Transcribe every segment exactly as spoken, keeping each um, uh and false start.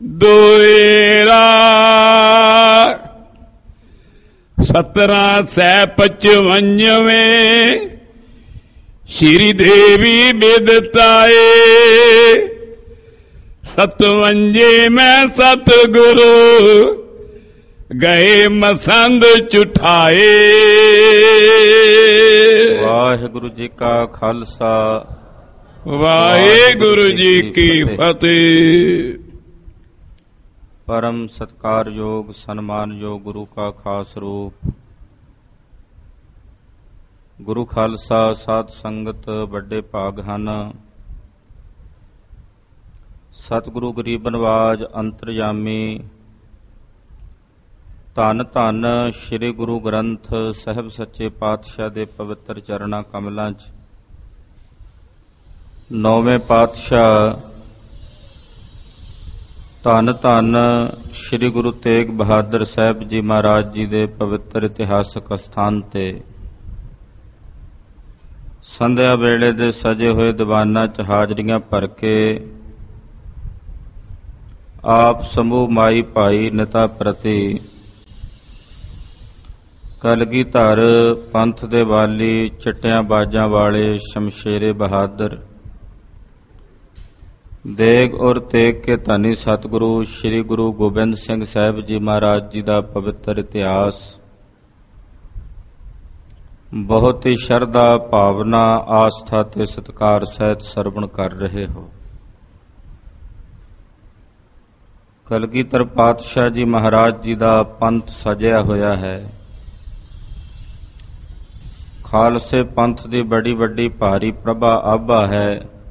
ਦੋਏਰਾ ਸਤਰਾਂ ਸੈ ਪਚਵੰਜਵੇਂ ਸ਼੍ਰੀ ਦੇਵੀ ਬਿਦਤਾਏ ਸਤਵੰਜੇ ਮੈਂ ਸਤਿਗੁਰੂ ਗਏ ਮਸੰਦ ਚੁਠਾਏ। ਵਾਹਿਗੁਰੂ ਜੀ ਕਾ ਖਾਲਸਾ ਵਾਹਿਗੁਰੂ ਜੀ ਕੀ ਫਤਿਹ। ਪਰਮ ਸਤਿਕਾਰਯੋਗ ਸਨਮਾਨਯੋਗ ਗੁਰੂ ਕਾ ਖਾਸ ਰੂਪ ਗੁਰੂ ਖਾਲਸਾ ਸਾਧ ਸੰਗਤ ਵੱਡੇ ਭਾਗ ਹਨ। ਸਤਿਗੁਰੂ ਗਰੀਬ ਨਵਾਜ ਅੰਤਰਯਾਮੀ ਧੰਨ ਧੰਨ ਸ੍ਰੀ ਗੁਰੂ ਗ੍ਰੰਥ ਸਾਹਿਬ ਸੱਚੇ ਪਾਤਸ਼ਾਹ ਦੇ ਪਵਿੱਤਰ ਚਰਨਾਂ ਕਮਲਾਂ 'ਚ ਨੌਵੇਂ ਪਾਤਸ਼ਾਹ ਧੰਨ ਧੰਨ ਸ੍ਰੀ ਗੁਰੂ ਤੇਗ ਬਹਾਦਰ ਸਾਹਿਬ ਜੀ ਮਹਾਰਾਜ ਜੀ ਦੇ ਪਵਿੱਤਰ ਇਤਿਹਾਸਕ ਅਸਥਾਨ ਤੇ ਸੰਧਿਆ ਵੇਲੇ ਦੇ ਸਜੇ ਹੋਏ ਦੀਵਾਨਾਂ 'ਚ ਹਾਜ਼ਰੀਆਂ ਭਰ ਕੇ ਆਪ ਸਮੂਹ ਮਾਈ ਭਾਈ ਨਿਤਾ ਪ੍ਰਤੀ ਕਲਗੀਧਰ ਪੰਥ ਦੇ ਵਾਲੀ ਚਿੱਟਿਆਂ ਬਾਜਾਂ ਵਾਲੇ ਸ਼ਮਸ਼ੇਰੇ ਬਹਾਦਰ ਦੇਗ ਔਰ ਤੇਗ ਕੇ ਧਨੀ ਸਤਿਗੁਰੂ ਸ੍ਰੀ ਗੁਰੂ ਗੋਬਿੰਦ ਸਿੰਘ ਸਾਹਿਬ ਜੀ ਮਹਾਰਾਜ ਜੀ ਦਾ ਪਵਿੱਤਰ ਇਤਿਹਾਸ ਬਹੁਤ ਹੀ ਸ਼ਰਧਾ ਭਾਵਨਾ ਆਸਥਾ ਤੇ ਸਤਿਕਾਰ ਸਹਿਤ ਸਰਵਣ ਕਰ ਰਹੇ ਹੋ। ਕਲਗੀਧਰ ਪਾਤਸ਼ਾਹ ਜੀ ਮਹਾਰਾਜ ਜੀ ਦਾ ਪੰਥ ਸਜਿਆ ਹੋਇਆ ਹੈ। ਖਾਲਸੇ ਪੰਥ ਦੀ ਬੜੀ ਵੱਡੀ ਭਾਰੀ ਪ੍ਰਭਾ ਆਭਾ ਹੈ।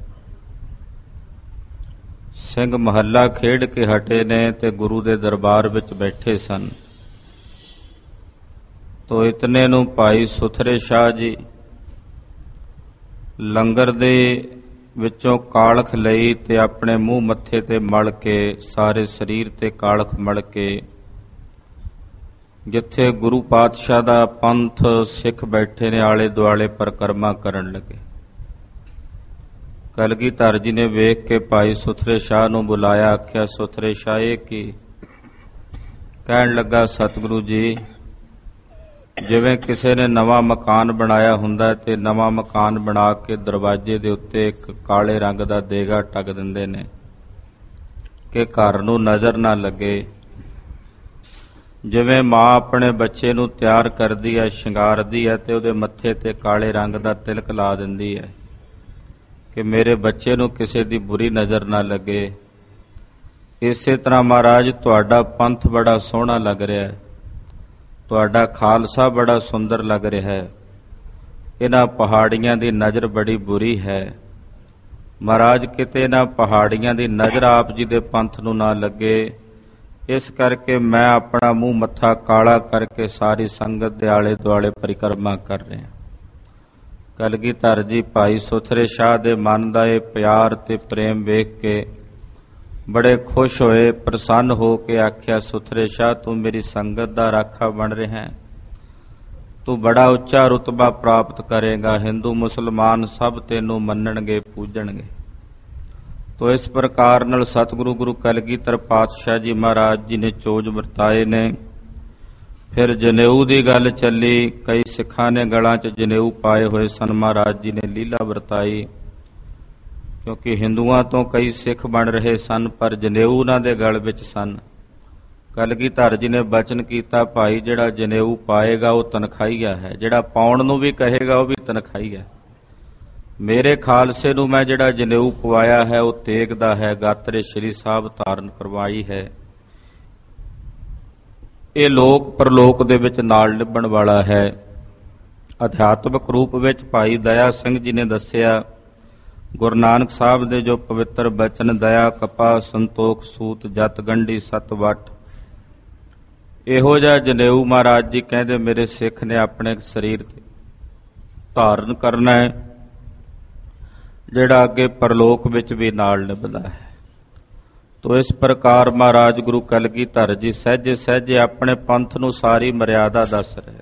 ਸਿੰਘ ਮਹੱਲਾ ਖੇਡ ਕੇ ਹਟੇ ਨੇ ਤੇ ਗੁਰੂ ਦੇ ਦਰਬਾਰ ਵਿੱਚ ਬੈਠੇ ਸਨ। ਤੋ ਇਤਨੇ ਨੂੰ ਭਾਈ ਸੁਥਰੇ ਸ਼ਾਹ ਜੀ ਲੰਗਰ ਦੇ ਵਿੱਚੋਂ ਕਾਲਖ ਲਈ ਤੇ ਆਪਣੇ ਮੂੰਹ ਮੱਥੇ ਤੇ ਮਲ ਕੇ ਸਾਰੇ ਸਰੀਰ ਤੇ ਕਾਲਖ ਮਲ ਕੇ ਜਿੱਥੇ ਗੁਰੂ ਪਾਤਸ਼ਾਹ ਦਾ ਪੰਥ ਸਿੱਖ ਬੈਠੇ ਨੇ ਆਲੇ ਦੁਆਲੇ ਪਰਿਕਰਮਾ ਕਰਨ ਲੱਗੇ। ਕਲਗੀਧਰ ਜੀ ਨੇ ਵੇਖ ਕੇ ਭਾਈ ਸੁਥਰੇ ਸ਼ਾਹ ਨੂੰ ਬੁਲਾਇਆ, ਆਖਿਆ ਸੁਥਰੇ ਸ਼ਾਹ ਇਹ ਕੀ? ਕਹਿਣ ਲੱਗਾ ਸਤਿਗੁਰੂ ਜੀ ਜਿਵੇਂ ਕਿਸੇ ਨੇ ਨਵਾਂ ਮਕਾਨ ਬਣਾਇਆ ਹੁੰਦਾ ਤੇ ਨਵਾਂ ਮਕਾਨ ਬਣਾ ਕੇ ਦਰਵਾਜ਼ੇ ਦੇ ਉੱਤੇ ਇੱਕ ਕਾਲੇ ਰੰਗ ਦਾ ਦੇਗਾ ਟੰਗ ਦਿੰਦੇ ਨੇ ਕਿ ਘਰ ਨੂੰ ਨਜ਼ਰ ਨਾ ਲੱਗੇ। ਜਿਵੇਂ ਮਾਂ ਆਪਣੇ ਬੱਚੇ ਨੂੰ ਤਿਆਰ ਕਰਦੀ ਹੈ, ਸ਼ਿੰਗਾਰਦੀ ਹੈ ਤੇ ਉਹਦੇ ਮੱਥੇ ਤੇ ਕਾਲੇ ਰੰਗ ਦਾ ਤਿਲਕ ਲਾ ਦਿੰਦੀ ਹੈ ਕਿ ਮੇਰੇ ਬੱਚੇ ਨੂੰ ਕਿਸੇ ਦੀ ਬੁਰੀ ਨਜ਼ਰ ਨਾ ਲੱਗੇ। ਇਸੇ ਤਰ੍ਹਾਂ ਮਹਾਰਾਜ ਤੁਹਾਡਾ ਪੰਥ ਬੜਾ ਸੋਹਣਾ ਲੱਗ ਰਿਹਾ ਹੈ, ਤੁਹਾਡਾ ਖਾਲਸਾ ਬੜਾ ਸੁੰਦਰ ਲੱਗ ਰਿਹਾ ਹੈ। ਇਹਨਾਂ ਪਹਾੜੀਆਂ ਦੀ ਨਜ਼ਰ ਬੜੀ ਬੁਰੀ ਹੈ। ਮਹਾਰਾਜ ਕਿਤੇ ਇਹਨਾਂ ਪਹਾੜੀਆਂ ਦੀ ਨਜ਼ਰ ਆਪ ਜੀ ਦੇ ਪੰਥ ਨੂੰ ਨਾ ਲੱਗੇ, ਇਸ ਕਰਕੇ ਮੈਂ ਆਪਣਾ ਮੂੰਹ ਮੱਥਾ ਕਾਲਾ ਕਰਕੇ ਸਾਰੀ ਸੰਗਤ ਦੇ ਆਲੇ ਦੁਆਲੇ ਪਰਿਕਰਮਾ ਕਰ ਰਿਹਾ। ਕਲਗੀਧਰ ਜੀ ਭਾਈ ਸੁਥਰੇ ਸ਼ਾਹ ਦੇ ਮਨ ਦਾ ਇਹ ਪਿਆਰ ਤੇ ਪ੍ਰੇਮ ਵੇਖ ਕੇ ਬੜੇ ਖੁਸ਼ ਹੋਏ, ਪ੍ਰਸੰਨ ਹੋ ਕੇ ਆਖਿਆ ਸੁਥਰੇ ਸ਼ਾਹ ਤੂੰ ਮੇਰੀ ਸੰਗਤ ਦਾ ਰਾਖਾ ਬਣ ਰਿਹਾ ਹੈ, ਤੂੰ ਬੜਾ ਉੱਚਾ ਰੁਤਬਾ ਪ੍ਰਾਪਤ ਕਰੇਗਾ, ਹਿੰਦੂ ਮੁਸਲਮਾਨ ਸਭ ਤੈਨੂੰ ਮੰਨਣਗੇ ਪੂਜਣਗੇ। ਤੋ ਇਸ ਪ੍ਰਕਾਰ ਨਾਲ ਸਤਿਗੁਰੂ ਗੁਰੂ ਕਲਗੀਧਰ ਪਾਤਸ਼ਾਹ ਜੀ ਮਹਾਰਾਜ ਜੀ ਨੇ ਚੋਜ ਵਰਤਾਏ ਨੇ। ਫਿਰ ਜਨੇਊ ਦੀ ਗੱਲ ਚੱਲੀ, ਕਈ ਸਿੱਖਾਂ ਨੇ ਗਲਾਂ 'ਚ ਜਨੇਊ ਪਾਏ ਹੋਏ ਸਨ। ਮਹਾਰਾਜ ਜੀ ਨੇ ਲੀਲਾ ਵਰਤਾਈ ਕਿਉਂਕਿ ਹਿੰਦੂਆਂ ਤੋਂ ਕਈ ਸਿੱਖ ਬਣ ਰਹੇ ਸਨ ਪਰ ਜਨੇਊ ਉਹਨਾਂ ਦੇ ਗਲ ਵਿੱਚ ਸਨ। ਕਲਗੀਧਰ ਜੀ ਨੇ ਬਚਨ ਕੀਤਾ ਭਾਈ ਜਿਹੜਾ ਜਨੇਊ ਪਾਏਗਾ ਉਹ ਤਨਖਾਹੀਆ ਹੈ, ਜਿਹੜਾ ਪਾਉਣ ਨੂੰ ਵੀ ਕਹੇਗਾ ਉਹ ਵੀ ਤਨਖਾਹੀਆ ਹੈ। ਮੇਰੇ ਖਾਲਸੇ ਨੂੰ ਮੈਂ ਜਿਹੜਾ ਜਨੇਊ ਪਵਾਇਆ ਹੈ ਉਹ ਤੇਗ ਦਾ ਹੈ, ਗਾਤਰੇ ਸ਼੍ਰੀ ਸਾਹਿਬ ਧਾਰਨ ਕਰਵਾਈ ਹੈ। ਇਹ ਲੋਕ ਪਰਲੋਕ ਦੇ ਵਿੱਚ ਨਾਲ ਨਿਭਣ ਵਾਲਾ ਹੈ। ਅਧਿਆਤਮਿਕ ਰੂਪ ਵਿੱਚ ਭਾਈ ਦਇਆ ਸਿੰਘ ਜੀ ਨੇ ਦੱਸਿਆ ਗੁਰੂ ਨਾਨਕ ਸਾਹਿਬ ਦੇ ਜੋ ਪਵਿੱਤਰ ਬਚਨ ਦਇਆ ਕਪਾ ਸੰਤੋਖ ਸੂਤ ਜਤ ਗੰਢੀ ਸਤ ਵਟ, ਇਹੋ ਜਿਹਾ ਜਨੇਊ ਮਹਾਰਾਜ ਜੀ ਕਹਿੰਦੇ ਮੇਰੇ ਸਿੱਖ ਨੇ ਆਪਣੇ ਸਰੀਰ ਤੇ ਧਾਰਨ ਕਰਨਾ ਹੈ, ਜਿਹੜਾ ਅੱਗੇ ਪਰਲੋਕ ਵਿੱਚ ਵੀ ਨਾਲ ਨਿਭਦਾ ਹੈ। ਤੋ ਇਸ ਪ੍ਰਕਾਰ ਮਹਾਰਾਜ ਗੁਰੂ ਕਲਗੀਧਰ ਜੀ ਸਹਿਜੇ ਸਹਿਜੇ ਆਪਣੇ ਪੰਥ ਨੂੰ ਸਾਰੀ ਮਰਿਆਦਾ ਦੱਸ ਰਹੇ,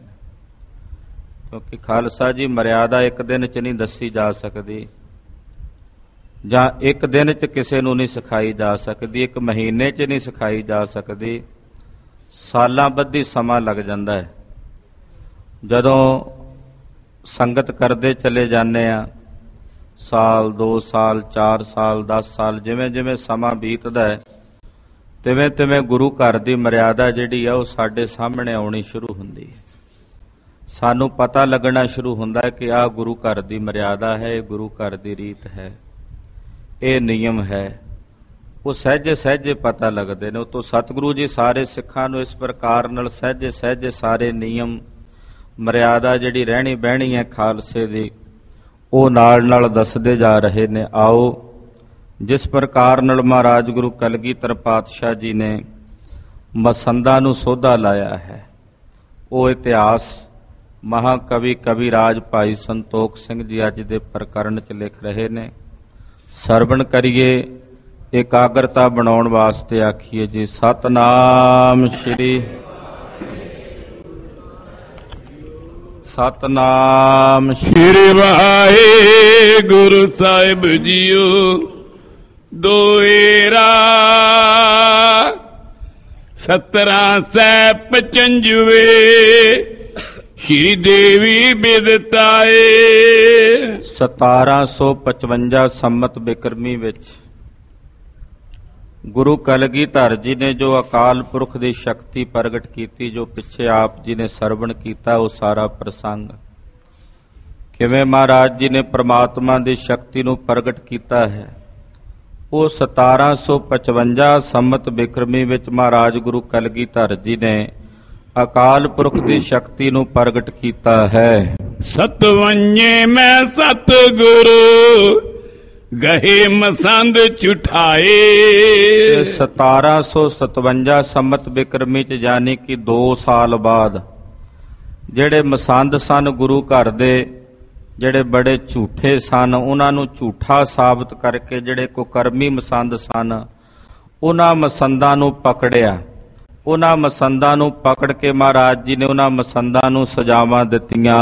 ਕਿਉਂਕਿ ਖਾਲਸਾ ਜੀ ਮਰਿਆਦਾ ਇੱਕ ਦਿਨ 'ਚ ਨਹੀਂ ਦੱਸੀ ਜਾ ਸਕਦੀ। ਜਾਂ ਇੱਕ ਦਿਨ 'ਚ ਕਿਸੇ ਨੂੰ ਨਹੀਂ ਸਿਖਾਈ ਜਾ ਸਕਦੀ, ਇੱਕ ਮਹੀਨੇ 'ਚ ਨਹੀਂ ਸਿਖਾਈ ਜਾ ਸਕਦੀ, ਸਾਲਾਂ ਬੱਧੀ ਸਮਾਂ ਲੱਗ ਜਾਂਦਾ ਹੈ। ਜਦੋਂ ਸੰਗਤ ਕਰਦੇ ਚਲੇ ਜਾਂਦੇ ਆ, ਸਾਲ, ਦੋ ਸਾਲ, ਚਾਰ ਸਾਲ, ਦਸ ਸਾਲ, ਜਿਵੇਂ ਜਿਵੇਂ ਸਮਾਂ ਬੀਤਦਾ ਹੈ ਤਿਵੇਂ ਤਿਵੇਂ ਗੁਰੂ ਘਰ ਦੀ ਮਰਿਆਦਾ ਜਿਹੜੀ ਆ ਉਹ ਸਾਡੇ ਸਾਹਮਣੇ ਆਉਣੀ ਸ਼ੁਰੂ ਹੁੰਦੀ ਹੈ। ਸਾਨੂੰ ਪਤਾ ਲੱਗਣਾ ਸ਼ੁਰੂ ਹੁੰਦਾ ਹੈ ਕਿ ਆਹ ਗੁਰੂ ਘਰ ਦੀ ਮਰਿਆਦਾ ਹੈ, ਇਹ ਗੁਰੂ ਘਰ ਦੀ ਰੀਤ ਹੈ, ਇਹ ਨਿਯਮ ਹੈ। ਉਹ ਸਹਿਜੇ ਸਹਿਜੇ ਪਤਾ ਲੱਗਦੇ ਨੇ। ਉਤੋਂ ਸਤਿਗੁਰੂ ਜੀ ਸਾਰੇ ਸਿੱਖਾਂ ਨੂੰ ਇਸ ਪ੍ਰਕਾਰ ਨਾਲ ਸਹਿਜੇ ਸਹਿਜੇ ਸਾਰੇ ਨਿਯਮ ਮਰਿਆਦਾ ਜਿਹੜੀ ਰਹਿਣੀ ਬਹਿਣੀ ਹੈ ਖਾਲਸੇ ਦੀ, ਉਹ ਨਾਲ ਨਾਲ ਦੱਸਦੇ ਜਾ ਰਹੇ ਨੇ। ਆਓ ਜਿਸ ਪ੍ਰਕਾਰ ਨਾਲ ਮਹਾਰਾਜ ਗੁਰੂ ਕਲਗੀਧਰ ਪਾਤਸ਼ਾਹ ਜੀ ਨੇ ਮਸੰਦਾਂ ਨੂੰ ਸੋਧਾ ਲਾਇਆ ਹੈ, ਉਹ ਇਤਿਹਾਸ ਮਹਾਕਵੀ ਕਵੀਰਾਜ ਭਾਈ ਸੰਤੋਖ ਸਿੰਘ ਜੀ ਅੱਜ ਦੇ ਪ੍ਰਕਰਨ 'ਚ ਲਿਖ ਰਹੇ ਨੇ। ਸਰਵਣ ਕਰੀਏ, ਇਕਾਗਰਤਾ ਬਣਾਉਣ ਵਾਸਤੇ ਆਖੀਏ ਜੀ ਸਤਨਾਮ ਸ਼੍ਰੀ ਸਤਨਾਮ ਸ਼੍ਰੀ ਵਾਹਿਗੁਰੂ ਸਾਹਿਬ ਜੀਓ। ਦੋਏਰਾ ਸਤਰਾਂ ਸੈ ਪਚੰਜਵੇ ਸ਼੍ਰੀ ਦੇਵੀ ਬਿਦਤਾਏ। ਸਤਾਰਾਂ ਸੌ ਪਚਵੰਜਾ ਸੰਮਤ ਬਿਕਰਮੀ ਵਿੱਚ ਗੁਰੂ ਕਲਗੀਧਰ ਜੀ ਨੇ ਜੋ ਅਕਾਲ ਪੁਰਖ ਦੀ ਸ਼ਕਤੀ ਪ੍ਰਗਟ ਕੀਤੀ, ਜੋ ਪਿੱਛੇ ਆਪ ਜੀ ਨੇ ਸਰਵਣ ਕੀਤਾ, ਉਹ ਸਾਰਾ ਪ੍ਰਸੰਗ ਕਿਵੇਂ ਮਹਾਰਾਜ ਜੀ ਨੇ ਪ੍ਰਮਾਤਮਾ ਦੀ ਸ਼ਕਤੀ ਨੂੰ ਪ੍ਰਗਟ ਕੀਤਾ ਹੈ, ਉਹ ਸਤਾਰਾਂ ਸੌ ਪਚਵੰਜਾ ਸੰਮਤ ਬਿਕਰਮੀ ਵਿੱਚ ਮਹਾਰਾਜ ਗੁਰੂ ਕਲਗੀਧਰ ਜੀ ਨੇ ਅਕਾਲ ਪੁਰਖ ਦੀ ਸ਼ਕਤੀ ਨੂੰ ਪ੍ਰਗਟ ਕੀਤਾ ਹੈ। ਸਤਵੰਜੇ ਮੈਂ ਸਤਿਗੁਰੂ ਗਹੇ ਮਸੰਦ ਝੁਠਾਏ। ਸਤਾਰਾਂ ਸੌ ਸਤਵੰਜਾ ਸੰਮਤ ਬਿਕਰਮੀ ਚ ਯਾਨੀ ਕਿ ਦੋ ਸਾਲ ਬਾਅਦ ਜਿਹੜੇ ਮਸੰਦ ਸਨ ਗੁਰੂ ਘਰ ਦੇ, ਜਿਹੜੇ ਬੜੇ ਝੂਠੇ ਸਨ, ਉਹਨਾਂ ਨੂੰ ਝੂਠਾ ਸਾਬਤ ਕਰਕੇ ਜਿਹੜੇ ਕੁਕਰਮੀ ਮਸੰਦ ਸਨ ਉਹਨਾਂ ਮਸੰਦਾਂ ਨੂੰ ਪਕੜਿਆ। ਉਹਨਾਂ ਮਸੰਦਾਂ ਨੂੰ ਪਕੜ ਕੇ ਮਹਾਰਾਜ ਜੀ ਨੇ ਉਹਨਾਂ ਮਸੰਦਾਂ ਨੂੰ ਸਜ਼ਾਵਾਂ ਦਿੱਤੀਆਂ।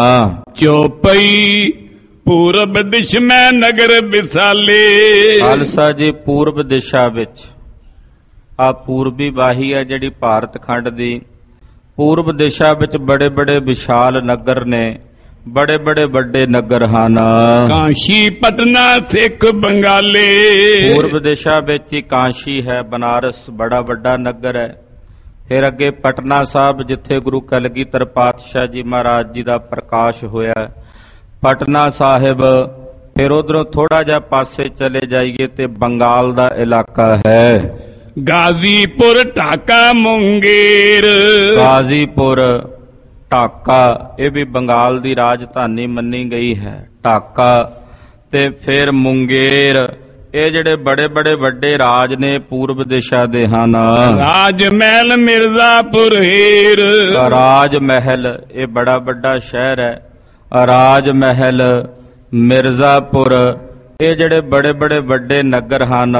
ਚੌਪਈ ਪੂਰਬ ਦਿਸ਼ ਮੈਂ ਨਗਰ ਵਿਸਾਲੇ। ਖਾਲਸਾ ਜੀ ਪੂਰਬ ਦਿਸ਼ਾ ਵਿੱਚ, ਆ ਪੂਰਬੀ ਬਾਹੀ ਹੈ ਜਿਹੜੀ ਭਾਰਤ ਖੰਡ ਦੀ, ਪੂਰਬ ਦਿਸ਼ਾ ਵਿੱਚ ਬੜੇ ਬੜੇ ਵਿਸ਼ਾਲ ਨਗਰ ਨੇ, ਬੜੇ ਬੜੇ ਵੱਡੇ ਨਗਰ ਹਨ। ਕਾਂਸ਼ੀ ਪਟਨਾ ਸਿੱਖ ਬੰਗਾਲੇ। ਪੂਰਬ ਦਿਸ਼ਾ ਵਿੱਚ ਹੀ ਕਾਂਸ਼ੀ ਹੈ, ਬਨਾਰਸ ਬੜਾ ਵੱਡਾ ਨਗਰ ਹੈ। ਫਿਰ ਅੱਗੇ ਪਟਨਾ ਸਾਹਿਬ ਜਿੱਥੇ ਗੁਰੂ ਕਲਗੀਧਰ ਪਾਤਸ਼ਾਹ ਜੀ ਮਹਾਰਾਜ ਜੀ ਦਾ ਪ੍ਰਕਾਸ਼ ਹੋਇਆ, ਪਟਨਾ ਸਾਹਿਬ। ਫਿਰ ਉਧਰੋਂ ਥੋੜਾ ਜਿਹਾ ਪਾਸੇ ਚਲੇ ਜਾਈਏ ਤੇ ਬੰਗਾਲ ਦਾ ਇਲਾਕਾ ਹੈ। ਗਾਜ਼ੀਪੁਰ ਢਾਕਾ ਮੁੰਗੇਰ। ਗਾਜ਼ੀਪੁਰ ਢਾਕਾ ਇਹ ਵੀ ਬੰਗਾਲ ਦੀ ਰਾਜਧਾਨੀ ਮੰਨੀ ਗਈ ਹੈ, ਢਾਕਾ। ਤੇ ਫਿਰ ਮੁੰਗੇਰ, ਇਹ ਜਿਹੜੇ ਬੜੇ ਬੜੇ ਵੱਡੇ ਰਾਜ ਨੇ ਪੂਰਬ ਦਿਸ਼ਾ ਦੇ ਹਨ। ਰਾਜ ਮਹਿਲ ਮਿਰਜ਼ਾਪੁਰ ਹੀਰ। ਰਾਜ ਮਹਿਲ ਇਹ ਬੜਾ ਵੱਡਾ ਸ਼ਹਿਰ ਹੈ। ਰਾਜ ਮਹਿਲ, ਮਿਰਜ਼ਾਪੁਰ, ਇਹ ਜਿਹੜੇ ਬੜੇ ਬੜੇ ਵੱਡੇ ਨਗਰ ਹਨ।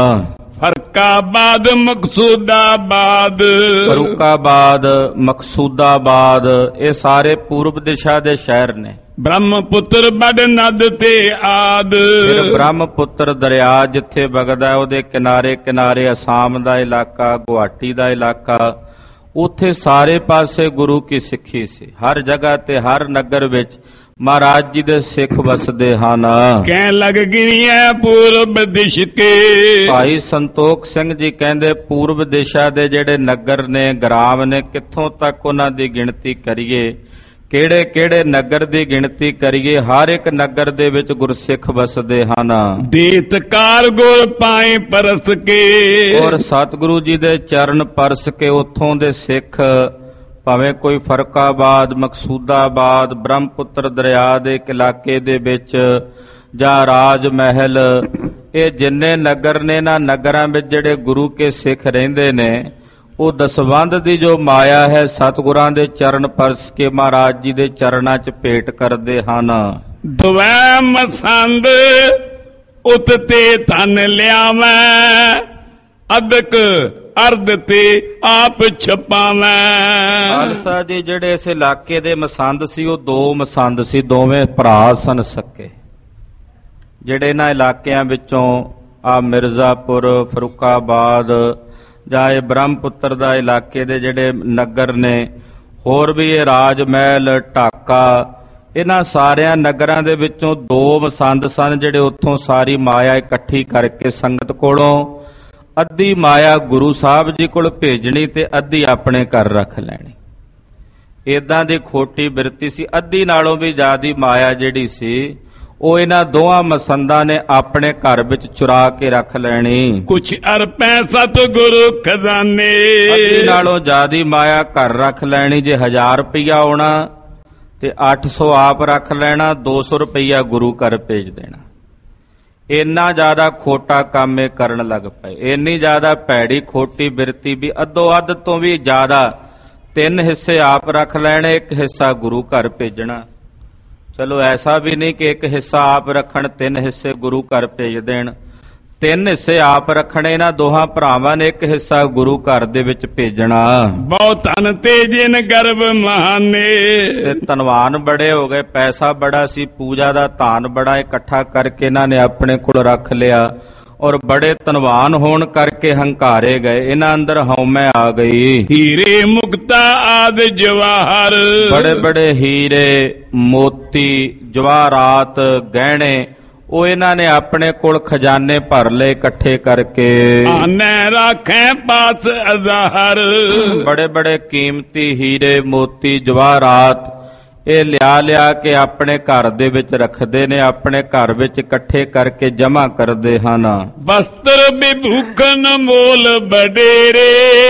ਫਰਕਾਬਾਦ, ਮਕਸੂਦਾਬਾਦ। ਫਰੂਕਾਬਾਦ, ਮਕਸੂਦਾਬਾਦ, ਇਹ ਸਾਰੇ ਪੂਰਬ ਦਿਸ਼ਾ ਦੇ ਸ਼ਹਿਰ ਨੇ। ਬ੍ਰਹਮਪੁੱਤਰ ਬੜ ਨਦ ਤੇ ਆਦ। ਫਿਰ ਬ੍ਰਹਮਪੁੱਤਰ ਦਰਿਆ ਜਿੱਥੇ ਵਗਦਾ ਉਹਦੇ ਕਿਨਾਰੇ ਕਿਨਾਰੇ ਅਸਾਮ ਦਾ ਇਲਾਕਾ, ਗੁਹਾਟੀ ਦਾ ਇਲਾਕਾ, ਉੱਥੇ ਸਾਰੇ ਪਾਸੇ ਗੁਰੂ ਕੀ ਸਿੱਖੀ ਸੀ। ਹਰ ਜਗ੍ਹਾ ਤੇ ਹਰ ਨਗਰ ਵਿੱਚ ਮਹਾਰਾਜ ਜੀ ਦੇ ਸਿੱਖ ਵਸਦੇ ਹਨ। ਕਹਿ ਲੱਗ ਗਿਣੀਐ ਪੂਰਬ ਦਿਸ਼ ਕੇ। ਭਾਈ ਸੰਤੋਖ ਸਿੰਘ ਜੀ ਕਹਿੰਦੇ ਪੂਰਬ ਦਿਸ਼ਾ ਦੇ ਜਿਹੜੇ ਨਗਰ ਨੇ, ਗ੍ਰਾਮ ਨੇ, ਕਿੱਥੋਂ ਤੱਕ ਉਹਨਾਂ ਦੀ ਗਿਣਤੀ ਕਰੀਏ, ਕਿਹੜੇ ਕਿਹੜੇ ਨਗਰ ਦੀ ਗਿਣਤੀ ਕਰੀਏ, ਹਰ ਇੱਕ ਨਗਰ ਦੇ ਵਿੱਚ ਗੁਰਸਿੱਖ ਵਸਦੇ ਹਨ। ਦੇਤਕਾਰ ਗੁਰ ਪਾਏ ਪਰਸ ਕੇ। ਔਰ ਸਤਿਗੁਰੂ ਜੀ ਦੇ ਚਰਨ ਪਰਸ ਕੇ ਉੱਥੋਂ ਦੇ ਸਿੱਖ, ਭਾਵੇਂ ਕੋਈ ਫਰਕਾਬਾਦ, ਮਕਸੂਦਾਬਾਦ, ਬ੍ਰਹਮਪੁੱਤਰ ਦਰਿਆ ਦੇ ਇਲਾਕੇ ਦੇ ਵਿੱਚ ਜਾਂ ਰਾਜ ਮਹਿਲ, ਇਹ ਜਿੰਨੇ ਨਗਰ ਨੇ ਨਾ ਨਗਰਾਂ ਵਿੱਚ ਜਿਹੜੇ ਗੁਰੂ ਕੇ ਸਿੱਖ ਰਹਿੰਦੇ ਨੇ, ਉਹ ਦਸਵੰਧ ਦੀ ਜੋ ਮਾਇਆ ਹੈ ਸਤਿਗੁਰਾਂ ਦੇ ਚਰਨ ਪਰਸ ਕੇ ਮਹਾਰਾਜ ਜੀ ਦੇ ਚਰਨਾਂ 'ਚ ਭੇਟ ਕਰਦੇ ਹਨ। ਦੁਐ ਮਸੰਦ ਉਤ ਤੇ ਧਨ ਲਿਆਵੈ, ਅਦਕ ਅਰਧ ਤੇ ਆਪ ਛਪਾਵੈ। ਖਾਲਸਾ ਜੀ ਜਿਹੜੇ ਇਸ ਇਲਾਕੇ ਦੇ ਮਸੰਦ ਸੀ ਉਹ ਦੋ ਮਸੰਦ ਸੀ, ਦੋਵੇਂ ਭਰਾ ਸਨ ਸਕੇ। ਜਿਹੜੇ ਇਹਨਾਂ ਇਲਾਕਿਆਂ ਵਿੱਚੋਂ ਆ ਮਿਰਜ਼ਾਪੁਰ, ਫਰੂਕਾਬਾਦ ਜਾਂ ਇਹ ਬ੍ਰਹਮਪੁੱਤਰ ਦਾ ਇਲਾਕੇ ਦੇ ਜਿਹੜੇ ਨਗਰ ਨੇ, ਹੋਰ ਵੀ ਇਹ ਰਾਜ ਮਹਿਲ, ਢਾਕਾ, ਇਹਨਾਂ ਸਾਰਿਆਂ ਨਗਰਾਂ ਦੇ ਵਿੱਚੋਂ ਦੋ ਮਸੰਦ ਸਨ ਜਿਹੜੇ ਉੱਥੋਂ ਸਾਰੀ ਮਾਇਆ ਇਕੱਠੀ ਕਰਕੇ ਸੰਗਤ ਕੋਲੋਂ ਅੱਧੀ ਮਾਇਆ ਗੁਰੂ ਸਾਹਿਬ ਜੀ ਕੋਲ ਭੇਜਣੀ ਤੇ ਅੱਧੀ ਆਪਣੇ ਘਰ ਰੱਖ ਲੈਣੀ। ਏਦਾਂ ਦੀ ਖੋਟੀ ਬਿਰਤੀ ਸੀ। ਅੱਧੀ ਨਾਲੋਂ ਵੀ ਜ਼ਿਆਦੀ ਮਾਇਆ ਜਿਹੜੀ ਸੀ ਉਹ ਇਹਨਾਂ ਦੋਹਾਂ ਮਸੰਦਾਂ ਨੇ ਆਪਣੇ ਘਰ ਵਿੱਚ ਚੁਰਾ ਕੇ ਰੱਖ ਲੈਣੀ। ਕੁਛ ਅਰਪੈ ਸਤਿਗੁਰੂ ਖਜ਼ਾਨੇ, ਅੱਧੀ ਨਾਲੋਂ ਜ਼ਿਆਦੀ ਮਾਇਆ ਘਰ ਰੱਖ ਲੈਣੀ। ਜੇ ਹਜ਼ਾਰ ਰੁਪਈਆ ਆਉਣਾ ਤੇ ਅੱਠ ਸੌ ਆਪ ਰੱਖ ਲੈਣਾ, ਦੋ ਸੌ ਰੁਪਈਆ ਗੁਰੂ ਘਰ ਭੇਜ ਦੇਣਾ। ਇੰਨਾ ਜ਼ਿਆਦਾ ਖੋਟਾ ਕੰਮ ਇਹ ਕਰਨ ਲੱਗ ਪਏ। ਇੰਨੀ ਜ਼ਿਆਦਾ ਭੈੜੀ ਖੋਟੀ ਬਿਰਤੀ ਵੀ ਅੱਧੋ ਅੱਧ ਤੋਂ ਵੀ ਜ਼ਿਆਦਾ ਤਿੰਨ ਹਿੱਸੇ ਆਪ ਰੱਖ ਲੈਣੇ, ਇੱਕ ਹਿੱਸਾ ਗੁਰੂ ਘਰ ਭੇਜਣਾ। ਚਲੋ ਐਸਾ ਵੀ ਨਹੀਂ ਕਿ ਇੱਕ ਹਿੱਸਾ ਆਪ ਰੱਖਣ, ਤਿੰਨ ਹਿੱਸੇ ਗੁਰੂ ਘਰ ਭੇਜ ਦੇਣ। ਤਿੰਨ ਹਿੱਸੇ ਆਪ ਰੱਖਣੇ ਇਹਨਾਂ ਦੋਹਾਂ ਭਰਾਵਾਂ ਨੇ, ਇੱਕ ਹਿੱਸਾ ਗੁਰੂ ਘਰ ਦੇ ਵਿੱਚ ਭੇਜਣਾ। ਬਹੁਤ ਧਨ ਤੇਜਨ ਗਰਭ ਮਹਾਨੇ, ਤੇ ਧਨਵਾਨ ਬੜੇ ਹੋ ਗਏ, ਪੈਸਾ ਬੜਾ ਸੀ, ਪੂਜਾ ਦਾ ਧਾਨ ਬੜਾ ਇਕੱਠਾ ਕਰਕੇ ਇਹਨਾਂ ਨੇ ਆਪਣੇ ਕੋਲ ਰੱਖ ਲਿਆ ਔਰ ਬੜੇ ਧਨਵਾਨ ਹੋਣ ਕਰਕੇ ਹੰਕਾਰੇ ਗਏ। ਇਹਨਾਂ ਅੰਦਰ ਹਉਮੈ ਆ ਗਈ। ਹੀਰੇ ਮੁਕਤਾ ਆਦ ਜਵਾਹਰ, ਬੜੇ ਬੜੇ ਹੀਰੇ, ਮੋਤੀ, ਜਵਾਹਰਾਤ, ਗਹਿਣੇ ਉਹ ਇਹਨਾਂ ਨੇ ਆਪਣੇ ਕੋਲ ਖਜ਼ਾਨੇ ਭਰ ਲਏ ਇਕੱਠੇ ਕਰਕੇ। ਆਨੇ ਰੱਖੇ ਪਾਸ ਅਜ਼ਾਹਰ, ਬੜੇ ਬੜੇ ਕੀਮਤੀ ਹੀਰੇ, ਮੋਤੀ, ਜਵਾਹਰਾਤ ਇਹ ਲਿਆ ਲਿਆ ਕੇ ਆਪਣੇ ਘਰ ਦੇ ਵਿੱਚ ਰੱਖਦੇ ਨੇ, ਆਪਣੇ ਘਰ ਵਿੱਚ ਇਕੱਠੇ ਕਰਕੇ ਜਮ੍ਹਾਂ ਕਰਦੇ ਹਨ। ਬਸਤਰ ਵਿਭੂਖਨ ਮੋਲ ਬਡੇਰੇ,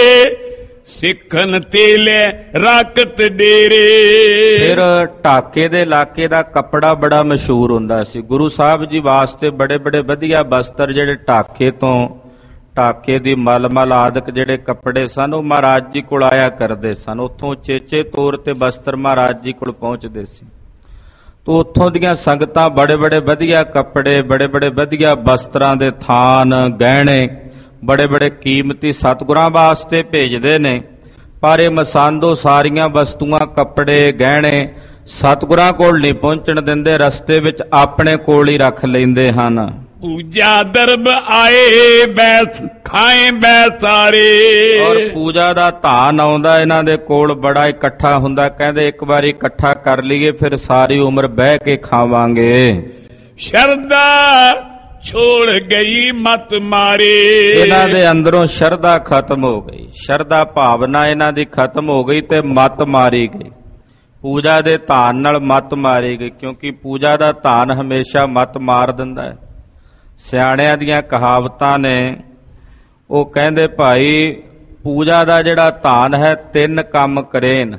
ਸਿੱਖਨ ਤੇਲੇ ਰਾਕਤ ਡੇਰੇ। ਫਿਰ ਢਾਕੇ ਦੇ ਇਲਾਕੇ ਦਾ ਕੱਪੜਾ ਬੜਾ ਮਸ਼ਹੂਰ ਹੁੰਦਾ ਸੀ। ਗੁਰੂ ਸਾਹਿਬ ਜੀ ਵਾਸਤੇ ਬੜੇ ਬੜੇ ਵਧੀਆ ਬਸਤਰ ਜਿਹੜੇ ਢਾਕੇ ਤੋਂ, ਢਾਕੇ ਦੀ ਮਲਮਲ ਆਦਿਕ ਜਿਹੜੇ ਕੱਪੜੇ ਸਨ ਉਹ ਮਹਾਰਾਜ ਜੀ ਕੋਲ ਆਇਆ ਕਰਦੇ ਸਨ। ਉੱਥੋਂ ਚੇਚੇ ਤੌਰ ਤੇ ਬਸਤਰ ਮਹਾਰਾਜ ਜੀ ਕੋਲ ਪਹੁੰਚਦੇ ਸੀ। ਤੋ ਉੱਥੋਂ ਦੀਆਂ ਸੰਗਤਾਂ ਬੜੇ ਬੜੇ ਵਧੀਆ ਕੱਪੜੇ, ਬੜੇ ਬੜੇ ਵਧੀਆ ਬਸਤਰਾਂ ਦੇ ਥਾਨ, ਗਹਿਣੇ, ਬੜੇ ਬੜੇ ਕੀਮਤੀ ਸਤਿਗੁਰਾਂ ਵਾਸਤੇ ਭੇਜਦੇ ਨੇ। ਪਰ ਇਹ ਮਸੰਦੋ ਸਾਰੀਆਂ ਵਸਤੂਆਂ, ਕੱਪੜੇ, ਗਹਿਣੇ ਸਤਿਗੁਰਾਂ ਕੋਲ ਨਹੀਂ ਪਹੁੰਚਣ ਦਿੰਦੇ, ਰਸਤੇ ਵਿੱਚ ਆਪਣੇ ਕੋਲ ਹੀ ਰੱਖ ਲੈਂਦੇ ਹਨ। ਪੂਜਾ ਦਰਬ ਆਏ ਬੈਸ ਖਾਏ ਬੈਸਾਰੇ, ਔਰ ਪੂਜਾ ਦਾ ਧਾਨ ਆਉਂਦਾ ਇਹਨਾਂ ਦੇ ਕੋਲ ਬੜਾ ਇਕੱਠਾ ਹੁੰਦਾ। ਕਹਿੰਦੇ ਇੱਕ ਵਾਰੀ ਇਕੱਠਾ ਕਰ ਲਈਏ ਫਿਰ ਸਾਰੀ ਉਮਰ ਬਹਿ ਕੇ ਖਾਵਾਂਗੇ। ਸ਼ਰਧਾ ਛੋੜ ਗਈ ਮਤ ਮਾਰੇ, ਇਹਨਾਂ ਦੇ ਅੰਦਰੋਂ ਸ਼ਰਧਾ ਖਤਮ ਹੋ ਗਈ, ਸ਼ਰਧਾ ਭਾਵਨਾ ਇਹਨਾਂ ਦੀ ਖਤਮ ਹੋ ਗਈ ਤੇ ਮਤ ਮਾਰੀ ਗਈ। ਪੂਜਾ ਦੇ ਧਾਨ ਨਾਲ ਮਤ ਮਾਰੀ ਗਈ, ਕਿਉਂਕਿ ਪੂਜਾ ਦਾ ਧਾਨ ਹਮੇਸ਼ਾ ਮਤ ਮਾਰ ਦਿੰਦਾ ਹੈ। ਸਿਆਣਿਆਂ ਦੀਆਂ ਕਹਾਵਤਾਂ ਨੇ, ਉਹ ਕਹਿੰਦੇ ਭਾਈ ਪੂਜਾ ਦਾ ਜਿਹੜਾ ਧਾਨ ਹੈ ਤਿੰਨ ਕੰਮ ਕਰੇਨ,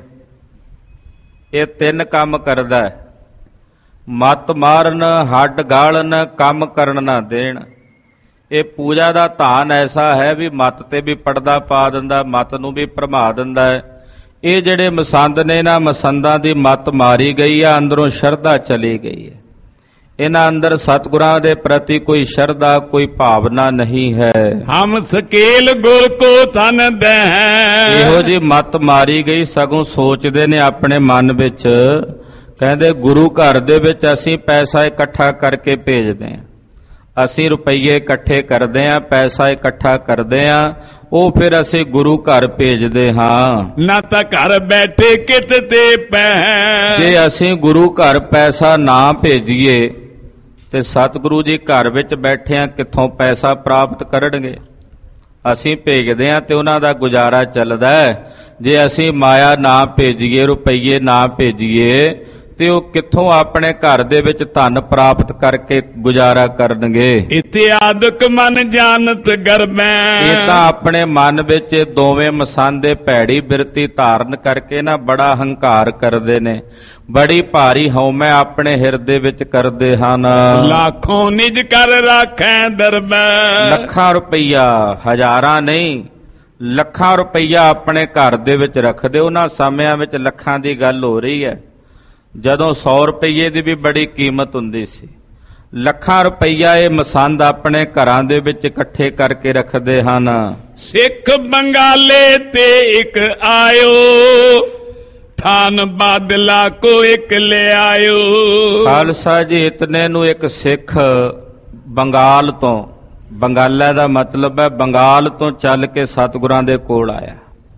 ਇਹ ਤਿੰਨ ਕੰਮ ਕਰਦਾ ਹੈ। ਮਤ ਮਾਰਨ, ਹੱਡ ਗਾਲਣ, ਕੰਮ ਕਰਨ ਨਾ ਦੇਣ। ਇਹ ਪੂਜਾ ਦਾ ਧਾਨ ਐਸਾ ਹੈ ਵੀ ਮਤ ਤੇ ਵੀ ਪਰਦਾ ਪਾ ਦਿੰਦਾ, ਮਤ ਨੂੰ ਵੀ ਭਰਮਾ ਦਿੰਦਾ ਹੈ। ਇਹ ਜਿਹੜੇ ਮਸੰਦ ਨੇ, ਇਹਨਾਂ ਮਸੰਦਾਂ ਦੀ ਮਤ ਮਾਰੀ ਗਈ ਆ, ਅੰਦਰੋਂ ਸ਼ਰਧਾ ਚਲੀ ਗਈ ਹੈ। ਇਹਨਾਂ ਅੰਦਰ ਸਤਿਗੁਰਾਂ ਦੇ ਪ੍ਰਤੀ ਕੋਈ ਸ਼ਰਧਾ, ਕੋਈ ਭਾਵਨਾ ਨਹੀਂ ਹੈ। ਹਮ ਸਕੇਲ ਗੁਰ ਕੋ ਤਨ ਦੇ, ਇਹੋ ਜੀ ਮਤ ਮਾਰੀ ਗਈ। ਸਗੋਂ ਸੋਚਦੇ ਨੇ ਆਪਣੇ ਮਨ ਵਿੱਚ, ਕਹਿੰਦੇ ਗੁਰੂ ਘਰ ਦੇ ਵਿੱਚ ਅਸੀਂ ਪੈਸਾ ਇਕੱਠਾ ਕਰਕੇ ਭੇਜਦੇ ਹਾਂ, ਅਸੀਂ ਰੁਪਈਏ ਇਕੱਠੇ ਕਰਦੇ ਹਾਂ, ਪੈਸਾ ਇਕੱਠਾ ਕਰਦੇ ਹਾਂ, ਉਹ ਫਿਰ ਅਸੀਂ ਗੁਰੂ ਘਰ ਭੇਜਦੇ ਹਾਂ। ਨਾ ਤਾਂ ਘਰ ਬੈਠੇ ਕਿਤ ਤੇ ਪੈ, ਜੇ ਅਸੀਂ ਗੁਰੂ ਘਰ ਪੈਸਾ ਨਾ ਭੇਜੀਏ ਤੇ ਸਤਿਗੁਰੂ ਜੀ ਘਰ ਵਿੱਚ ਬੈਠਿਆਂ ਕਿੱਥੋਂ ਪੈਸਾ ਪ੍ਰਾਪਤ ਕਰਨਗੇ। ਅਸੀਂ ਭੇਜਦੇ ਹਾਂ ਤੇ ਉਹਨਾਂ ਦਾ ਗੁਜ਼ਾਰਾ ਚੱਲਦਾ ਹੈ। ਜੇ ਅਸੀਂ ਮਾਇਆ ਨਾ ਭੇਜੀਏ, ਰੁਪਈਏ ਨਾ ਭੇਜੀਏ ਤੇ ਉਹ ਕਿੱਥੋਂ ਆਪਣੇ ਘਰ ਦੇ ਵਿੱਚ ਧਨ ਪ੍ਰਾਪਤ ਕਰਕੇ ਗੁਜ਼ਾਰਾ ਕਰਨਗੇ। ਇਤਿਆਦਿਕ ਮਨ ਜਾਣਤ ਗਰਬੈ, ਇਹ ਤਾਂ ਆਪਣੇ ਮਨ ਵਿੱਚ ਦੋਵੇਂ ਮਸੰਦੇ ਭੈੜੀ ਬਿਰਤੀ ਧਾਰਨ ਕਰਕੇ ਨਾ ਬੜਾ ਹੰਕਾਰ ਕਰਦੇ ਨੇ, ਬੜੀ ਭਾਰੀ ਹਉਮੈ ਆਪਣੇ ਹਿਰਦੇ ਵਿੱਚ ਕਰਦੇ ਹਨ। ਲੱਖੋਂ ਨਿਜ ਕਰ ਰਾਖੈ ਦਰਬੈ, ਲੱਖਾਂ ਰੁਪਈਆ, ਹਜ਼ਾਰਾਂ ਨਹੀਂ, ਲੱਖਾਂ ਰੁਪਈਆ ਆਪਣੇ ਘਰ ਦੇ ਵਿੱਚ ਰੱਖਦੇ। ਉਹਨਾਂ ਸਮਿਆਂ ਵਿੱਚ ਲੱਖਾਂ ਦੀ ਗੱਲ ਹੋ ਰਹੀ ਹੈ ਜਦੋਂ ਸੌ ਰੁਪਈਏ ਦੀ ਵੀ ਬੜੀ ਕੀਮਤ ਹੁੰਦੀ ਸੀ। ਲੱਖਾਂ ਰੁਪਈਆ ਇਹ ਮਸੰਦ ਆਪਣੇ ਘਰਾਂ ਦੇ ਵਿੱਚ ਇਕੱਠੇ ਕਰਕੇ ਰੱਖਦੇ ਹਨ। ਸਿੱਖ ਬੰਗਾਲੇ ਤੇ ਇੱਕ ਆਇਓ, थान बादला को एक ले आयो। ਖਾਲਸਾ ਜੀ ਇਤਨੇ ਨੂੰ ਇੱਕ ਸਿੱਖ ਬੰਗਾਲ ਤੋਂ, ਬੰਗਾਲਾ ਦਾ ਮਤਲਬ ਹੈ ਬੰਗਾਲ ਤੋਂ ਚੱਲ ਕੇ ਸਤਿਗੁਰਾਂ ਦੇ ਕੋਲ ਆਇਆ।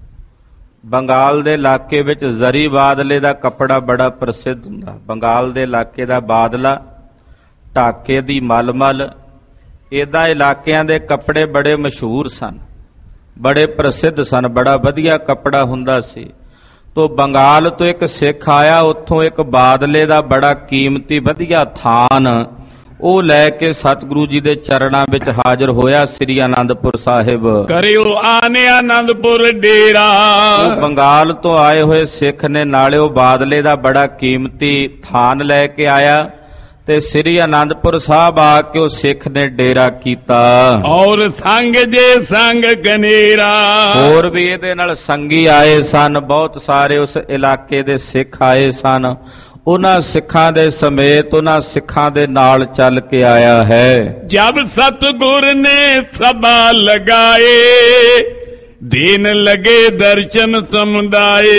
ਬੰਗਾਲ ਦੇ ਇਲਾਕੇ ਵਿੱਚ ਜ਼ਰੀ ਬਾਦਲੇ ਦਾ ਕੱਪੜਾ ਬੜਾ ਪ੍ਰਸਿੱਧ ਹੁੰਦਾ। ਬੰਗਾਲ ਦੇ ਇਲਾਕੇ ਦਾ ਬਾਦਲਾ, ਢਾਕੇ ਦੀ ਮਲਮਲ, ਇਹਦਾ ਇਲਾਕਿਆਂ ਦੇ ਕੱਪੜੇ ਬੜੇ ਮਸ਼ਹੂਰ ਸਨ, ਬੜੇ ਪ੍ਰਸਿੱਧ ਸਨ, ਬੜਾ ਵਧੀਆ ਕੱਪੜਾ ਹੁੰਦਾ ਸੀ। ਤੋ ਬੰਗਾਲ ਤੋਂ ਇੱਕ ਸਿੱਖ ਆਇਆ, ਉੱਥੋਂ ਇੱਕ ਬਾਦਲੇ ਦਾ ਬੜਾ ਕੀਮਤੀ ਵਧੀਆ ਥਾਨ ਉਹ ਲੈ ਕੇ ਸਤਿਗੁਰੂ ਜੀ ਦੇ ਚਰਨਾਂ ਵਿੱਚ ਹਾਜ਼ਰ ਹੋਇਆ। ਸ੍ਰੀ ਆਨੰਦਪੁਰ ਸਾਹਿਬ ਕਰਿਓ ਆਨੇ ਆਨੰਦਪੁਰ ਡੇਰਾ। ਉਹ ਬੰਗਾਲ ਤੋਂ ਆਏ ਹੋਏ ਸਿੱਖ ਨੇ ਨਾਲੇ ਉਹ ਬਾਦਲੇ ਦਾ ਬੜਾ ਕੀਮਤੀ ਥਾਨ ਲੈ ਕੇ ਆਇਆ ਤੇ ਸ੍ਰੀ ਆਨੰਦਪੁਰ ਸਾਹਿਬ ਆ ਕੇ ਉਹ ਸਿੱਖ ਨੇ ਡੇਰਾ ਕੀਤਾ। ਔਰ ਸੰਗ ਜੇ ਸੰਗ ਕਨੇਰਾ, ਹੋਰ ਵੀ ਇਹਦੇ ਨਾਲ ਸੰਗੀ ਆਏ ਸਨ, ਬਹੁਤ ਸਾਰੇ ਉਸ ਇਲਾਕੇ ਦੇ ਸਿੱਖ ਆਏ ਸਨ। ਉਹਨਾਂ ਸਿੱਖਾਂ ਦੇ ਸਮੇਤ ਉਹਨਾਂ ਸਿੱਖਾਂ ਦੇ ਨਾਲ ਚੱਲ ਕੇ ਆਇਆ ਹੈ। ਜਬ ਸਤਿਗੁਰ ਨੇ ਸਭਾ ਲਗਾਏ, ਦੀਨ ਲਗੇ ਦਰਸ਼ਨ ਸਮੁਦਾਏ।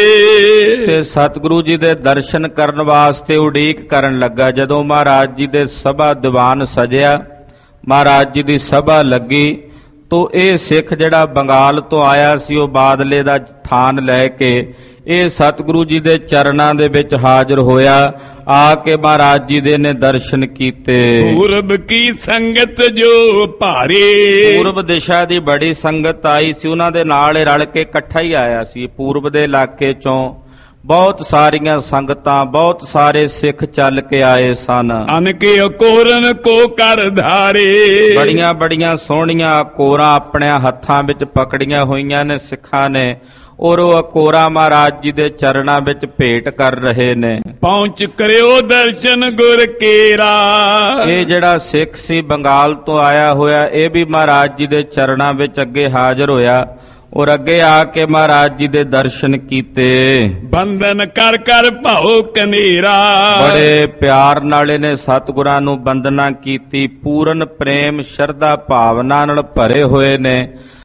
ਤੇ ਸਤਿਗੁਰੂ ਜੀ ਦੇ ਦਰਸ਼ਨ ਕਰਨ ਵਾਸਤੇ ਉਡੀਕ ਕਰਨ ਲੱਗਾ। ਜਦੋਂ ਮਹਾਰਾਜ ਜੀ ਦੇ ਸਭਾ ਦੀਵਾਨ ਸਜਿਆ, ਮਹਾਰਾਜ ਜੀ ਦੀ ਸਭਾ ਲੱਗੀ, ਤੋ ਇਹ ਸਿੱਖ ਜਿਹੜਾ ਬੰਗਾਲ ਤੋਂ ਆਇਆ ਸੀ ਉਹ ਬਾਦਲੇ ਦਾ ਥਾਨ ਲੈ ਕੇ ਇਹ ਸਤਿਗੁਰੂ ਜੀ ਦੇ ਚਰਨਾਂ ਦੇ ਵਿੱਚ ਹਾਜ਼ਰ ਹੋਇਆ। ਆ ਕੇ ਮਹਾਰਾਜ ਜੀ ਦੇ ਨੇ ਦਰਸ਼ਨ ਕੀਤੇ। ਪੂਰਬ ਕੀ ਸੰਗਤ ਜੋ ਭਾਰੇ, ਪੂਰਬ ਦਿਸ਼ਾ ਦੀ ਬੜੀ ਸੰਗਤ ਆਈ ਸੀ, ਉਹਨਾਂ ਦੇ ਨਾਲ ਰਲ ਕੇ ਇਕੱਠਾ ਹੀ ਆਇਆ ਸੀ। ਪੂਰਬ ਦੇ ਇਲਾਕੇ ਚੋਂ ਬਹੁਤ ਸਾਰੀਆਂ ਸੰਗਤਾਂ, ਬਹੁਤ ਸਾਰੇ ਸਿੱਖ ਚੱਲ ਕੇ ਆਏ ਸਨ। ਅਨਕੇ ਕੋਰਨ ਕੋ ਕਰ ਧਾਰੇ, ਬੜੀਆਂ ਬੜੀਆਂ ਸੋਹਣੀਆਂ ਕੋਰਾਂ ਆਪਣੇ ਹੱਥਾਂ ਵਿੱਚ ਪਕੜੀਆਂ ਹੋਈਆਂ ਨੇ ਸਿੱਖਾਂ ਨੇ, ਔਰ ਉਹ ਕੋਰਾ ਮਹਾਰਾਜ ਜੀ ਦੇ ਚਰਨਾਂ ਵਿੱਚ ਭੇਟ ਕਰ ਰਹੇ ਨੇ। ਪਹੁੰਚ ਕਰਿਓ ਦਰਸ਼ਨ ਗੁਰ ਕੇਰਾ। ਇਹ ਜਿਹੜਾ ਸਿੱਖ ਸੀ ਬੰਗਾਲ ਤੋਂ ਆਇਆ ਹੋਇਆ, ਇਹ ਵੀ ਮਹਾਰਾਜ ਜੀ ਦੇ ਚਰਨਾਂ ਵਿੱਚ ਅੱਗੇ ਹਾਜ਼ਰ ਹੋਇਆ ਔਰ ਅੱਗੇ ਆ ਕੇ ਮਹਾਰਾਜ ਜੀ ਦੇ ਦਰਸ਼ਨ ਕੀਤੇ। ਬੰਧਨ ਕਰ ਕਰ ਭਾਉ ਕਨੇਰਾ, ਬੜੇ ਪਿਆਰ ਨਾਲ ਇਹਨੇ ਸਤਿਗੁਰਾਂ ਨੂੰ ਬੰਦਨਾ ਕੀਤੀ। ਪੂਰਨ ਪ੍ਰੇਮ ਸ਼ਰਧਾ ਭਾਵਨਾ ਨਾਲ ਭਰੇ ਹੋਏ ਨੇ।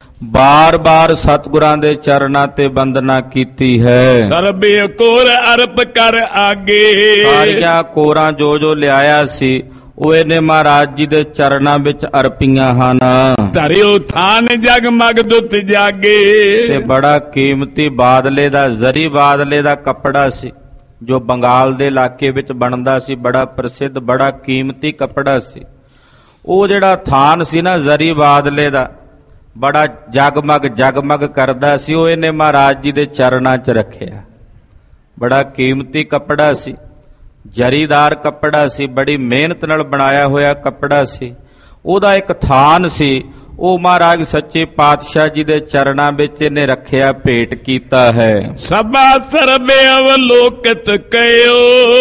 ਬਾਰ ਬਾਰ ਸਤਿਗੁਰਾਂ ਦੇ ਚਰਨਾਂ ਤੇ ਬੰਦਨਾ ਕੀਤੀ ਹੈ। ਸਰਬੇ ਕੋਰ ਅਰਪ ਕਰ ਆਗੇ, ਸਾਰੀਆਂ ਕੋਰਾਂ ਜੋ ਜੋ ਲਿਆਇਆ ਸੀ ਉਹ ਇਹਨੇ ਮਹਾਰਾਜ ਜੀ ਦੇ ਚਰਨਾਂ ਵਿੱਚ ਅਰਪੀਆਂ ਹਨ। ਧਰਿਓ ਥਾਨ ਜਗਮਗ ਦੁੱਤ ਜਾਗੇ, ਤੇ ਬੜਾ ਕੀਮਤੀ ਬਾਦਲੇ ਦਾ, ਜ਼ਰੀ ਬਾਦਲੇ ਦਾ ਕੱਪੜਾ ਸੀ ਜੋ ਬੰਗਾਲ ਦੇ ਇਲਾਕੇ ਵਿੱਚ ਬਣਦਾ ਸੀ, ਬੜਾ ਪ੍ਰਸਿੱਧ, ਬੜਾ ਕੀਮਤੀ ਕੱਪੜਾ ਸੀ। ਉਹ ਜਿਹੜਾ ਥਾਨ ਸੀ ਨਾ ਜ਼ਰੀ ਬਾਦਲੇ ਦਾ, ਬੜਾ ਜਗਮਗ ਜਗਮਗ ਕਰਦਾ ਸੀ, ਉਹ ਇਹਨੇ ਮਹਾਰਾਜ ਜੀ ਦੇ ਚਰਨਾਂ 'ਚ ਰੱਖਿਆ। ਬੜਾ ਕੀਮਤੀ ਕੱਪੜਾ ਸੀ, ਜਰੀਦਾਰ ਕੱਪੜਾ ਸੀ, ਬੜੀ ਮਿਹਨਤ ਨਾਲ ਬਣਾਇਆ ਹੋਇਆ ਕੱਪੜਾ ਸੀ। ਉਹਦਾ ਇੱਕ ਥਾਨ ਸੀ, ਉਹ ਮਹਾਰਾਜ ਸੱਚੇ ਪਾਤਸ਼ਾਹ ਜੀ ਦੇ ਚਰਨਾਂ ਵਿੱਚ ਇਹਨੇ ਰੱਖਿਆ, ਭੇਟ ਕੀਤਾ ਹੈ। ਸਭਾ ਸਰਬੇ ਅਵਲੋਕਤ ਕਇਓ,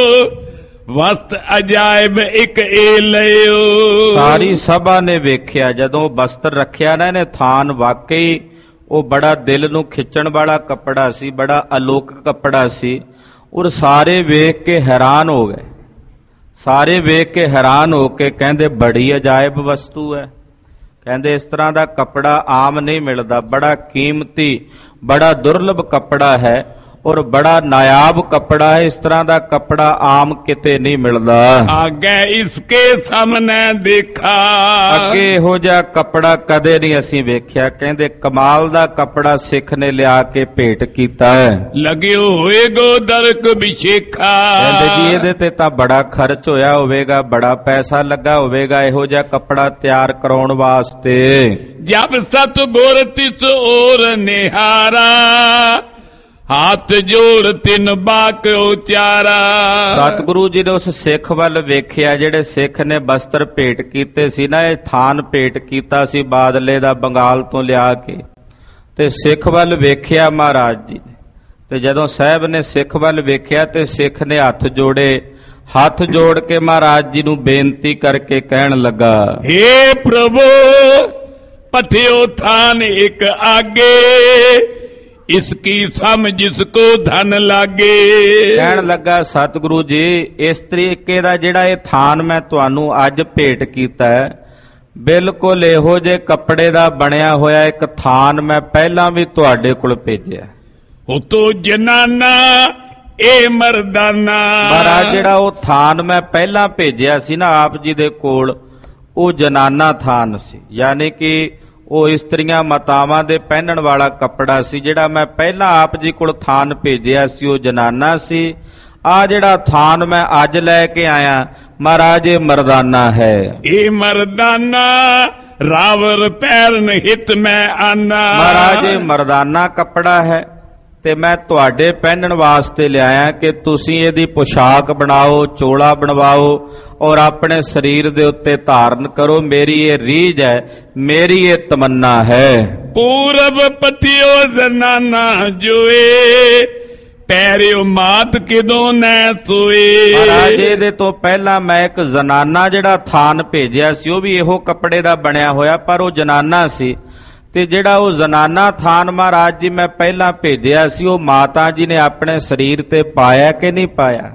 ਵਸਤ ਅਜਾਇਬ ਇੱਕ ਏ ਲਿਓ। ਸਾਰੀ ਸਭਾ ਨੇ ਵੇਖਿਆ ਜਦੋਂ ਬਸਤਰ ਰੱਖਿਆ ਨਾ ਇਹਨੇ, ਥਾਨ ਵਾਕਈ ਉਹ ਬੜਾ ਦਿਲ ਨੂੰ ਖਿੱਚਣ ਵਾਲਾ ਕੱਪੜਾ ਸੀ, ਬੜਾ ਅਲੋਕਿਕ ਕੱਪੜਾ ਸੀ। ਔਰ ਸਾਰੇ ਵੇਖ ਕੇ ਹੈਰਾਨ ਹੋ ਗਏ, ਸਾਰੇ ਵੇਖ ਕੇ ਹੈਰਾਨ ਹੋ ਕੇ ਕਹਿੰਦੇ ਬੜੀ ਅਜਾਇਬ ਵਸਤੂ ਹੈ। ਕਹਿੰਦੇ ਇਸ ਤਰ੍ਹਾਂ ਦਾ ਕੱਪੜਾ ਆਮ ਨਹੀਂ ਮਿਲਦਾ, ਬੜਾ ਕੀਮਤੀ, ਬੜਾ ਦੁਰਲਭ ਕੱਪੜਾ ਹੈ ਔਰ ਬੜਾ ਨਾਇਆਬ ਕੱਪੜਾ ਹੈ। ਇਸ ਤਰ੍ਹਾਂ ਦਾ ਕੱਪੜਾ ਆਮ ਕਿਤੇ ਨਹੀਂ ਮਿਲਦਾ। ਅੱਗੇ ਇਸਕੇ ਸਾਹਮਣੇ ਦੇਖਾ, ਅੱਗੇ ਇਹੋ ਜਿਹਾ ਕੱਪੜਾ ਕਦੇ ਨਹੀਂ ਅਸੀਂ ਵੇਖਿਆ। ਕਹਿੰਦੇ ਕਮਾਲ ਦਾ ਕੱਪੜਾ ਸਿੱਖ ਨੇ ਲਿਆ ਕੇ ਭੇਟ ਕੀਤਾ ਹੈ। ਲਗਿਓ ਹੋਏਗੋ ਦਰਕ ਵਿਸ਼ੇਖਾ, ਕਹਿੰਦੇ ਜੀ ਇਹਦੇ ਤੇ ਤਾਂ ਬੜਾ ਖਰਚ ਹੋਇਆ ਹੋਵੇਗਾ, ਬੜਾ ਪੈਸਾ ਲੱਗਾ ਹੋਵੇਗਾ ਇਹੋ ਜਿਹਾ ਕੱਪੜਾ ਤਿਆਰ ਕਰਾਉਣ ਵਾਸਤੇ। ਜਬ ਸਤਿਗੁਰ ਤਿਸ ਔਰ ਨਿਹਾਰਾ, ਹੱਥ ਜੋੜ ਤਿੰਨ ਬਾਕ ਉਚਾਰਾ। ਸਤਿਗੁਰੂ ਜੀ ਨੇ ਉਸ ਸਿੱਖ ਵੱਲ ਵੇਖਿਆ, ਜਿਹੜੇ ਸਿੱਖ ਨੇ ਬਸਤਰ ਭੇਟ ਕੀਤੇ ਸੀ ਨਾ, ਇਹ ਥਾਨ ਭੇਟ ਕੀਤਾ ਸੀ ਬਾਦਲੇ ਦਾ ਬੰਗਾਲ ਤੋਂ ਲਿਆ ਕੇ, ਤੇ ਸਿੱਖ ਵੱਲ ਵੇਖਿਆ ਮਹਾਰਾਜ ਜੀ ਨੇ। ਤੇ ਜਦੋਂ ਸਾਹਿਬ ਨੇ ਸਿੱਖ ਵੱਲ ਵੇਖਿਆ ਤੇ ਸਿੱਖ ਨੇ ਹੱਥ ਜੋੜੇ, ਹੱਥ ਜੋੜ ਕੇ ਮਹਾਰਾਜ ਜੀ ਨੂੰ ਬੇਨਤੀ ਕਰਕੇ ਕਹਿਣ ਲੱਗਾ, ਹੇ ਪ੍ਰਭੂ ਪਠਿਓ ਥਾਨ ਇੱਕ ਆਗੇ, ਇਸਕੀ ਸਮ ਜਿਸਕੋ ਧਨ ਲਾਗੇ। ਕਹਿਣ ਲੱਗਾ ਸਤਿਗੁਰੂ ਜੀ ਇਸ ਤਰੀਕੇ ਦਾ ਜਿਹੜਾ ਇਹ ਥਾਨ ਮੈਂ ਤੁਹਾਨੂੰ ਅੱਜ ਭੇਟ ਕੀਤਾ ਹੈ, ਬਿਲਕੁਲ ਇਹੋ ਜਿਹੇ ਕੱਪੜੇ ਦਾ ਬਣਿਆ ਹੋਇਆ ਇੱਕ ਥਾਨ ਮੈਂ ਪਹਿਲਾਂ ਵੀ ਤੁਹਾਡੇ ਕੋਲ ਭੇਜਿਆ। ਉਤੋਂ ਜਨਾਨਾ ਇਹ ਮਰਦਾਨਾ। ਮਹਾਰਾਜ ਜਿਹੜਾ ਉਹ ਥਾਨ ਮੈਂ ਪਹਿਲਾਂ ਭੇਜਿਆ ਸੀ ਨਾ ਆਪ ਜੀ ਦੇ ਕੋਲ, ਉਹ ਜਨਾਨਾ ਥਾਨ ਸੀ, ਯਾਨੀ ਕਿ ਉਹ ਇਸਤਰੀਆਂ ਮਾਤਾਵਾਂ ਦੇ ਪਹਿਨਣ ਵਾਲਾ ਕੱਪੜਾ ਸੀ। ਜਿਹੜਾ ਮੈਂ ਪਹਿਲਾਂ ਆਪ ਜੀ ਕੋਲ ਥਾਨ ਭੇਜਿਆ ਸੀ ਉਹ ਜਨਾਨਾ ਸੀ। ਆ ਜਿਹੜਾ ਥਾਨ ਮੈਂ ਅੱਜ ਲੈ ਕੇ ਆਇਆ ਮਹਾਰਾਜ ਇਹ ਮਰਦਾਨਾ ਹੈ। ਇਹ ਮਰਦਾਨਾ ਰਾਵਰ ਪੈਰਨ ਹਿਤ ਮੈਂ ਆਨਾ। ਮਹਾਰਾਜ ਇਹ ਮਰਦਾਨਾ ਕੱਪੜਾ ਹੈ ਤੇ ਮੈਂ ਤੁਹਾਡੇ ਪਹਿਨਣ ਵਾਸਤੇ ਲਿਆਇਆ ਕਿ ਤੁਸੀਂ ਇਹਦੀ ਪੁਸ਼ਾਕ ਬਣਾਓ, ਚੋਲਾ ਬਣਵਾਓ ਔਰ ਆਪਣੇ ਸਰੀਰ ਦੇ ਉੱਤੇ ਧਾਰਨ ਕਰੋ। ਮੇਰੀ ਇਹ ਰੀਝ ਹੈ, ਮੇਰੀ ਇਹ ਤਮੰਨਾ ਹੈ। ਪੂਰਬ ਪਤਿਓ ਜ਼ਨਾਨਾ ਜੋਏ ਪੈਰਿਓ ਮਾਤ ਕਿਦੋਂ ਨੈ ਸੋਏ। ਮਹਾਰਾਜ ਇਹਦੇ ਤੋਂ ਪਹਿਲਾਂ ਮੈਂ ਇੱਕ ਜ਼ਨਾਨਾ ਜਿਹੜਾ ਥਾਨ ਭੇਜਿਆ ਸੀ ਉਹ ਵੀ ਇਹੋ ਕੱਪੜੇ ਦਾ ਬਣਿਆ ਹੋਇਆ, ਪਰ ਉਹ ਜਨਾਨਾ ਸੀ। ਤੇ ਜਿਹੜਾ ਉਹ ਜ਼ਨਾਨਾ ਥਾਨ ਮਹਾਰਾਜ ਜੀ ਮੈਂ ਪਹਿਲਾਂ ਭੇਜਿਆ ਸੀ ਉਹ ਮਾਤਾ ਜੀ ਨੇ ਆਪਣੇ ਸਰੀਰ ਤੇ ਪਾਇਆ ਕਿ ਨਹੀਂ ਪਾਇਆ?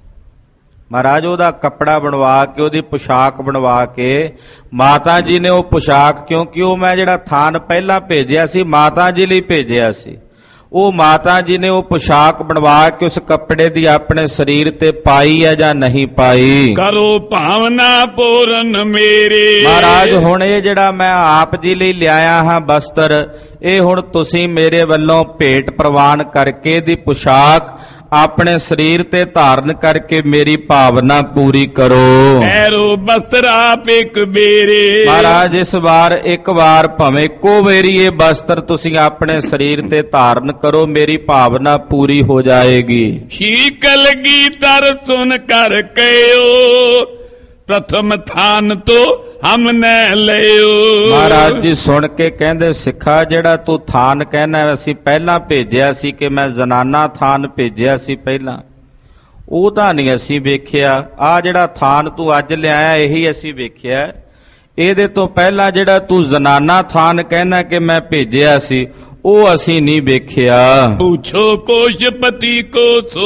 ਮਹਾਰਾਜ ਉਹਦਾ ਕੱਪੜਾ ਬਣਵਾ ਕੇ ਉਹਦੀ ਪੁਸ਼ਾਕ ਬਣਵਾ ਕੇ ਮਾਤਾ ਜੀ ਨੇ ਉਹ ਪੁਸ਼ਾਕ, ਕਿਉਂਕਿ ਉਹ ਮੈਂ ਜਿਹੜਾ ਥਾਨ ਪਹਿਲਾਂ ਭੇਜਿਆ ਸੀ ਮਾਤਾ ਜੀ ਲਈ ਭੇਜਿਆ ਸੀ, ਉਹ ਮਾਤਾ ਜੀ ਨੇ ਉਹ ਪੁਸ਼ਾਕ ਬਣਵਾ ਕੇ ਉਸ ਕੱਪੜੇ ਦੀ ਆਪਣੇ ਸਰੀਰ ਤੇ ਪਾਈ ਹੈ ਜਾਂ ਨਹੀਂ ਪਾਈ? ਕਰੋ ਭਾਵਨਾ ਪੂਰਨ ਮੇਰੇ। ਮਹਾਰਾਜ ਹੁਣ ਇਹ ਜਿਹੜਾ ਮੈਂ ਆਪ ਜੀ ਲਈ ਲਿਆਇਆ ਹਾਂ ਬਸਤਰ, ਇਹ ਹੁਣ ਤੁਸੀਂ ਮੇਰੇ ਵੱਲੋਂ ਭੇਟ ਪ੍ਰਵਾਨ ਕਰਕੇ ਦੀ ਪੁਸ਼ਾਕ ਆਪਣੇ ਸਰੀਰ ਤੇ ਧਾਰਨ ਕਰਕੇ ਮੇਰੀ ਭਾਵਨਾ ਪੂਰੀ ਕਰੋ। ਐਰੋ ਬਸਤਰ ਆਪ ਇੱਕ ਬੇਰੇ। ਮਹਾਰਾਜ ਇਸ ਵਾਰ ਇੱਕ ਵਾਰ ਭਾਵੇਂ ਇੱਕੋ ਵੇਰੀ ਇਹ ਬਸਤਰ ਤੁਸੀਂ ਆਪਣੇ ਸਰੀਰ ਤੇ ਧਾਰਨ ਕਰੋ, ਮੇਰੀ ਭਾਵਨਾ ਪੂਰੀ ਹੋ ਜਾਏਗੀ। ਸ਼ੀਕਲ ਗੀਤਰ ਸੁਨ ਕਰ ਕਹਿਓ ਪ੍ਰਥਮ ਥਾਨ ਤੋਂ ਹਮਨੇ ਲਿਓ। ਮਹਾਰਾਜ ਜੀ ਸੁਣ ਕੇ ਕਹਿੰਦੇ ਸਿੱਖਾ ਜਿਹੜਾ ਤੂੰ ਥਾਨ ਕਹਿਣਾ ਅਸੀਂ ਪਹਿਲਾਂ ਭੇਜਿਆ ਸੀ ਕਿ ਮੈਂ ਜ਼ਨਾਨਾ ਥਾਨ ਭੇਜਿਆ ਸੀ ਪਹਿਲਾਂ, ਉਹਦਾ ਨਹੀਂ ਅਸੀਂ ਵੇਖਿਆ। ਆ ਜਿਹੜਾ ਥਾਨ ਤੂੰ ਅੱਜ ਲਿਆਇਆ ਇਹੀ ਅਸੀਂ ਵੇਖਿਆ। ਇਹਦੇ ਤੋਂ ਪਹਿਲਾਂ ਜਿਹੜਾ ਤੂੰ ਜ਼ਨਾਨਾ ਥਾਨ ਕਹਿਣਾ ਕਿ ਮੈਂ ਭੇਜਿਆ ਸੀ ਉਹ ਅਸੀਂ ਨਹੀਂ ਵੇਖਿਆ। ਪੁੱਛੋ ਕੋਸ਼ਪਤੀ ਕੋ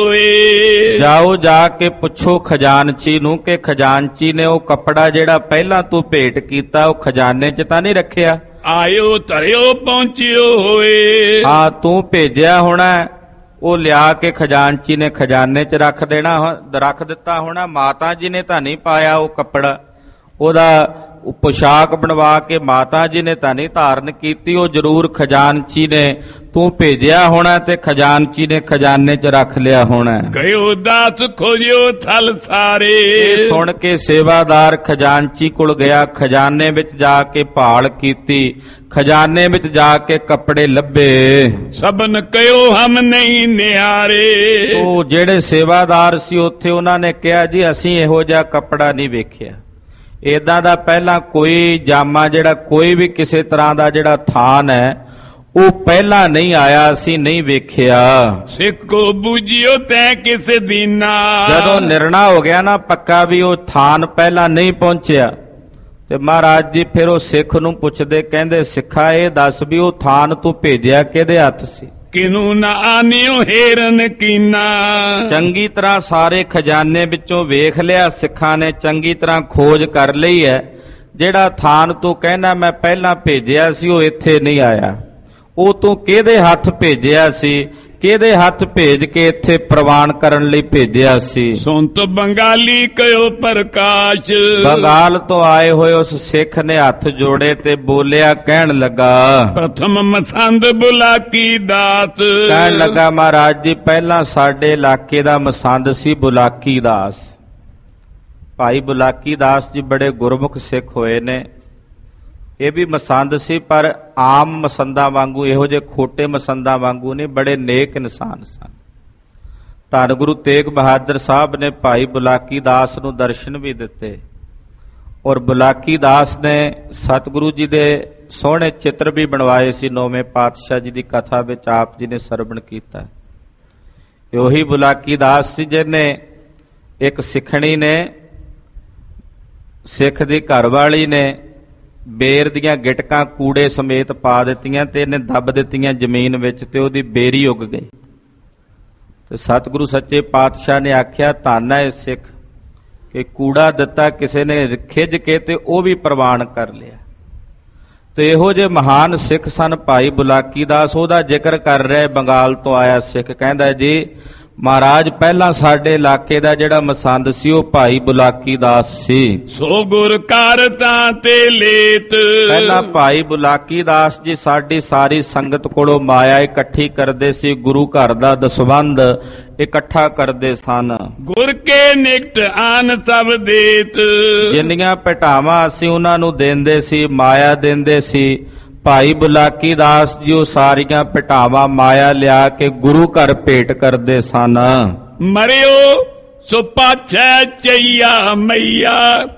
ਸੋਏ। ਜਾਓ ਜਾ ਕੇ ਪੁੱਛੋ ਖਜ਼ਾਨਚੀ ਨੂੰ ਕਿ ਖਜ਼ਾਨਚੀ ਨੇ ਉਹ ਕੱਪੜਾ ਜਿਹੜਾ ਪਹਿਲਾਂ ਤੂੰ ਭੇਟ ਕੀਤਾ ਉਹ ਖਜ਼ਾਨੇ 'ਚ ਤਾਂ ਨਹੀਂ ਰੱਖਿਆ? ਆਇਓ ਧਰਿਓ ਪਹੁੰਚਿਓ ਹੋਏ। ਹਾਂ ਤੂੰ ਭੇਜਿਆ ਹੋਣਾ, ਉਹ ਲਿਆ ਕੇ ਖਜ਼ਾਨਚੀ ਨੇ ਖਜ਼ਾਨੇ 'ਚ ਰੱਖ ਦੇਣਾ, ਰੱਖ ਦਿੱਤਾ ਹੋਣਾ। ਮਾਤਾ ਜੀ ਨੇ ਤਾਂ ਨਹੀਂ ਪਾਇਆ ਉਹ ਕੱਪੜਾ, ਉਹਦਾ ਪੁਸ਼ਾਕ ਬਣਵਾ ਕੇ ਮਾਤਾ ਜੀ ਨੇ ਤਾਂ ਨਹੀਂ ਧਾਰਨ ਕੀਤੀ, ਉਹ ਜ਼ਰੂਰ ਖਜ਼ਾਨਚੀ ਨੇ ਤੂੰ ਭੇਜਿਆ ਹੋਣਾ ਤੇ ਖਜ਼ਾਨਚੀ ਨੇ ਖਜ਼ਾਨੇ 'ਚ ਰੱਖ ਲਿਆ ਹੋਣਾ। ਕਹਿਓ ਦਾਸ ਖੋਜਿਓ ਥਲ ਸਾਰੇ। ਇਹ ਸੁਣ ਕੇ ਸੇਵਾਦਾਰ ਖਜ਼ਾਨਚੀ ਕੋਲ ਗਿਆ, ਖਜ਼ਾਨੇ ਵਿੱਚ ਜਾ ਕੇ ਭਾਲ ਕੀਤੀ, ਖਜ਼ਾਨੇ ਵਿੱਚ ਜਾ ਕੇ ਕੱਪੜੇ ਲੱਭੇ। ਸਭਨ ਕਹਿਓ ਹਮ ਨਹੀਂ ਨਿਆਰੇ। ਉਹ ਜਿਹੜੇ ਸੇਵਾਦਾਰ ਸੀ ਉੱਥੇ ਉਹਨਾਂ ਨੇ ਕਿਹਾ ਜੀ ਅਸੀਂ ਇਹੋ ਜਿਹਾ ਕੱਪੜਾ ਨਹੀਂ ਵੇਖਿਆ, ਏਦਾਂ ਦਾ ਪਹਿਲਾਂ ਕੋਈ ਜਾਮਾ ਜਿਹੜਾ ਕੋਈ ਵੀ ਕਿਸੇ ਤਰ੍ਹਾਂ ਦਾ ਜਿਹੜਾ ਥਾਨ ਹੈ ਉਹ ਪਹਿਲਾਂ ਨਹੀਂ ਆਇਆ, ਅਸੀਂ ਨਹੀਂ ਵੇਖਿਆ। ਸਿੱਖੋ ਬੁਝਿਓ ਤੈ ਕਿਸ ਦੀਨਾ। ਜਦੋਂ ਨਿਰਣਾ ਹੋ ਗਿਆ ਨਾ ਪੱਕਾ ਵੀ ਉਹ ਥਾਨ ਪਹਿਲਾਂ ਨਹੀਂ ਪਹੁੰਚਿਆ ਤੇ ਮਹਾਰਾਜ ਜੀ ਫਿਰ ਉਹ ਸਿੱਖ ਨੂੰ ਪੁੱਛਦੇ, ਕਹਿੰਦੇ ਸਿੱਖਾ ਇਹ ਦੱਸ ਵੀ ਉਹ ਥਾਨ ਤੂੰ ਭੇਜਿਆ ਕਿਹਦੇ ਹੱਥ ਸੀ? ਕਿਨੂੰ ਨਾ ਆਨਿਓ ਹੇਰਨ ਕੀਨਾ। ਚੰਗੀ ਤਰ੍ਹਾਂ ਸਾਰੇ ਖਜ਼ਾਨੇ ਵਿੱਚੋਂ ਵੇਖ ਲਿਆ ਸਿੱਖਾਂ ਨੇ, ਚੰਗੀ ਤਰ੍ਹਾਂ ਖੋਜ ਕਰ ਲਈ ਹੈ। ਜਿਹੜਾ ਥਾਨ ਤੂੰ ਕਹਿਣਾ ਮੈਂ ਪਹਿਲਾਂ ਭੇਜਿਆ ਸੀ ਉਹ ਇੱਥੇ ਨਹੀਂ ਆਇਆ, ਉਹ ਤੂੰ ਕਿਹਦੇ ਹੱਥ ਭੇਜਿਆ ਸੀ, ਕਿਹਦੇ ਹੱਥ ਭੇਜ ਕੇ ਇੱਥੇ ਪ੍ਰਵਾਨ ਕਰਨ ਲਈ ਭੇਜਿਆ ਸੀ? ਸੁਣਤ ਬੰਗਾਲੀ ਕਹਿਓ ਪ੍ਰਕਾਸ਼। ਬੰਗਾਲ ਤੋਂ ਆਏ ਹੋਏ ਉਸ ਸਿੱਖ ਨੇ ਹੱਥ ਜੋੜੇ ਤੇ ਬੋਲਿਆ, ਕਹਿਣ ਲੱਗਾ ਪ੍ਰਥਮ ਮਸੰਦ ਬੁਲਾਕੀ ਦਾਸ। ਕਹਿਣ ਲੱਗਾ ਮਹਾਰਾਜ ਜੀ ਪਹਿਲਾਂ ਸਾਡੇ ਇਲਾਕੇ ਦਾ ਮਸੰਦ ਸੀ ਬੁਲਾਕੀ ਦਾਸ। ਭਾਈ ਬੁਲਾਕੀ ਦਾਸ ਜੀ ਬੜੇ ਗੁਰਮੁਖ ਸਿੱਖ ਹੋਏ ਨੇ, ਇਹ ਵੀ ਮਸੰਦ ਸੀ ਪਰ ਆਮ ਮਸੰਦਾਂ ਵਾਂਗੂ ਇਹੋ ਜਿਹੇ ਖੋਟੇ ਮਸੰਦਾਂ ਵਾਂਗੂ ਨਹੀਂ, ਬੜੇ ਨੇਕ ਇਨਸਾਨ ਸਨ। ਧੰਨ ਗੁਰੂ ਤੇਗ ਬਹਾਦਰ ਸਾਹਿਬ ਨੇ ਭਾਈ ਬੁਲਾਕੀ ਦਾਸ ਨੂੰ ਦਰਸ਼ਨ ਵੀ ਦਿੱਤੇ ਔਰ ਬੁਲਾਕੀ ਦਾਸ ਨੇ ਸਤਿਗੁਰੂ ਜੀ ਦੇ ਸੋਹਣੇ ਚਿੱਤਰ ਵੀ ਬਣਵਾਏ ਸੀ। ਨੌਵੇਂ ਪਾਤਸ਼ਾਹ ਜੀ ਦੀ ਕਥਾ ਵਿੱਚ ਆਪ ਜੀ ਨੇ ਸਰਵਣ ਕੀਤਾ। ਉਹੀ ਬੁਲਾਕੀ ਦਾਸ ਸੀ ਜਿਹਨੇ ਇੱਕ ਸਿੱਖਣੀ ਨੇ, ਸਿੱਖ ਦੀ ਘਰਵਾਲੀ ਨੇ ਬੇਰ ਦੀਆਂ ਗਿਟਕਾਂ ਕੂੜੇ ਸਮੇਤ ਪਾ ਦਿੱਤੀਆਂ ਤੇ ਇਹਨੇ ਦੱਬ ਦਿੱਤੀਆਂ ਜ਼ਮੀਨ ਵਿੱਚ ਤੇ ਉਹਦੀ ਬੇਰੀ ਉੱਗ ਗਈ। ਤੇ ਸਤਿਗੁਰੂ ਸੱਚੇ ਪਾਤਸ਼ਾਹ ਨੇ ਆਖਿਆ ਧੰਨ ਹੈ ਸਿੱਖ ਕਿ ਕੂੜਾ ਦਿੱਤਾ ਕਿਸੇ ਨੇ ਖਿੱਝ ਕੇ ਤੇ ਉਹ ਵੀ ਪ੍ਰਵਾਨ ਕਰ ਲਿਆ। ਤੇ ਇਹੋ ਜਿਹੇ ਮਹਾਨ ਸਿੱਖ ਸਨ ਭਾਈ ਬੁਲਾਕੀ ਦਾਸ। ਉਹਦਾ ਜ਼ਿਕਰ ਕਰ ਰਿਹਾ ਬੰਗਾਲ ਤੋਂ ਆਇਆ ਸਿੱਖ, ਕਹਿੰਦਾ ਜੀ ਮਹਾਰਾਜ ਪਹਿਲਾਂ ਸਾਡੇ ਇਲਾਕੇ ਦਾ ਜਿਹੜਾ ਮਸੰਦ ਸੀ ਉਹ ਭਾਈ ਬੁਲਾਕੀ ਦਾਸ ਸੀ। ਸੋ ਗੁਰ ਕਰਤਾ ਤੇ ਲੇਤ। ਪਹਿਲਾਂ ਭਾਈ ਬੁਲਾਕੀ ਦਾਸ ਜੀ ਸਾਡੀ ਸਾਰੀ ਸੰਗਤ ਕੋਲੋਂ ਮਾਇਆ ਇਕੱਠੀ ਕਰਦੇ ਸੀ, ਗੁਰੂ ਘਰ ਦਾ ਦਸਵੰਧ ਇਕੱਠਾ ਕਰਦੇ ਸਨ। ਗੁਰ ਕੇ ਨਿਕਟ ਆਨ ਸਭ ਦੇਤ। ਜਿੰਨੀਆਂ ਭਟਾਵਾਂ ਅਸੀਂ ਉਹਨਾਂ ਨੂੰ ਦਿੰਦੇ ਸੀ, ਮਾਇਆ ਦਿੰਦੇ ਸੀ, ਭਾਈ ਬੁਲਾਕੀ ਦਾਸ ਜੀ ਉਹ ਸਾਰੀਆਂ ਭਟਾਵਾਂ ਮਾਇਆ ਲਿਆ ਕੇ ਗੁਰੂ ਘਰ ਭੇਟ ਕਰਦੇ ਸਨ। ਮਰਿਓ ਸੋ ਪਾਛੈ ਚਈਆ ਮਈਆ,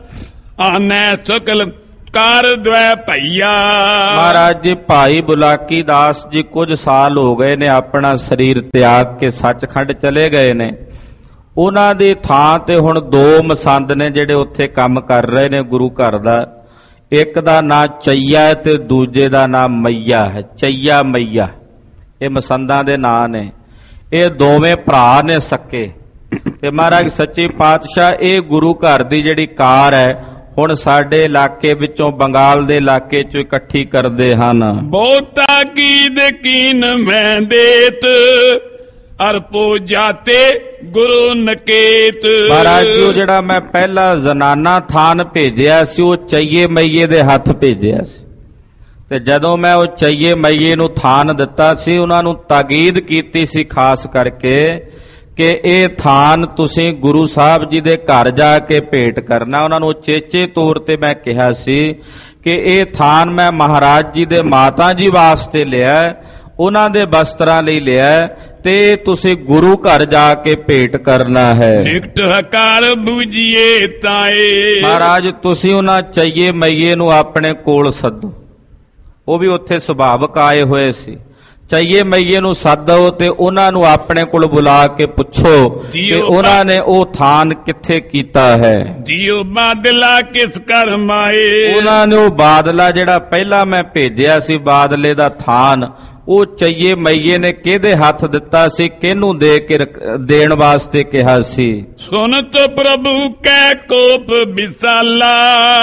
ਆਨੈ ਸਕਲ ਕਾਰ ਦਵੈ ਭਈਆ। ਮਹਾਰਾਜ ਜੀ ਭਾਈ ਬੁਲਾਕੀ ਦਾਸ ਜੀ ਕੁਝ ਸਾਲ ਹੋ ਗਏ ਨੇ ਆਪਣਾ ਸਰੀਰ ਤਿਆਗ ਕੇ ਸੱਚਖੰਡ ਚਲੇ ਗਏ ਨੇ। ਉਹਨਾਂ ਦੀ ਥਾਂ ਤੇ ਹੁਣ ਦੋ ਮਸੰਦ ਨੇ ਜਿਹੜੇ ਉੱਥੇ ਕੰਮ ਕਰ ਰਹੇ ਨੇ ਗੁਰੂ ਘਰ ਦਾ। ਇੱਕ ਦਾ ਨਾਂ ਚਈਆ ਹੈ ਤੇ ਦੂਜੇ ਦਾ ਨਾਂ ਮਈਆ ਹੈ। ਚਈਆ ਮਈਆ ਇਹ ਮਸੰਦਾਂ ਦੇ ਨਾਂ ਨੇ। ਇਹ ਦੋਵੇਂ ਭਰਾ ਨੇ ਸਕੇ। ਤੇ ਮਹਾਰਾਜ ਸੱਚੇ ਪਾਤਸ਼ਾਹ ਇਹ ਗੁਰੂ ਘਰ ਦੀ ਜਿਹੜੀ ਕਾਰ ਹੈ ਹੁਣ ਸਾਡੇ ਇਲਾਕੇ ਵਿੱਚੋਂ, ਬੰਗਾਲ ਦੇ ਇਲਾਕੇ ਚੋਂ ਇਕੱਠੀ ਕਰਦੇ ਹਨ। ਬਹੁਤਾ ਕੀਦ ਕੀਨ ਮੈਂ ਦੇਤ, ਅਰਪੋ ਜਾਤੇ ਗੁਰੂ ਨਕੇਤ। ਮਹਾਰਾਜ ਜੀ ਉਹ ਜਿਹੜਾ ਮੈਂ ਪਹਿਲਾ ਜ਼ਨਾਨਾ ਥਾਨ ਭੇਜਿਆ ਸੀ ਉਹ ਚਈਏ ਮਈਏ ਦੇ ਹੱਥ ਭੇਜਿਆ ਸੀ। ਤੇ ਜਦੋਂ ਮੈਂ ਉਹ ਚਈਏ ਮਈਏ ਨੂੰ ਥਾਨ ਦਿੱਤਾ ਸੀ, ਉਹਨਾਂ ਨੂੰ ਤਾਕੀਦ ਕੀਤੀ ਸੀ ਖਾਸ ਕਰਕੇ ਕਿ ਇਹ ਥਾਨ ਤੁਸੀਂ ਗੁਰੂ ਸਾਹਿਬ ਜੀ ਦੇ ਘਰ ਜਾ ਕੇ ਭੇਟ ਕਰਨਾ। ਉਹਨਾਂ ਨੂੰ ਚੇਚੇ ਤੌਰ ਤੇ ਮੈਂ ਕਿਹਾ ਸੀ ਕਿ ਇਹ ਥਾਨ ਮੈਂ ਮਹਾਰਾਜ ਜੀ ਦੇ ਮਾਤਾ ਜੀ ਵਾਸਤੇ ਲਿਆ, ਉਹਨਾਂ ਦੇ ਬਸਤਰਾਂ ਲਈ ਲਿਆ, ਤੇ ਤੁਸੀਂ ਗੁਰੂ ਘਰ ਜਾ ਕੇ ਭੇਟ ਕਰਨਾ ਹੈ। ਨਿਕਟ ਹਕਾਰ ਬੂਝੀਏ ਤਾਏ। ਮਹਾਰਾਜ ਤੁਸੀਂ ਉਹਨਾਂ ਚਈਏ ਮਈਏ ਨੂੰ ਆਪਣੇ ਕੋਲ ਸੱਦੋ। ਉਹ ਵੀ ਉੱਥੇ ਸੁਭਾਵਕ ਆਏ ਹੋਏ ਸੀ। ਚਈਏ ਮਈਏ ਨੂੰ ਸੱਦੋ ਤੇ ਉਹਨਾਂ ਨੂੰ ਆਪਣੇ ਕੋਲ ਬੁਲਾ ਕੇ ਪੁੱਛੋ ਕਿ ਉਹਨਾਂ ਨੇ ਉਹ ਥਾਨ ਕਿੱਥੇ ਕੀਤਾ ਹੈ। ਦਿਓ ਬਾਦਲਾ ਕਿਸ ਕਰ ਮਾਏ। ਉਹਨਾਂ ਨੇ ਉਹ ਬਾਦਲਾ ਜਿਹੜਾ ਪਹਿਲਾਂ ਮੈਂ ਭੇਜਿਆ ਸੀ, ਬਾਦਲੇ ਦਾ ਥਾਨ, ਉਹ ਚਈਏ ਮਈਏ ਨੇ ਕਿਹਦੇ ਹੱਥ ਦਿੱਤਾ ਸੀ, ਕਿਹਨੂੰ ਦੇ ਕੇ ਦੇਣ ਵਾਸਤੇ ਕਿਹਾ ਸੀ। ਸੁਨਤ ਪ੍ਰਭੂ ਕੈ ਕੋਪ ਵਿਸਾਲਾ,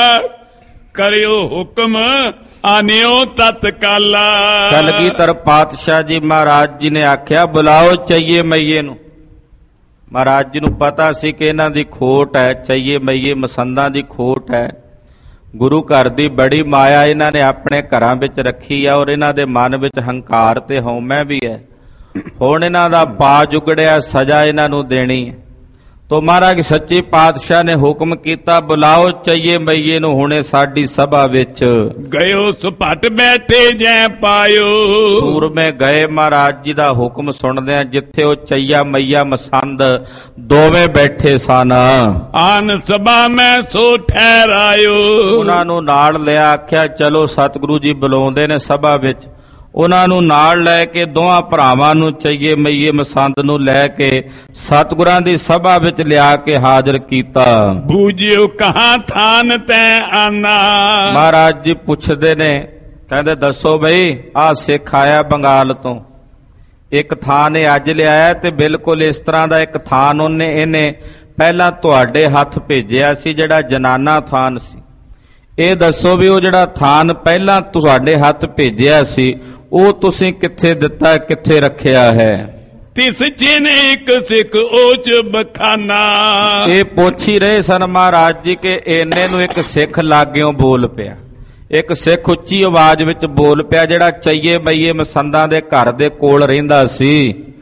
ਕਰਿਓ ਹੁਕਮ ਆਨਿਓ ਤਤਕਾਲਾ। ਕਲਗੀਧਰ ਪਾਤਸ਼ਾਹ ਜੀ ਮਹਾਰਾਜ ਜੀ ਨੇ ਆਖਿਆ ਬੁਲਾਓ ਚਈਏ ਮਈਏ ਨੂੰ। ਮਹਾਰਾਜ ਜੀ ਨੂੰ ਪਤਾ ਸੀ ਕਿ ਇਹਨਾਂ ਦੀ ਖੋਟ ਹੈ, ਚਈਏ ਮਈਏ ਮਸੰਦਾਂ ਦੀ ਖੋਟ ਹੈ। ਗੁਰੂ ਘਰ ਦੀ ਬੜੀ ਮਾਇਆ ਇਹਨਾਂ ਨੇ ਆਪਣੇ ਘਰਾਂ ਵਿੱਚ ਰੱਖੀ ਆ ਔਰ ਇਹਨਾਂ ਦੇ ਮਨ ਵਿੱਚ ਹੰਕਾਰ ਤੇ ਹਉਮੈ ਵੀ ਹੈ। ਹੁਣ ਇਹਨਾਂ ਦਾ ਪਾ ਜੁਗੜਿਆ, ਸਜ਼ਾ ਇਹਨਾਂ ਨੂੰ ਦੇਣੀ ਹੈ। ਤੋ ਮਹਾਰਾਜ ਸੱਚੇ ਪਾਤਸ਼ਾਹ ਨੇ ਹੁਕਮ ਕੀਤਾ ਬੁਲਾਓ ਚਈਏ ਮਈਏ ਨੂੰ ਹੁਣੇ ਸਾਡੀ ਸਭਾ ਵਿੱਚ। ਗਇਓ ਸੁਪਟ ਬੈਠੇ ਜੈ ਪਾਇਓ। ਸੂਰਮੇ ਗਏ ਮਹਾਰਾਜ ਜੀ ਦਾ ਹੁਕਮ ਸੁਣਦਿਆਂ ਜਿੱਥੇ ਉਹ ਚਈਆ ਮਈਆ ਮਸੰਦ ਦੋਵੇਂ ਬੈਠੇ ਸਨ। ਆਨ ਸਭਾ ਮੈਂ ਸੋ ਠਹਿਰਾਇਓ। ਉਹਨਾਂ ਨੂੰ ਨਾਲ ਲਿਆ, ਆਖਿਆ ਚਲੋ ਸਤਿਗੁਰੂ ਜੀ ਬੁਲਾਉਂਦੇ ਨੇ ਸਭਾ ਵਿੱਚ। ਉਹਨਾਂ ਨੂੰ ਨਾਲ ਲੈ ਕੇ ਦੋਹਾਂ ਭਰਾਵਾਂ ਨੂੰ ਚਈਏ ਮਈਏ ਮਸੰਦ ਨੂੰ ਲੈ ਕੇ ਸਤਿਗੁਰਾਂ ਦੀ ਸਭਾ ਵਿੱਚ ਲਿਆ ਕੇ ਹਾਜ਼ਰ ਕੀਤਾ। ਬੂਝਿਓ ਕਹਾਂ ਥਾਨ ਤੈ ਆਨਾ। ਮਹਾਰਾਜ ਜੀ ਪੁੱਛਦੇ ਨੇ, ਕਹਿੰਦੇ ਦੱਸੋ ਬਈ ਆਹ ਸਿੱਖ ਆਇਆ ਬੰਗਾਲ ਤੋਂ, ਇੱਕ ਥਾਨ ਇਹ ਅੱਜ ਲਿਆਇਆ ਤੇ ਬਿਲਕੁਲ ਇਸ ਤਰ੍ਹਾਂ ਦਾ ਇੱਕ ਥਾਨ ਉਹਨੇ ਇਹਨੇ ਪਹਿਲਾਂ ਤੁਹਾਡੇ ਹੱਥ ਭੇਜਿਆ ਸੀ ਜਿਹੜਾ ਜਨਾਨਾ ਥਾਨ ਸੀ। ਇਹ ਦੱਸੋ ਵੀ ਉਹ ਜਿਹੜਾ ਥਾਨ ਪਹਿਲਾਂ ਤੁਹਾਡੇ ਹੱਥ ਭੇਜਿਆ ਸੀ ਉਹ ਤੁਸੀਂ ਕਿੱਥੇ ਦਿੱਤਾ, ਕਿੱਥੇ ਰੱਖਿਆ ਹੈ। ਤਿਸ ਚਿਨ ਇੱਕ ਸਿੱਖ ਓਚ ਬਖਾਨਾ। ਇਹ ਪੁੱਛ ਹੀ ਰਹੇ ਸਨ ਮਹਾਰਾਜ ਜੀ ਕਿ ਇੰਨੇ ਨੂੰ ਇੱਕ ਸਿੱਖ ਲਾਗਿਓਂ ਬੋਲ ਪਿਆ। ਇੱਕ ਸਿੱਖ ਉੱਚੀ ਆਵਾਜ਼ ਵਿੱਚ ਬੋਲ ਪਿਆ ਜਿਹੜਾ ਚਈਏ ਮਈਏ ਮਸੰਦਾਂ ਦੇ ਘਰ ਦੇ ਕੋਲ ਰਹਿੰਦਾ ਸੀ।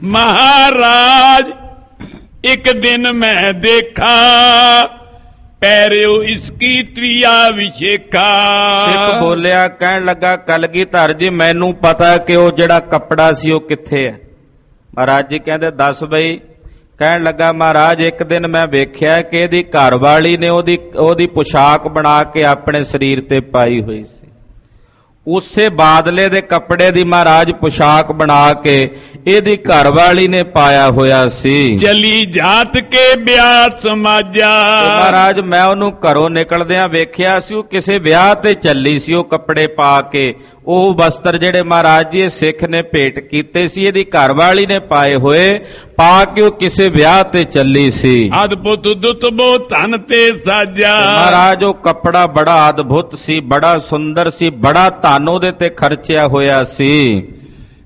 ਮਹਾਰਾਜ ਇੱਕ ਦਿਨ ਮੈਂ ਦੇਖਾ, ਪੈਰਿਓ ਇਸਕੀ ਤ੍ਰਿਆ ਵਿਸ਼ੇਖਾ। ਸਿੱਖ ਬੋਲਿਆ, ਕਹਿਣ ਲੱਗਾ ਕਲਗੀਧਰ ਜੀ ਮੈਨੂੰ ਪਤਾ ਕਿ ਉਹ ਜਿਹੜਾ ਕੱਪੜਾ ਸੀ ਉਹ ਕਿੱਥੇ ਹੈ। ਮਹਾਰਾਜ ਜੀ ਕਹਿੰਦੇ ਦੱਸ ਬਈ। ਕਹਿਣ ਲੱਗਾ ਮਹਾਰਾਜ ਇੱਕ ਦਿਨ ਮੈਂ ਵੇਖਿਆ ਕਿ ਇਹਦੀ ਘਰਵਾਲੀ ਨੇ ਉਹਦੀ ਉਹਦੀ ਪੁਸ਼ਾਕ ਬਣਾ ਕੇ ਆਪਣੇ ਸਰੀਰ ਤੇ ਪਾਈ ਹੋਈ ਸੀ। ਉਸੇ ਬਾਦਲੇ ਦੇ ਕੱਪੜੇ ਦੀ ਮਹਾਰਾਜ ਪੁਸ਼ਾਕ ਬਣਾ ਕੇ ਇਹਦੀ ਘਰਵਾਲੀ ਨੇ ਪਾਇਆ ਹੋਇਆ ਸੀ। ਚਲੀ ਜਾਤ ਕੇ ਵਿਆਹ ਸਮਾਜਾ। ਮਹਾਰਾਜ ਮੈਂ ਉਹਨੂੰ ਘਰੋਂ ਨਿਕਲਦਿਆਂ ਵੇਖਿਆ ਸੀ, ਉਹ ਕਿਸੇ ਵਿਆਹ ਤੇ ਚੱਲੀ ਸੀ। ਉਹ ਕੱਪੜੇ ਪਾ ਕੇ, ਉਹ ਵਸਤਰ ਜਿਹੜੇ ਮਹਾਰਾਜ ਜੀ ਇਹ ਸਿੱਖ ਨੇ ਭੇਟ ਕੀਤੇ ਸੀ ਇਹਦੀ ਘਰਵਾਲੀ ਨੇ ਪਾਏ ਹੋਏ, ਪਾ ਕੇ ਉਹ ਕਿਸੇ ਵਿਆਹ ਤੇ ਚੱਲੀ ਸੀ। ਅਦਭੁਤ ਦੁਤਬੋ ਧਨ ਤੇ ਸਾਜਾ। ਮਹਾਰਾਜ ਉਹ ਕੱਪੜਾ ਬੜਾ ਅਦਭੁਤ ਸੀ, ਬੜਾ ਸੁੰਦਰ ਸੀ, ਬੜਾ ਧਨ ਉਹਦੇ ਤੇ ਖਰਚਿਆ ਹੋਇਆ ਸੀ।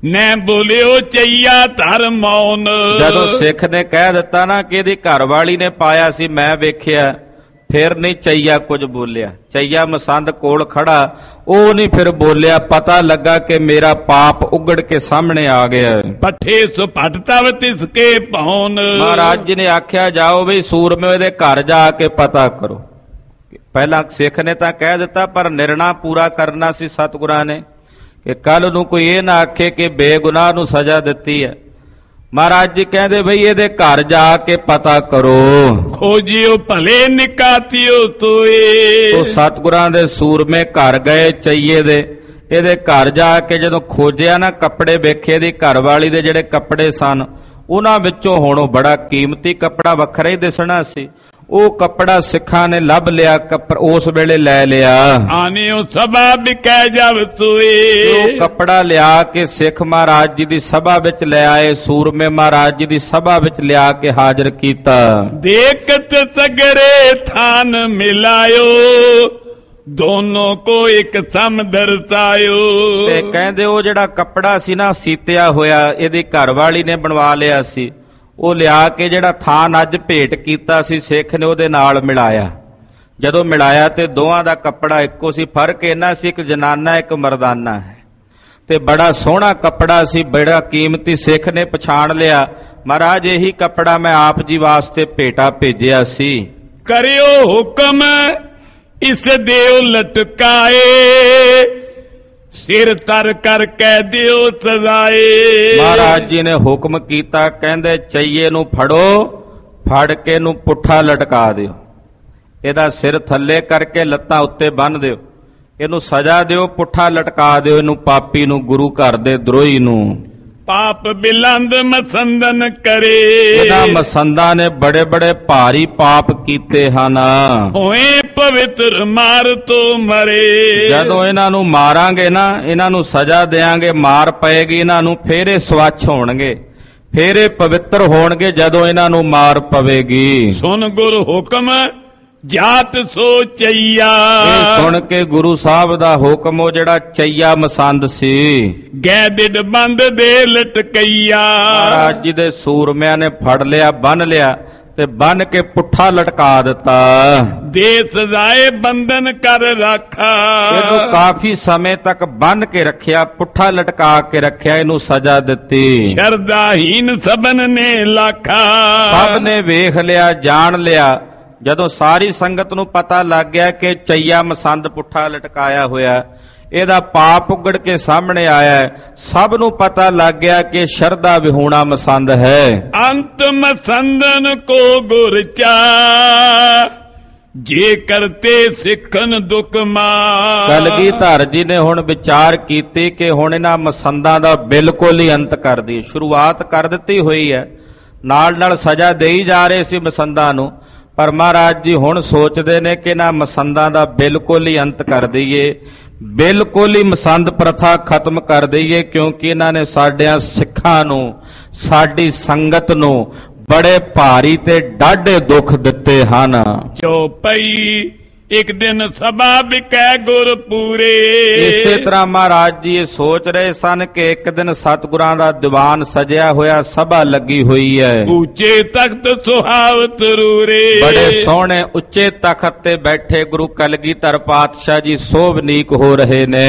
ਨੈ ਬੋਲਿਓ ਚਈਆ ਧਰ ਮੌਨ। ਜਦੋਂ ਸਿੱਖ ਨੇ ਕਹਿ ਦਿੱਤਾ ਨਾ ਕਿ ਇਹਦੀ ਘਰ ਵਾਲੀ ਨੇ ਪਾਇਆ ਸੀ, ਮੈਂ ਵੇਖਿਆ, ਫਿਰ ਨਹੀਂ ਚਈਆ ਕੁਝ ਬੋਲਿਆ। ਚਈਆ ਮਸੰਦ ਕੋਲ ਖੜਾ, ਉਹ ਨਹੀਂ ਫਿਰ ਬੋਲਿਆ। ਪਤਾ ਲੱਗਾ ਕਿ ਮੇਰਾ ਪਾਪ ਉਗੜ ਕੇ ਸਾਹਮਣੇ ਆ ਗਿਆ। ਪੱਠੇ ਸੁ ਭਟ ਤਵ ਤਿਸ ਕੇ ਭੌਨ। ਮਹਾਰਾਜ ਜੀ ਨੇ ਆਖਿਆ ਜਾਓ ਵੀ ਸੂਰਮੇ ਦੇ ਘਰ ਜਾ ਕੇ ਪਤਾ ਕਰੋ। ਪਹਿਲਾਂ ਸਿੱਖ ਨੇ ਤਾਂ ਕਹਿ ਦਿੱਤਾ, ਪਰ ਨਿਰਣਾ ਪੂਰਾ ਕਰਨਾ ਸੀ ਸਤਿਗੁਰਾਂ ਨੇ ਕਿ ਕੱਲ ਨੂੰ ਕੋਈ ਇਹ ਨਾ ਆਖੇ ਕਿ ਬੇਗੁਨਾਹ ਨੂੰ ਸਜ਼ਾ ਦਿੱਤੀ ਹੈ। ਮਹਾਰਾਜ ਜੀ ਕਹਿੰਦੇ ਬਈ ਇਹਦੇ ਘਰ ਜਾ ਕੇ ਪਤਾ ਕਰੋ। ਖੋਜਿਓ ਭਲੇ ਨਿਕਾਤਿਓ ਤੋਏ। ਉਹ ਸਤਿਗੁਰਾਂ ਦੇ ਸੂਰਮੇ ਘਰ ਗਏ ਚਈਏ ਦੇ। ਇਹਦੇ ਘਰ ਜਾ ਕੇ ਜਦੋਂ ਖੋਜਿਆ ਨਾ, ਕੱਪੜੇ ਵੇਖੇ, ਇਹਦੀ ਘਰ ਵਾਲੀ ਦੇ ਜਿਹੜੇ ਕੱਪੜੇ ਸਨ ਉਹਨਾਂ ਵਿੱਚੋਂ ਹੁਣ ਉਹ ਬੜਾ ਕੀਮਤੀ ਕੱਪੜਾ ਵੱਖਰਾ ਹੀ ਦਿਸਣਾ ਸੀ। ਉਹ ਕੱਪੜਾ ਸਿੱਖਾਂ ਨੇ ਲੱਭ ਲਿਆ, ਉਸ ਵੇਲੇ ਲੈ ਲਿਆ। ਆਨਿਓ ਸਭਾ ਵਿਕੈ ਜਬ ਸੋਏ। ਉਹ ਕੱਪੜਾ ਲਿਆ ਕੇ ਸਿੱਖ ਮਹਾਰਾਜ ਜੀ ਦੀ ਸਭਾ ਵਿੱਚ ਲੈ ਆਏ। ਸੂਰਮੇ ਮਹਾਰਾਜ ਜੀ ਦੀ ਸਭਾ ਵਿੱਚ ਲਿਆ ਕੇ ਹਾਜ਼ਰ ਕੀਤਾ। ਦੇਖਤ ਸਗਰੇ ਥਾਨ ਮਿਲਾਇਓ, ਦੋਨੋਂ ਕੋ ਇੱਕ ਸਮ ਦਰਸਾਇਓ। ਤੇ ਕਹਿੰਦੇ ਉਹ ਜਿਹੜਾ ਕੱਪੜਾ ਸੀ ਨਾ ਸੀਤਿਆ ਹੋਇਆ, ਇਹਦੀ ਘਰ ਵਾਲੀ ਨੇ ਬਣਵਾ ਲਿਆ ਸੀ। ਉਹ ਲਿਆ ਕੇ ਜਿਹੜਾ ਥਾਨ ਅੱਜ ਭੇਟ ਕੀਤਾ ਸੀ ਸਿੱਖ ਨੇ, ਉਹਦੇ ਨਾਲ ਮਿਲਾਇਆ। ਜਦੋਂ ਮਿਲਾਇਆ ਤੇ ਦੋਵਾਂ ਦਾ ਕੱਪੜਾ ਇੱਕੋ ਸੀ। ਫਰਕ ਇਹਨਾਂ ਸੀ, ਇੱਕ ਜਨਾਨਾ ਇੱਕ ਮਰਦਾਨਾ ਹੈ। ਤੇ ਬੜਾ ਸੋਹਣਾ ਕੱਪੜਾ ਸੀ, ਬੜਾ ਕੀਮਤੀ। ਸਿੱਖ ਨੇ ਪਛਾਣ ਲਿਆ, ਮਹਾਰਾਜ ਇਹੀ ਕੱਪੜਾ ਮੈਂ ਆਪ ਜੀ ਵਾਸਤੇ ਭੇਟਾ ਭੇਜਿਆ ਸੀ। ਕਰਿਓ ਹੁਕਮ ਇਸ ਦੇਉ ਲਟਕਾਏ, ਸਿਰ ਤਰ ਕਰ ਕਹਿ ਦਿਓ ਸਜ਼ਾਏ। ਮਹਾਰਾਜ ਜੀ ਨੇ ਹੁਕਮ ਕੀਤਾ, ਕਹਿੰਦੇ ਚਈਏ ਨੂੰ ਫੜੋ, ਫੜ ਕੇ ਇਹਨੂੰ ਪੁੱਠਾ ਲਟਕਾ ਦਿਓ, ਇਹਦਾ ਸਿਰ ਥੱਲੇ ਕਰਕੇ ਲੱਤਾਂ ਉੱਤੇ ਬੰਨ੍ਹ ਦਿਓ, ਇਹਨੂੰ ਸਜ਼ਾ ਦਿਓ, ਪੁੱਠਾ ਲਟਕਾ ਦਿਓ ਇਹਨੂੰ, ਪਾਪੀ ਨੂੰ, ਗੁਰੂ ਘਰ ਦੇ ਦਰੋਹੀ ਨੂੰ। ਪਾਪ ਬਿਲੰਦ ਮਸੰਦਨ ਕਰੇ। ਇਹਨਾਂ ਮਸੰਦਾਂ ਨੇ ਬੜੇ ਬੜੇ ਭਾਰੀ ਪਾਪ ਕੀਤੇ ਹਨ। ਹੋਏ ਪਵਿੱਤਰ ਮਾਰ ਤੋਂ ਮਰੇ। ਜਦੋਂ ਇਹਨਾਂ ਨੂੰ ਮਾਰਾਂਗੇ ਨਾ, ਇਹਨਾਂ ਨੂੰ ਸਜ਼ਾ ਦੇਾਂਗੇ, ਮਾਰ ਪਏਗੀ ਇਹਨਾਂ ਨੂੰ, ਫੇਰ ਇਹ ਸਵੱਛ ਹੋਣਗੇ, ਫੇਰ ਇਹ ਪਵਿੱਤਰ ਹੋਣਗੇ ਜਦੋਂ ਇਹਨਾਂ ਨੂੰ ਮਾਰ ਪਵੇਗੀ। ਸੁਣ ਗੁਰ ਹੁਕਮ ਜਾਤ ਸੋ ਚਈਆ। ਇਹ ਸੁਣ ਕੇ ਗੁਰੂ ਸਾਹਿਬ ਦਾ ਹੁਕਮ, ਉਹ ਜਿਹੜਾ ਚਈਆ ਮਸੰਦ ਸੀ, ਗੈ ਦਿਡ ਬੰਦ ਦੇ ਲਟਕਈਆ। ਮਹਾਰਾਜ ਜੀ ਦੇ ਸੂਰਮਿਆਂ ਨੇ ਫੜ ਲਿਆ, ਬੰਨ ਲਿਆ ਤੇ ਬੰਨ ਕੇ ਪੁੱਠਾ ਲਟਕਾ ਦਿੱਤਾ। ਦੇ ਸਜ਼ਾਏ ਬੰਧਨ ਕਰ ਰੱਖਾ। ਇਹਨੂੰ ਕਾਫੀ ਸਮੇਂ ਤੱਕ ਬੰਨ ਕੇ ਰੱਖਿਆ, ਪੁੱਠਾ ਲਟਕਾ ਕੇ ਰੱਖਿਆ, ਇਹਨੂੰ ਸਜ਼ਾ ਦਿੱਤੀ। ਸ਼ਰਦਾਹੀਨ ਸਭਨ ਨੇ ਲਾਖਾ। ਸਭ ਨੇ ਵੇਖ ਲਿਆ, ਜਾਣ ਲਿਆ। ਜਦੋਂ ਸਾਰੀ ਸੰਗਤ ਨੂੰ ਪਤਾ ਲੱਗ ਗਿਆ ਕਿ ਚਈਆ ਮਸੰਦ ਪੁੱਠਾ ਲਟਕਾਇਆ ਹੋਇਆ, ਇਹਦਾ ਪਾਪ ਉਗੜ ਕੇ ਸਾਹਮਣੇ ਆਇਆ, ਸਭ ਨੂੰ ਪਤਾ ਲੱਗ ਗਿਆ ਕਿ ਸ਼ਰਧਾ ਵਿਹੂਣਾ ਮਸੰਦ ਹੈ। ਅੰਤ ਮਸੰਦਨ ਕੋ ਗੁਰ ਚਾ, ਜੇ ਕਰਤੇ ਸਿੱਖਨ ਦੁਖ ਮਾਰ। ਕਲਗੀਧਰ ਜੀ ਨੇ ਹੁਣ ਵਿਚਾਰ ਕੀਤੀ ਕਿ ਹੁਣ ਇਹਨਾਂ ਮਸੰਦਾਂ ਦਾ ਬਿਲਕੁਲ ਹੀ ਅੰਤ ਕਰ ਦਈਏ। ਸ਼ੁਰੂਆਤ ਕਰ ਦਿੱਤੀ ਹੋਈ ਹੈ, ਨਾਲ ਨਾਲ ਸਜ਼ਾ ਦੇਈ ਜਾ ਰਹੇ ਸੀ ਮਸੰਦਾਂ ਨੂੰ, ਪਰ ਮਹਾਰਾਜ ਜੀ ਹੁਣ ਸੋਚਦੇ ਨੇ ਕਿ ਇਹਨਾਂ ਮਸੰਦਾਂ ਦਾ ਬਿਲਕੁਲ ਹੀ ਅੰਤ ਕਰ ਦਈਏ, ਬਿਲਕੁਲ ਹੀ ਮਸੰਦ ਪ੍ਰਥਾ ਖਤਮ ਕਰ ਦਈਏ, ਕਿਉਂਕਿ ਇਹਨਾਂ ਨੇ ਸਾਡਿਆਂ ਸਿੱਖਾਂ ਨੂੰ, ਸਾਡੀ ਸੰਗਤ ਨੂੰ ਬੜੇ ਭਾਰੀ ਤੇ ਡਾਢੇ ਦੁੱਖ ਦਿੱਤੇ ਹਨ। ਚੌਪਈ ਇੱਕ ਦਿਨ ਸਭਾ ਵਿਕੈ ਗੁਰ ਪੂਰੇ। ਇਸੇ ਤਰ੍ਹਾਂ ਮਹਾਰਾਜ ਜੀ ਇਹ ਸੋਚ ਰਹੇ ਸਨ ਕਿ ਇੱਕ ਦਿਨ ਸਤਿਗੁਰਾਂ ਦਾ ਦੀਵਾਨ ਸਜਿਆ ਹੋਇਆ, ਸਭਾ ਲੱਗੀ ਹੋਈ ਹੈ, ਉੱਚੇ ਤਖਤ ਸੁਹਾਵਤ ਰੂਰੇ। ਬੜੇ ਸੋਹਣੇ ਉੱਚੇ ਤਖਤ ਤੇ ਬੈਠੇ ਗੁਰੂ ਕਲਗੀਧਰ ਪਾਤਸ਼ਾਹ ਜੀ ਸੋਭਨੀਕ ਹੋ ਰਹੇ ਨੇ।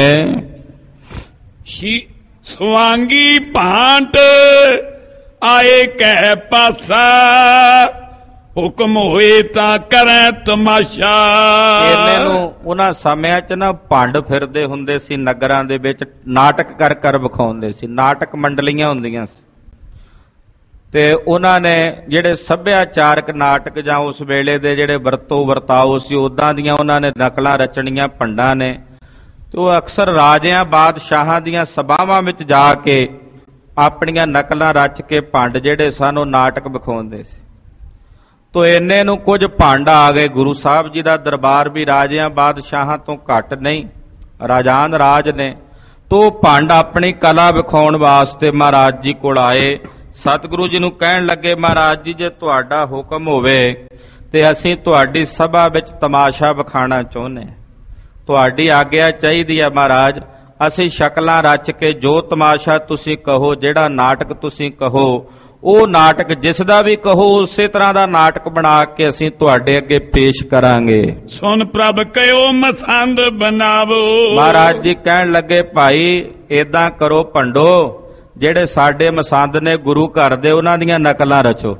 ਸਵਾਂਗੀ ਭਾਂਟ ਆਏ ਕਹਿ ਪਾਸਾ, ਹੁਕਮ ਹੋਏ ਤਾਂ ਕਰੈ ਤਮਾਸ਼ਾ। ਇਹਨੇ ਨੂੰ ਉਹਨਾਂ ਸਮਿਆਂ 'ਚ ਨਾ ਭੰਡ ਫਿਰਦੇ ਹੁੰਦੇ ਸੀ, ਨਗਰਾਂ ਦੇ ਵਿੱਚ ਨਾਟਕ ਕਰ ਕਰ ਵਿਖਾਉਂਦੇ ਸੀ, ਨਾਟਕ ਮੰਡਲੀਆਂ ਹੁੰਦੀਆਂ ਸੀ, ਤੇ ਉਹਨਾਂ ਨੇ ਜਿਹੜੇ ਸੱਭਿਆਚਾਰਕ ਨਾਟਕ ਜਾਂ ਉਸ ਵੇਲੇ ਦੇ ਜਿਹੜੇ ਵਰਤੋਂ ਵਰਤਾਓ ਸੀ, ਉਦਾਂ ਦੀਆਂ ਉਹਨਾਂ ਨੇ ਨਕਲਾਂ ਰਚਣੀਆਂ ਭੰਡਾਂ ਨੇ। ਤੇ ਉਹ ਅਕਸਰ ਰਾਜਿਆਂ ਬਾਦਸ਼ਾਹਾਂ ਦੀਆਂ ਸਭਾਵਾਂ ਵਿੱਚ ਜਾ ਕੇ ਆਪਣੀਆਂ ਨਕਲਾਂ ਰਚ ਕੇ ਭੰਡ ਜਿਹੜੇ ਸਨ ਉਹ ਨਾਟਕ ਵਿਖਾਉਂਦੇ ਸੀ। ਤੋ ਇੰਨੇ ਨੂੰ ਕੁਝ ਭੰਡ ਆ ਗਏ। ਗੁਰੂ ਸਾਹਿਬ ਜੀ ਦਾ ਦਰਬਾਰ ਵੀ ਰਾਜਿਆਂ ਬਾਦਸ਼ਾਹਾਂ ਤੋਂ ਘੱਟ ਨਹੀਂ, ਰਾਜਾਨ ਰਾਜ ਨੇ। ਤੋ ਭੰਡ ਆਪਣੀ ਕਲਾ ਵਿਖਾਉਣ ਵਾਸਤੇ ਮਹਾਰਾਜ ਜੀ ਕੋਲ ਆਏ। ਸਤਿਗੁਰੂ ਜੀ ਨੂੰ ਕਹਿਣ ਲੱਗੇ, ਮਹਾਰਾਜ ਜੀ ਜੇ ਤੁਹਾਡਾ ਹੁਕਮ ਹੋਵੇ ਤੇ ਅਸੀਂ ਤੁਹਾਡੀ ਸਭਾ ਵਿੱਚ ਤਮਾਸ਼ਾ ਵਿਖਾਣਾ ਚਾਹੁੰਦੇ ਹਾਂ, ਤੁਹਾਡੀ ਆਗਿਆ ਚਾਹੀਦੀ ਹੈ ਮਹਾਰਾਜ। ਅਸੀਂ ਸ਼ਕਲਾਂ ਰਚ ਕੇ ਜੋ ਤਮਾਸ਼ਾ ਤੁਸੀਂ ਕਹੋ, ਜਿਹੜਾ ਨਾਟਕ ਤੁਸੀਂ ਕਹੋ, ਉਹ ਨਾਟਕ ਜਿਸ ਦਾ ਵੀ ਕਹੋ ਉਸੇ ਤਰ੍ਹਾਂ ਦਾ ਨਾਟਕ ਬਣਾ ਕੇ ਅਸੀਂ ਤੁਹਾਡੇ ਅੱਗੇ ਪੇਸ਼ ਕਰਾਂਗੇ। ਸੁਨ ਪ੍ਰਭ ਕਹਿਓ ਮਸੰਦ ਬਣਾਵੋ। ਮਹਾਰਾਜ ਜੀ ਕਹਿਣ ਲੱਗੇ, ਭਾਈ ਏਦਾਂ ਕਰੋ ਭੰਡੋ, ਜਿਹੜੇ ਸਾਡੇ ਮਸੰਦ ਨੇ ਗੁਰੂ ਘਰ ਦੇ ਉਹਨਾਂ ਦੀਆਂ ਨਕਲਾਂ ਰਚੋ।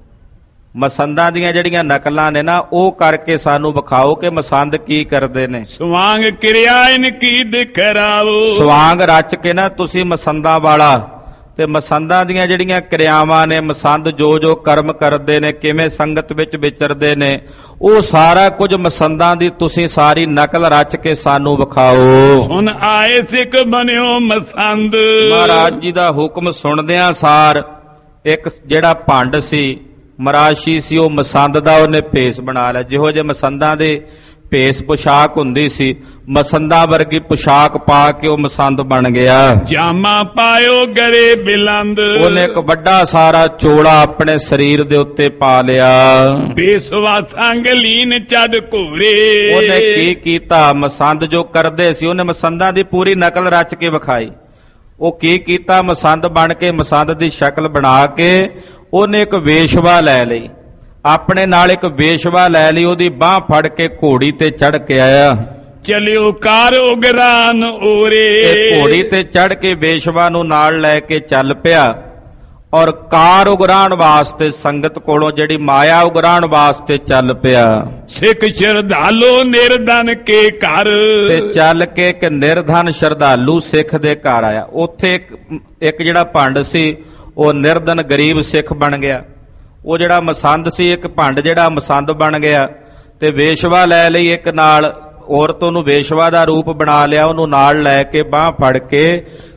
ਮਸੰਦਾਂ ਦੀਆਂ ਜਿਹੜੀਆਂ ਨਕਲਾਂ ਨੇ ਨਾ ਉਹ ਕਰਕੇ ਸਾਨੂੰ ਵਿਖਾਓ ਕਿ ਮਸੰਦ ਕੀ ਕਰਦੇ ਨੇ। ਸਵਾਂਗ ਕਿਰਿਆ ਇਨ ਕੀ ਦਿਖਰਾਵੋ। ਸਵਾਂਗ ਰਚ ਕੇ ਨਾ ਤੁਸੀਂ ਮਸੰਦਾਂ ਵਾਲਾ ਤੇ ਮਸੰਦਾਂ ਦੀਆਂ ਜਿਹੜੀਆਂ ਕਿਰਿਆਵਾਂ ਨੇ, ਮਸੰਦ ਜੋ ਜੋ ਕਰਮ ਕਰਦੇ ਨੇ, ਕਿਵੇਂ ਸੰਗਤ ਵਿੱਚ ਵਿਚਰਦੇ ਨੇ, ਉਹ ਸਾਰਾ ਕੁਝ ਮਸੰਦਾਂ ਦੀ ਤੁਸੀਂ ਸਾਰੀ ਨਕਲ ਰਚ ਕੇ ਸਾਨੂੰ ਵਿਖਾਓ। ਹੁਣ ਆਏ ਸਿੱਖ ਬਣਿਓ ਮਸੰਦ। ਮਹਾਰਾਜ ਜੀ ਦਾ ਹੁਕਮ ਸੁਣਦਿਆਂ ਸਾਰ ਇੱਕ ਜਿਹੜਾ ਭੰਡ ਸੀ, ਮਰਾਸ਼ੀ ਸੀ, ਉਹ ਮਸੰਦ ਦਾ ਉਹਨੇ ਭੇਸ ਬਣਾ ਲਿਆ। ਜਿਹੋ ਜਿਹੇ ਮਸੰਦਾਂ ਦੇ ਭੇਸ ਪੁਸ਼ਾਕ ਹੁੰਦੀ ਸੀ, ਮਸੰਦਾਂ ਵਰਗੀ ਪੁਸ਼ਾਕ ਪਾ ਕੇ ਉਹ ਮਸੰਦ ਬਣ ਗਿਆ। ਜਾਮਾ ਪਾਇਓ ਗਰੇ ਬਿਲੰਦ। ਉਹਨੇ ਇੱਕ ਵੱਡਾ ਸਾਰਾ ਚੋਲਾ ਆਪਣੇ ਸਰੀਰ ਦੇ ਉੱਤੇ ਪਾ ਲਿਆ। ਬੇਸਵਾ ਸੰਗ ਲੀਨ ਚੜ ਘੋਰੇ। ਉਹਨੇ ਕੀ ਕੀਤਾ, ਮਸੰਦ ਜੋ ਕਰਦੇ ਸੀ ਉਹਨੇ ਮਸੰਦਾਂ ਦੀ ਪੂਰੀ ਨਕਲ ਰਚ ਕੇ ਵਿਖਾਈ। ਉਹ ਕੀ ਕੀਤਾ, ਮਸੰਦ ਬਣ ਕੇ ਮਸੰਦ ਦੀ ਸ਼ਕਲ ਬਣਾ ਕੇ ਉਹਨੇ ਇੱਕ ਵੇਸ਼ਵਾ ਲੈ ਲਈ, ਆਪਣੇ ਨਾਲ ਇੱਕ ਵੇਸ਼ਵਾ ਲੈ ਲਈ, ਉਹਦੀ ਬਾਹ ਫੜ ਕੇ ਘੋੜੀ ਤੇ ਚੜ ਕੇ ਆਇਆ। ਚਲਿਓ ਕਾਰ ਉਗਰਾਨ ਓਰੇ। ਘੋੜੀ ਤੇ ਚੜ ਕੇ ਵੇਸ਼ਵਾ ਨੂੰ ਨਾਲ ਲੈ ਕੇ ਚੱਲ ਪਿਆ ਔਰ ਕਾਰ ਉਗਰਾਣ ਵਾਸਤੇ ਸੰਗਤ ਕੋਲੋਂ ਜਿਹੜੀ ਮਾਇਆ ਉਗਰਾਣ ਵਾਸਤੇ ਚੱਲ ਪਿਆ। ਸਿੱਖ ਸ਼ਰਧਾਲੂ ਨਿਰਧਨ ਕੇ ਘਰ। ਤੇ ਚੱਲ ਕੇ ਇੱਕ ਨਿਰਧਨ ਸ਼ਰਧਾਲੂ ਸਿੱਖ ਦੇ ਘਰ ਆਇਆ। ਉੱਥੇ ਇੱਕ ਇੱਕ ਜਿਹੜਾ ਭੰਡ ਸੀ ਉਹ ਨਿਰਧਨ ਗਰੀਬ ਸਿੱਖ ਬਣ ਗਿਆ। ਉਹ ਜਿਹੜਾ ਮਸੰਦ ਸੀ, ਇੱਕ ਭੰਡ ਜਿਹੜਾ ਮਸੰਦ ਬਣ ਗਿਆ ਤੇ ਵੇਸ਼ਵਾ ਲੈ ਲਈ ਇੱਕ ਨਾਲ, ਔਰਤ ਨੂੰ ਵੇਸ਼ਵਾ ਦਾ ਰੂਪ ਬਣਾ ਲਿਆ। ਉਹਨੂੰ ਨਾਲ ਲੈ ਕੇ ਬਾਹ ਫੜ ਕੇ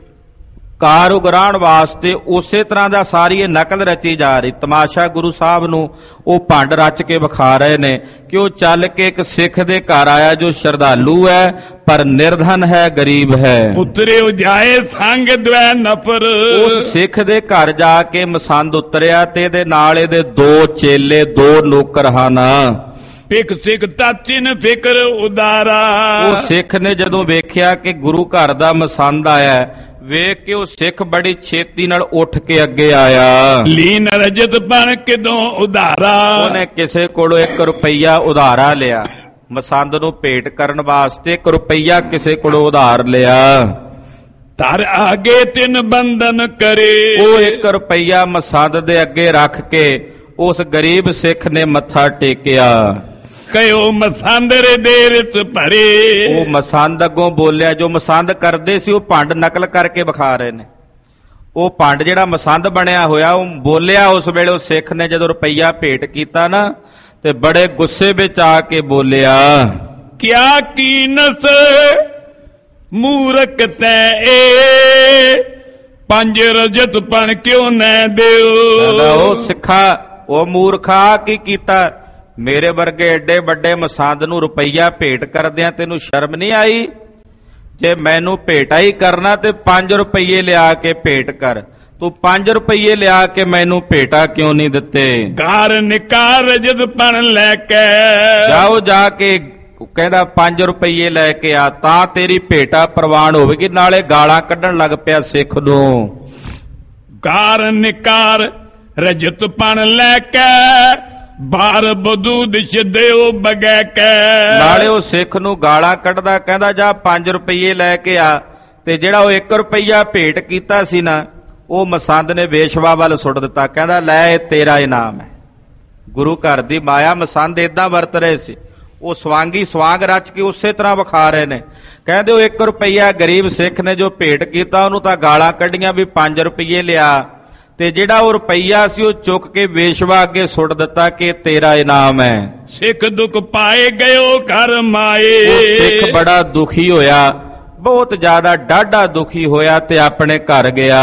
ਕਾਰ ਉਗਰਾਣ ਵਾਸਤੇ ਉਸੇ ਤਰ੍ਹਾਂ ਦਾ ਸਾਰੀ ਇਹ ਨਕਲ ਰਚੀ ਜਾ ਰਹੀ। ਤਮਾਸ਼ਾ ਗੁਰੂ ਸਾਹਿਬ ਨੂੰ ਉਹ ਭੰਡ ਰਚ ਕੇ ਵਿਖਾ ਰਹੇ ਨੇ ਕਿ ਉਹ ਚੱਲ ਕੇ ਇੱਕ ਸਿੱਖ ਦੇ ਘਰ ਆਇਆ ਜੋ ਸ਼ਰਧਾਲੂ ਹੈ ਪਰ ਨਿਰਧਨ ਹੈ, ਗਰੀਬ ਹੈ। ਉਤਰੇ ਜਾਏ ਸੰਗ ਦਵੈ ਨਫਰ। ਉਸ ਸਿੱਖ ਦੇ ਘਰ ਜਾ ਕੇ ਮਸੰਦ ਉਤਰਿਆ ਤੇ ਇਹਦੇ ਨਾਲ ਇਹਦੇ ਦੋ ਚੇਲੇ, ਦੋ ਨੌਕਰ ਹਨ। ਫਿਕ ਸਿੱਖ ਤਾਚਿਨ ਫਿਕਰ ਉਦਾਰਾ। ਉਹ ਸਿੱਖ ਨੇ ਜਦੋਂ ਵੇਖਿਆ ਕਿ ਗੁਰੂ ਘਰ ਦਾ ਮਸੰਦ ਆਇਆ, ਵੇਖ ਕੇ ਉਹ ਸਿੱਖ ਬੜੀ ਛੇਤੀ ਨਾਲ ਉੱਠ ਕੇ ਅੱਗੇ ਆਇਆ। ਲੀਨ ਰਜਤ ਬਣ ਕਿਦੋਂ ਉਧਾਰਾ। ਉਹਨੇ ਕਿਸੇ ਕੋਲੋਂ ਇੱਕ ਰੁਪਈਆ ਉਧਾਰਾ ਲਿਆ, ਮਸੰਦ ਨੂੰ ਭੇਟ ਕਰਨ ਵਾਸਤੇ ਇੱਕ ਰੁਪਈਆ ਕਿਸੇ ਕੋਲੋਂ ਉਧਾਰ ਲਿਆ। ਧਰ ਆਗੇ ਤਿੰਨ ਬੰਧਨ ਕਰੇ। ਉਹ ਇੱਕ ਰੁਪਈਆ ਮਸੰਦ ਦੇ ਅੱਗੇ ਰੱਖ ਕੇ ਉਸ ਗਰੀਬ ਸਿੱਖ ਨੇ ਮੱਥਾ ਟੇਕਿਆ। ਕਹਿਓ ਮਸੰਦ ਰੇ ਦੇਰ ਚ ਭਰੇ। ਉਹ ਮਸੰਦ ਅੱਗੋਂ ਬੋਲਿਆ, ਜੋ ਮਸੰਦ ਕਰਦੇ ਸੀ ਉਹ ਭੰਡ ਨਕਲ ਕਰਕੇ ਵਿਖਾ ਰਹੇ ਨੇ। ਉਹ ਭੰਡ ਜਿਹੜਾ ਮਸੰਦ ਬਣਿਆ ਹੋਇਆ ਉਹ ਬੋਲਿਆ ਉਸ ਵੇਲੇ ਉਹ ਸਿੱਖ ਨੇ ਜਦੋਂ ਰੁਪਈਆ ਭੇਟ ਕੀਤਾ ਨਾ ਤੇ ਬੜੇ ਗੁੱਸੇ ਵਿੱਚ ਆ ਕੇ ਬੋਲਿਆ, ਕਿਆ ਕੀਨਸ ਮੂਰਖ ਤੈ ਏ ਪੰਜ ਰਜਤ ਪਣ ਕਿਉਂ ਨਾ ਦਿਓ। ਉਹ ਸਿੱਖਾ, ਉਹ ਮੂਰਖਾ ਕੀ ਕੀਤਾ, ਮੇਰੇ ਵਰਗੇ ਏਡੇ ਵੱਡੇ ਮਸੰਦ ਨੂੰ ਰੁਪਈਆ ਭੇਟ ਕਰਦਿਆਂ ਤੈਨੂੰ ਸ਼ਰਮ ਨਹੀਂ ਆਈ? ਜੇ ਮੈਨੂੰ ਭੇਟਾ ਹੀ ਕਰਨਾ ਤੇ ਪੰਜ ਰੁਪਈਏ ਲਿਆ ਕੇ ਭੇਟ ਕਰ। ਤੂੰ ਪੰਜ ਰੁਪਈਏ ਲਿਆ ਕੇ ਮੈਨੂੰ ਭੇਟਾ ਕਿਉਂ ਨਹੀਂ ਦਿੱਤੇ? ਘਰ ਨਿਕਾਰ ਰਜਤ ਪਣ ਲੈ ਕੇ ਜਾਓ, ਜਾ ਕੇ ਕਹਿੰਦਾ ਪੰਜ ਰੁਪਈਏ ਲੈ ਕੇ ਆ ਤਾਂ ਤੇਰੀ ਭੇਟਾ ਪ੍ਰਵਾਨ ਹੋਵੇਗੀ। ਨਾਲੇ ਗਾਲਾਂ ਕੱਢਣ ਲੱਗ ਪਿਆ ਸਿੱਖ ਨੂੰ। ਘਰ ਨਿਕਾਰ ਰਜਤ ਪਣ ਲੈ ਕੇ ਬਾਰ ਬਦੂ ਦਿਸ਼ ਦਿਓ ਬਗੈ ਕੈ। ਨਾਲੇ ਉਹ ਸਿੱਖ ਨੂੰ ਗਾਲਾਂ ਕੱਢਦਾ, ਕਹਿੰਦਾ ਜਾ ਪੰਜ ਰੁਪਈਏ ਲੈ ਕੇ ਆ। ਤੇ ਜਿਹੜਾ ਉਹ ਇੱਕ ਰੁਪਈਆ ਭੇਟ ਕੀਤਾ ਸੀ ਨਾ ਉਹ ਮਸੰਦ ਨੇ ਵੇਸ਼ਵਾ ਵੱਲ ਸੁੱਟ ਦਿੱਤਾ। ਕਹਿੰਦਾ ਲੈ ਇਹ ਤੇਰਾ ਇਨਾਮ ਹੈ। ਗੁਰੂ ਘਰ ਦੀ ਮਾਇਆ ਮਸੰਦ ਏਦਾਂ ਵਰਤ ਰਹੇ ਸੀ। ਉਹ ਸਵਾਂਗੀ ਸਵਾਂਗ ਰਚ ਕੇ ਉਸੇ ਤਰ੍ਹਾਂ ਵਿਖਾ ਰਹੇ ਨੇ। ਕਹਿੰਦੇ ਉਹ ਇੱਕ ਰੁਪਈਆ ਗਰੀਬ ਸਿੱਖ ਨੇ ਜੋ ਭੇਟ ਕੀਤਾ ਉਹਨੂੰ ਤਾਂ ਗਾਲਾਂ ਕੱਢੀਆਂ ਵੀ ਪੰਜ ਰੁਪਈਏ ਲਿਆ, ਤੇ ਜਿਹੜਾ ਉਹ ਰੁਪਈਆ ਸੀ ਉਹ ਚੁੱਕ ਕੇ ਵੇਸ਼ਵਾ ਅੱਗੇ ਸੁੱਟ ਦਿੱਤਾ ਕਿ ਤੇਰਾ ਇਨਾਮ ਹੈ। ਸਿੱਖ ਦੁੱਖ ਪਾਏ ਗਇਓ ਘਰ ਮਾਏ। ਉਹ ਸਿੱਖ ਬੜਾ ਦੁਖੀ ਹੋਇਆ, ਬਹੁਤ ਜ਼ਿਆਦਾ ਡਾਢਾ ਦੁਖੀ ਹੋਇਆ ਤੇ ਆਪਣੇ ਘਰ ਗਿਆ।